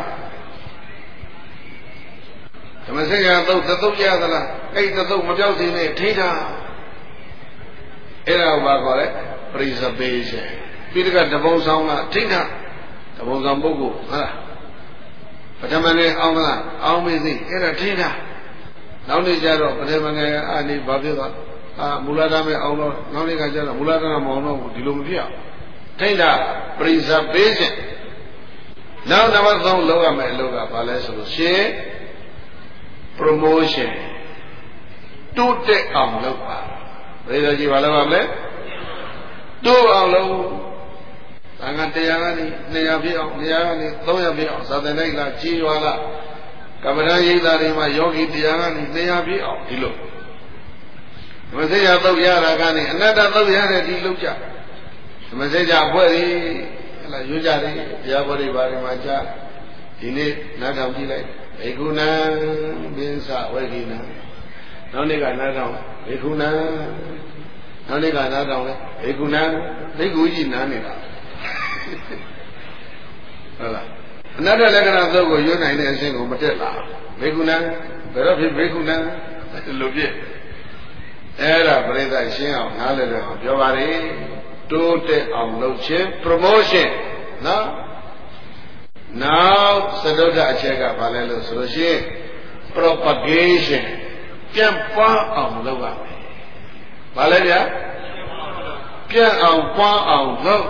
ဓမ္မစကြာသုတ်သုတ်ရသလားအဲ့သုတ်မပြောက်သေးနဲ့ထိထားအဲ့ဒါဘာခေါ်လဲ preservation ပြီးတကတပုံဆောင်ကထိထားတပုံဆောင်ပုဂ္ဂိုလ်ဟုတ်လားပထမနေ့အောင်မလားအောင်မေးသိအဲ့ဒါထိထားနောက်နေ့ကျတော့ပထမနေ့အာနိဘာဖြစ်သွားမူလဓာတ်မဲ့အောင်တော့နောက်နေ့ကကျတော့မူလဓာတ်မအောင်တော့ဒီလိုမဖြစ်အောင်ထိထား preservation နောက်နံပါတ်3လောက်ရမယ်အလုပ်ကဘာလဲဆိုလို့ရှင် promotion တိုးတက်အောင်လုပ်ပါဘယ်လိုကြည့်ပါလဲပါမလဲတိုးအောင်လုပ်သံဃာတရားကနေ200ပြည့်အောင်200ကနေ300ပြည့်အောင်သာသနာ့လားကြီးရွာလားကမ္မဋ္ဌာန်းရိပ်သာတွေမှာယောဂီတရားကနေ200ပြည့်အောင်ဒီလိုမစိရသုတ်ရတာကနေအနတ္တသုတ်ရတဲ့ဒီလုပ်ကြမစိကြအဖွဲ့ကြီးဟလာရွကြတယ်တရားဘောတွေဘာတွေမှာကြာဒီနေ့နားထောင်ကြည့်လိုက်ဘေကုဏံပိစဝေကိဏံနောက်နေ့ကနားထောင်ဘေကုဏံနောက်နေ့ကနားထောင်လေဘေကုဏံဘိက္ခုကြီးနားနေတာဟုတ်လားအနတ္တလက္ခဏာသုတ်ကိုရွနိုင်တဲ့အခြင်းကိုမတက်လာဘေကုဏံဘယ်တော့ဖြစ်ဘေကုဏံလို့ဖြစ်အဲ့ဒါပြိဿရှင်းအောင်နားလည်အောင်ပြောပါလေတိုးတက်အောင်လုပ်ခြင်း promotion နော်နောက်သဒ္ဒဋ္ဌအချက်ကဘာလဲလို့ဆိုလို့ရှိရင် propagation ပြန့်ပွားအောင်လုပ်ရမယ်ဘာလဲဗျာပြန့်အောင်ပွားအောင်လုပ်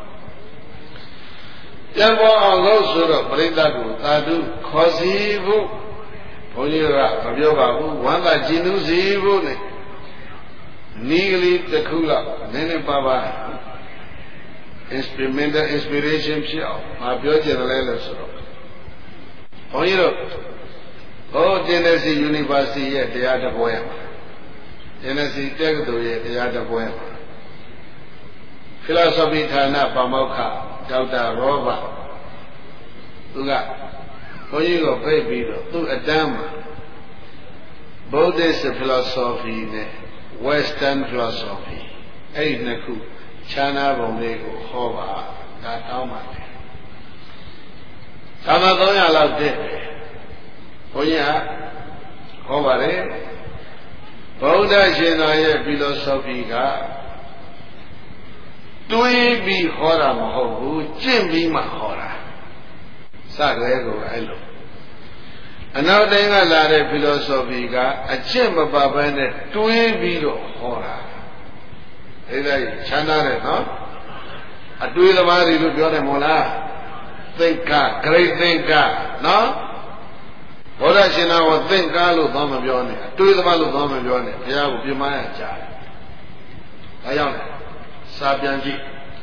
ပြန့်ပွားအောင်လုပ်ဆိုတော့ပြိဿကိုသာဓုခေါ်စီဖို့ဘုန်းကြီးကမပြောပါဘူးဝမ်းသာကြည်နူးစီဖို့နဲ့နီးကလေးတစ်ခုလောက်နည်းနည်းပါးပါး instrumental inspiration ဖြစ်အောင်မပြောချင်တယ်လို့ဆိုတော့ဘုန်းကြီးတို့Tennessee University ရဲ့တရားတစ်ပွဲမှာ Tennessee တက္ကသိုလ်ရဲ့တရားတစ်ပွဲမှာ philosophy ဌာနပါမောက္ခဒေါက်တာရောဘတ်သူကဘုန်းကြီးကိုဖိတ်ပြီးတော့သူ့အတန်းမှာ Buddhist philosophy နဲ့ Western philosophy အဲ့ဒီနှစ်ခုခြားနာပုံလေးကိုဟောပါဒါတောင်းပါတယ်သာမ300လောက်တက်တယ်ဘုန်းကြီးကဟောပါတယ်ဗုဒ္ဓရှင်တော်ရဲ့ philosophy ကတွေးပြီးဟောတာမဟုတ်ဘူးကျင့်ပြီးမှဟောတာစရဲကိုအဲ့လိုအနောက်တိုင်းကလာတဲ့ philosophy ကအကျင့်မပါဘဲနဲ့တွေးပြီးတော့ဟောတာအဲ့ဒါချမ်းသာတယ်နော်အတွေးသမားတွေလို့ပြောတယ်မို့လား thinker great thinker နော်ဘုရားရှင်တော်က thinker လို့သွားမပြောနဲ့အတွေးသမားလို့သွားမပြောနဲ့ဘုရားကိုပြမရကြတယ်ဒါကြောင့်စာပြန်ကြည့်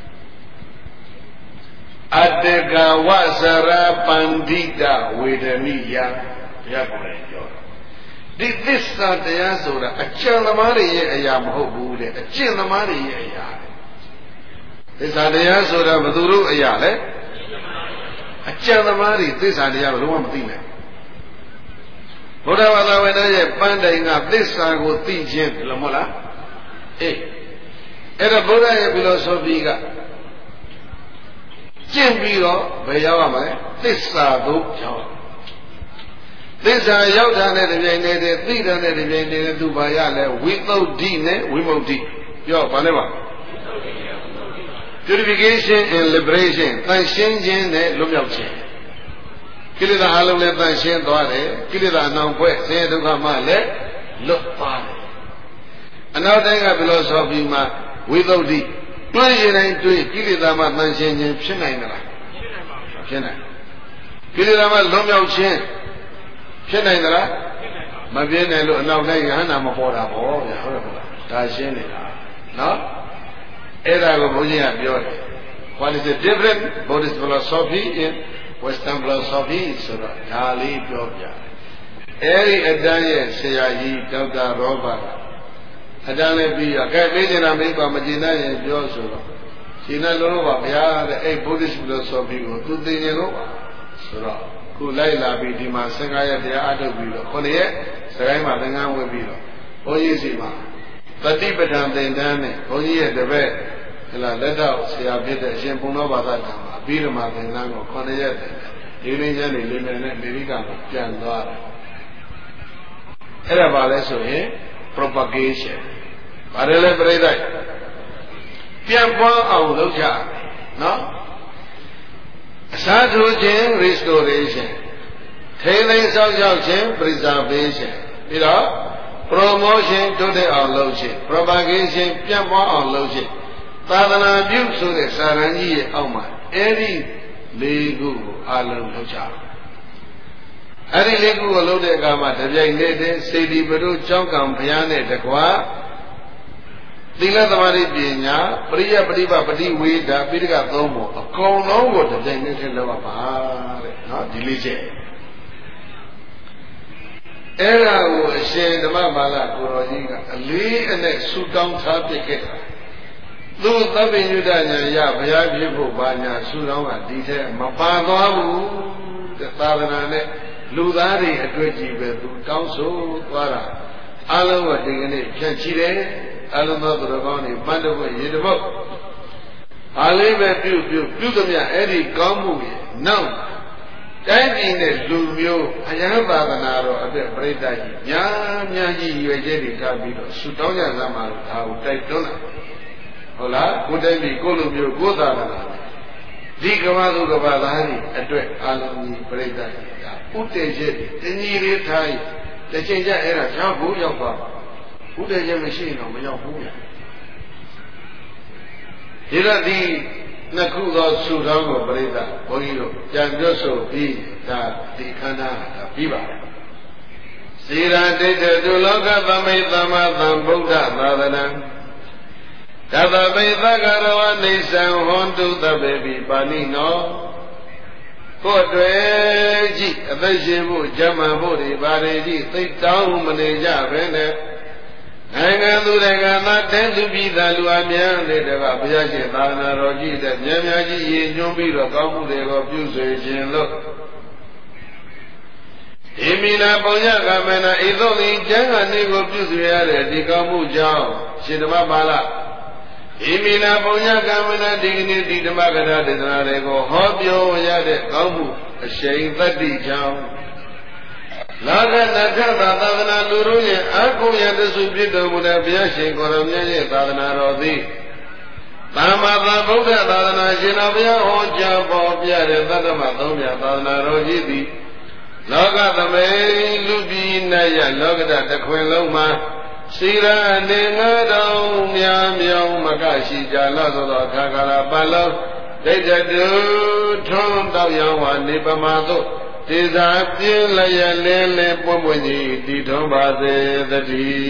အတ္တကဝဆရာပန္တိတဝေဒနိယဘုရားကိုလည်းပြောတယ်ဒီသစ္စာတရားဆိုတာအကျဉ်းသမားတွေရဲ့အရာမဟုတ်ဘူးတဲ့အကျင့်သမားတွေရဲ့အရာသစ္စာတရားဆိုတာဘယ်သူတို့အရာလဲအကျဉ်းသမားတွေသစ္စာတရားဘယ်တော့မှမသိနိုင်ဘုရားဘာသာဝင်တွေရဲ့ပန်းတိုင်ကသစ္စာကိုသိခြင်းဘယ်လိုမဟုတ်လားအေးအဲ့တော့ဘုရားရဲ့ philosophy ကကျင့်ပြီးတော့ဘယ်ရောက်ရမလဲသစ္စာသို့ရောက်သစ္စာရောက်တာနဲ့တပြိုင်တည်းသိတာနဲ့တပြိုင်တည်းသူဘာရလဲဝိသုဒ္ဓိနဲ့ဝိမု ക്തി ပြောဘာလဲပါ purification and liberation တန်ရှင်းခြင်းနဲ့လွတ်မြောက်ခြင်းကိလေသာအလုံးနဲ့တန်ရှင်းသွားတယ်ကိလေသာအနှောင်ဖွဲ့ဆင်းရဲဒုက္ခမှလည်းလွတ်ပါတယ်အနောက်တိုင်းက philosophy မှာဝိသုဒ္ဓိတွေးရင်တိုင်းတွေးကိလေသာမှတန်ရှင်းခြင်းဖြစ်နိုင်မလားဖြစ်နိုင်ကိလေသာမှလွတ်မြောက်ခြင်းဖြစ်နိုင်သလားမပြင်းနိုင်လို့အနောက်တိုင်းယဟန္တာမပေါ်တာပေါ့ဗျာဟုတ်တယ်မလားဒါရှင်းနေတာနော်အဲ့ဒါကိုဘုန်းကြီးကပြောတယ် What is the difference Buddhist philosophy in Western philosophy ဆိုတော့ဒါလေးပြောပြအဲ့ဒီအတန်းရဲ့ဆရာကြီးဒေါက်တာရောဘတ်အတန်းလေးပြီးရကဲမေးနေတာမိဘမကျင်နိုင်ရင်ပြောဆိုတော့ကျင်နိုင်လို့ပါဗျာတဲ့အဲ့ Buddhist philosophy ကိုသူသိနေလို့ပါဆိုတော့ခုလိုက်လာပြီးဒီမှာ15ရက်တရားအထုတ်ပြီးတော့9ရက်စကိုင်းမှာသင်္ကန်းဝတ်ပြီးတော့ဘုန်းကြီးစီမှာပฏิပဒံသင်္ကန်းနဲ့ဘုန်းကြီးရဲ့တပည့် làလက်đạoဆရာဖြစ်တဲ့အရှင်ဘုံတော်ဘာသာကံမှာအပြီးဓမ္မသင်္ကန်းကို9ရက်ဒီနေ့ညနေ4 နာရီနဲ့အမေရိကန်ကိုပြန်သွားတယ်အဲ့ဒါပါလဲဆိုရင် propagation ဘာလဲလဲပြိဿပြန်ပွားအောင်လုပ်ကြနော်အစားထိုးခြင်း restoration ထိန်းသိမ်းဆောက်ရှောက်ခြင်း preservation ပြီးတော့ promotion တိုးတက်အောင်လုပ်ခြင်း propagation ပြန်ပွားအောင်လုပ်ခြင်းသာသနာပြုဆိုတဲ့စာရန်ကြီးရဲ့အောက်မှာအဲ့ဒီ၄ခုကိုအလုံးလုပ်ကြအဲ့ဒီ၄ခုကိုလုပ်တဲ့အခါမှာတပြိုင်တည်းစေတီပရုကျောင်းကံဘုရားနဲ့တကွာသီလသမာဓိပညာပရိယပฏิပတ်ပฏิဝေဒပိဋကသုံးပုံအကုန်လုံးကိုတပြိုင်တည်းလုပ်ရပါတဲ့နော်ဒီလေးချက်အဲ့ဒါကိုအရှင်ဓမ္မပါဠကိုတော်ကြီးကအလေးအနက်ဆူတောင်းထားပြခဲ့တာသူသဗ္ဗညုတညာရဘုရားဖြစ်ဖို့ဘာညာဆူတောင်းတာဒီထက်မပါသွားဘူးသာသနာနဲ့လူသားတွေအတွက်ကြီးပဲသူတောင်းဆိုသွားတာအလုံးကဒီကနေ့ဖြန့်ချီတယ်အလုံးသောသူတော်ကောင်းတွေပန်းတဝက်ရေတပုတ်အားလေးပဲပြုသမျှအဲ့ဒီကောင်းမှုရဲ့နောက်တိုင်းပြည်နဲ့လူမျိုးအယံသာသနာတော်အတွက်ပြိဿကြီးများကြီးရွယ်ချက်တွေထားပြီးတော့ဆူတောင်းကြသမှာလို့ဒါကိုတိုက်တွန်းတာဟုတ်လားကိုတိုင်းပြည်ကိုလူမျိုးကိုသာသနာဒီကမ္ဘာသူကမ္ဘာသားတွေအတွက်အလုံးကြီးပြိဿကြီးဒါဥတည်ချက်တညီလေးထားတစ်ချိန်ကျအဲ့ဒါရောက်ဖို့ရောက်ပါဥတည်ချက်မရှိရင်တော့မရောက်ဘူးဒီတော့ဒီနှစ်ခုသောဆူတောင်းကိုပြိဿဘုန်းကြီးတို့ကြံပြောဆိုပြီးဒါဒီခန္ဓာဒါပြီးပါစေရာဒိဋ္ဌတုလောကသမိသမ္မာသမ္ဗုဒ္ဓသာသနာသတ္တပိသကရဝနေသံဟွန်တုသဗ္ဗေပိပါဏိနောကိုယ်တွေ့ကြည့်အသက်ရှင်ဖို့ဂျမန်ဖို့တွေဘာတွေကြည့်သိတောင်းမနေကြပဲနဲ့နိုင်ငံသူတွေကသာတဲသူပြည်သားလူအများနဲ့တကဘုရားရှင်သာသနာတော်ကြီးတဲ့မြတ်များကြီးရည်ညွှန်းပြီးတော့ကောင်းမှုတွေကိုပြုဆွေခြင်းလို့ဣမိနာပုံညကမနာဤသို့သည်ကျမ်းဂန်တွေကိုပြုဆွေရတဲ့ဒီကောင်းမှုကြောင့်ရှင်ဓမ္မပါဠဣမိနာပုံညကမနာဒီကနေ့ဒီဓမ္မကထာဒေသနာတွေကိုဟောပြောရတဲ့ကောင်းမှုအရှိန်သတ္တိကြောင့်လာကနထသာသနာလူတို့ရဲ့အကုယတစုဖြစ်တော်မူတဲ့ဘုရားရှင်ကိုရောမြတ်ရဲ့သာသနာတော်သည်သမ္မာသမ္ဗုဒ္ဓသာသနာရှင်တော်ဘုရားဟောကြားပေါ်ပြတဲ့သတ္တမသုံးပြသာသနာတော်ကြီးသည်လောကသမိန်လူပြည်၌ရလောကဓာတ်တစ်ခွင်လုံးမှာစီရအနေငါတော်များမြောင်မကရှိကြလောသောအခါကာလပတ်လုံးဒိဋ္ဌတုထွန်းတောက်ရောင်ဝနေပမာသို့တေသာပြင်းလျက်လဲလဲပွင့်ပွင့်ကြီးတည်ထွန်းပါစေတည်း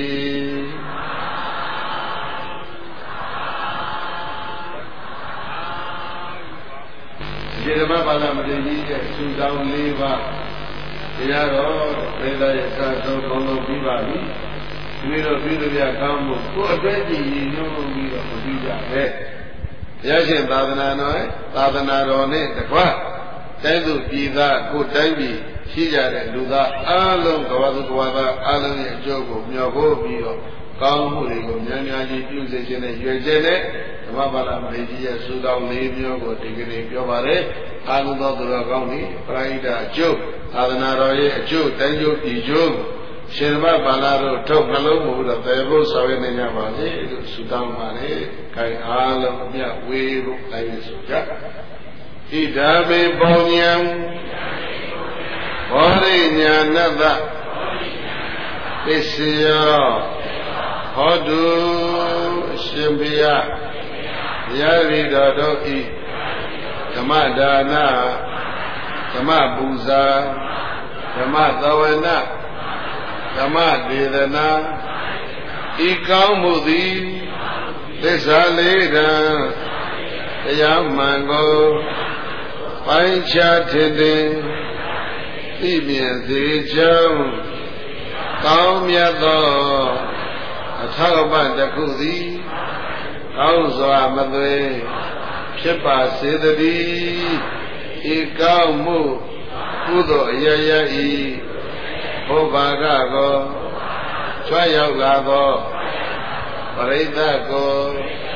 ဒီဓမ္မပါဠိမထေရကြီးရဲ့ဆူတောင်း၄ပါးတရားတော်ပြေသာရဲ့စာဆုံးကောင်းပြီးပါပြီဒီလိုပြည်သူများကောင်းမှုကိုအတွေ့အကြုံရည်ညွှန်းပြီးတော့မပြီးကြပဲဘုရားရှင်သာသနာတော်နဲ့တကွတိုင်းသူပြည်သားကိုတိုင်းပြည်ရှိကြတဲ့လူသားအားလုံးကဘာသူကဘာသားအားလုံးရဲ့အကျိုးကိုမျှော်ဖို့ပြီးတော့ကောင်းမှုတွေကိုများများကြီးပြုစေခြင်းနဲ့ရွယ်ခြင်းနဲ့ဓမ္မပါဠိမထေရကြီးရဲ့ဆုတောင်း၄မျိုးကိုဒီကနေ့ပြောပါတယ်အားလုံးသောသူတော်ကောင်းတွေပရိဒအကျိုးသာသနာတော်ရဲ့အကျိုးတိုင်းကျိုးပြည်ကျိုးရှင်ဓမ္မပါဠိတို့ထုတ်နှလုံးမူတော့တည်ဖို့ဆောင်ရွက်နေကြပါစေလို့ဆုတောင်းပါတယ်။ခိုင်အားလုံးအမြတ်ဝေးဖို့တိုင်းဆိုကြဣဒာမေပေါညံဘောရိညာဏတ္တပစ္စယောဟောတုအရှင်ဘုရားဘုရားရိတော်တို့ဤဓမ္မဒါနဓမ္မပူဇာဓမ္မသဝနာဓမ္မဒေသနာဤကောင်းမှုသည်သစ္စာလေးတံတရားမှန်ကိုပိုင်းခြားထင်သိမြင်စေကြောင်းကောင်းမြတ်သောအထောက်အပံ့တစ်ခုသည်ကောင်းစွာမသွေဖြစ်ပါစေတည်းဤကောင်းမှုကုသိုလ်အရရဤဘုဘာကကိုချွတ်ရောက်လာသောပရိသတ်ကိုအ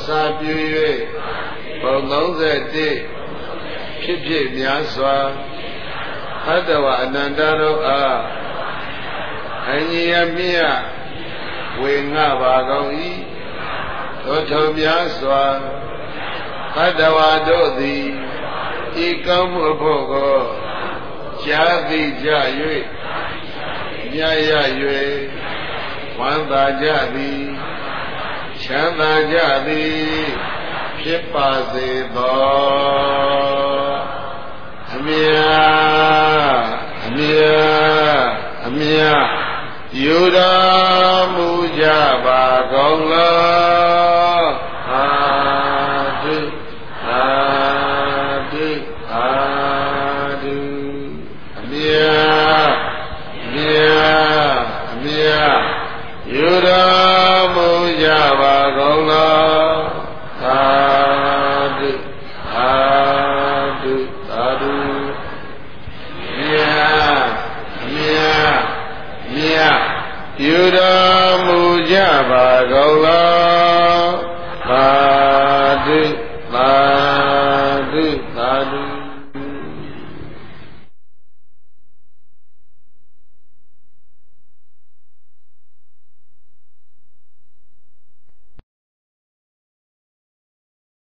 စာပြု၍ဘုံ31ဖြစ်ဖြစ်များစွာသတ္တဝအနန္တတို့အားအညီအမြတ်ဝေငှပါကုန်၏သို့ထိုများစွာသတ္တဝါတို့သည်ဤကောင်းမှုဖို့ကိုကြားသိကြ၍မြတ်ရ၍ဝမ်းသာကြသည်ချမ်းသာကြသည်ဖြစ်ပါစေသောအမြတ်အမြတ်အမြတ်ယူတော်မူကြပါကုန်လောအာတုအာတုအာတုအမြတ်အမြတ်အမြတ်ယူတော်မူကြပါကုန်လောသာဓုသာဓုသာဓုမြတ်မြတ်မြတ်ယူတော်မူကြပါကုန်လောသာ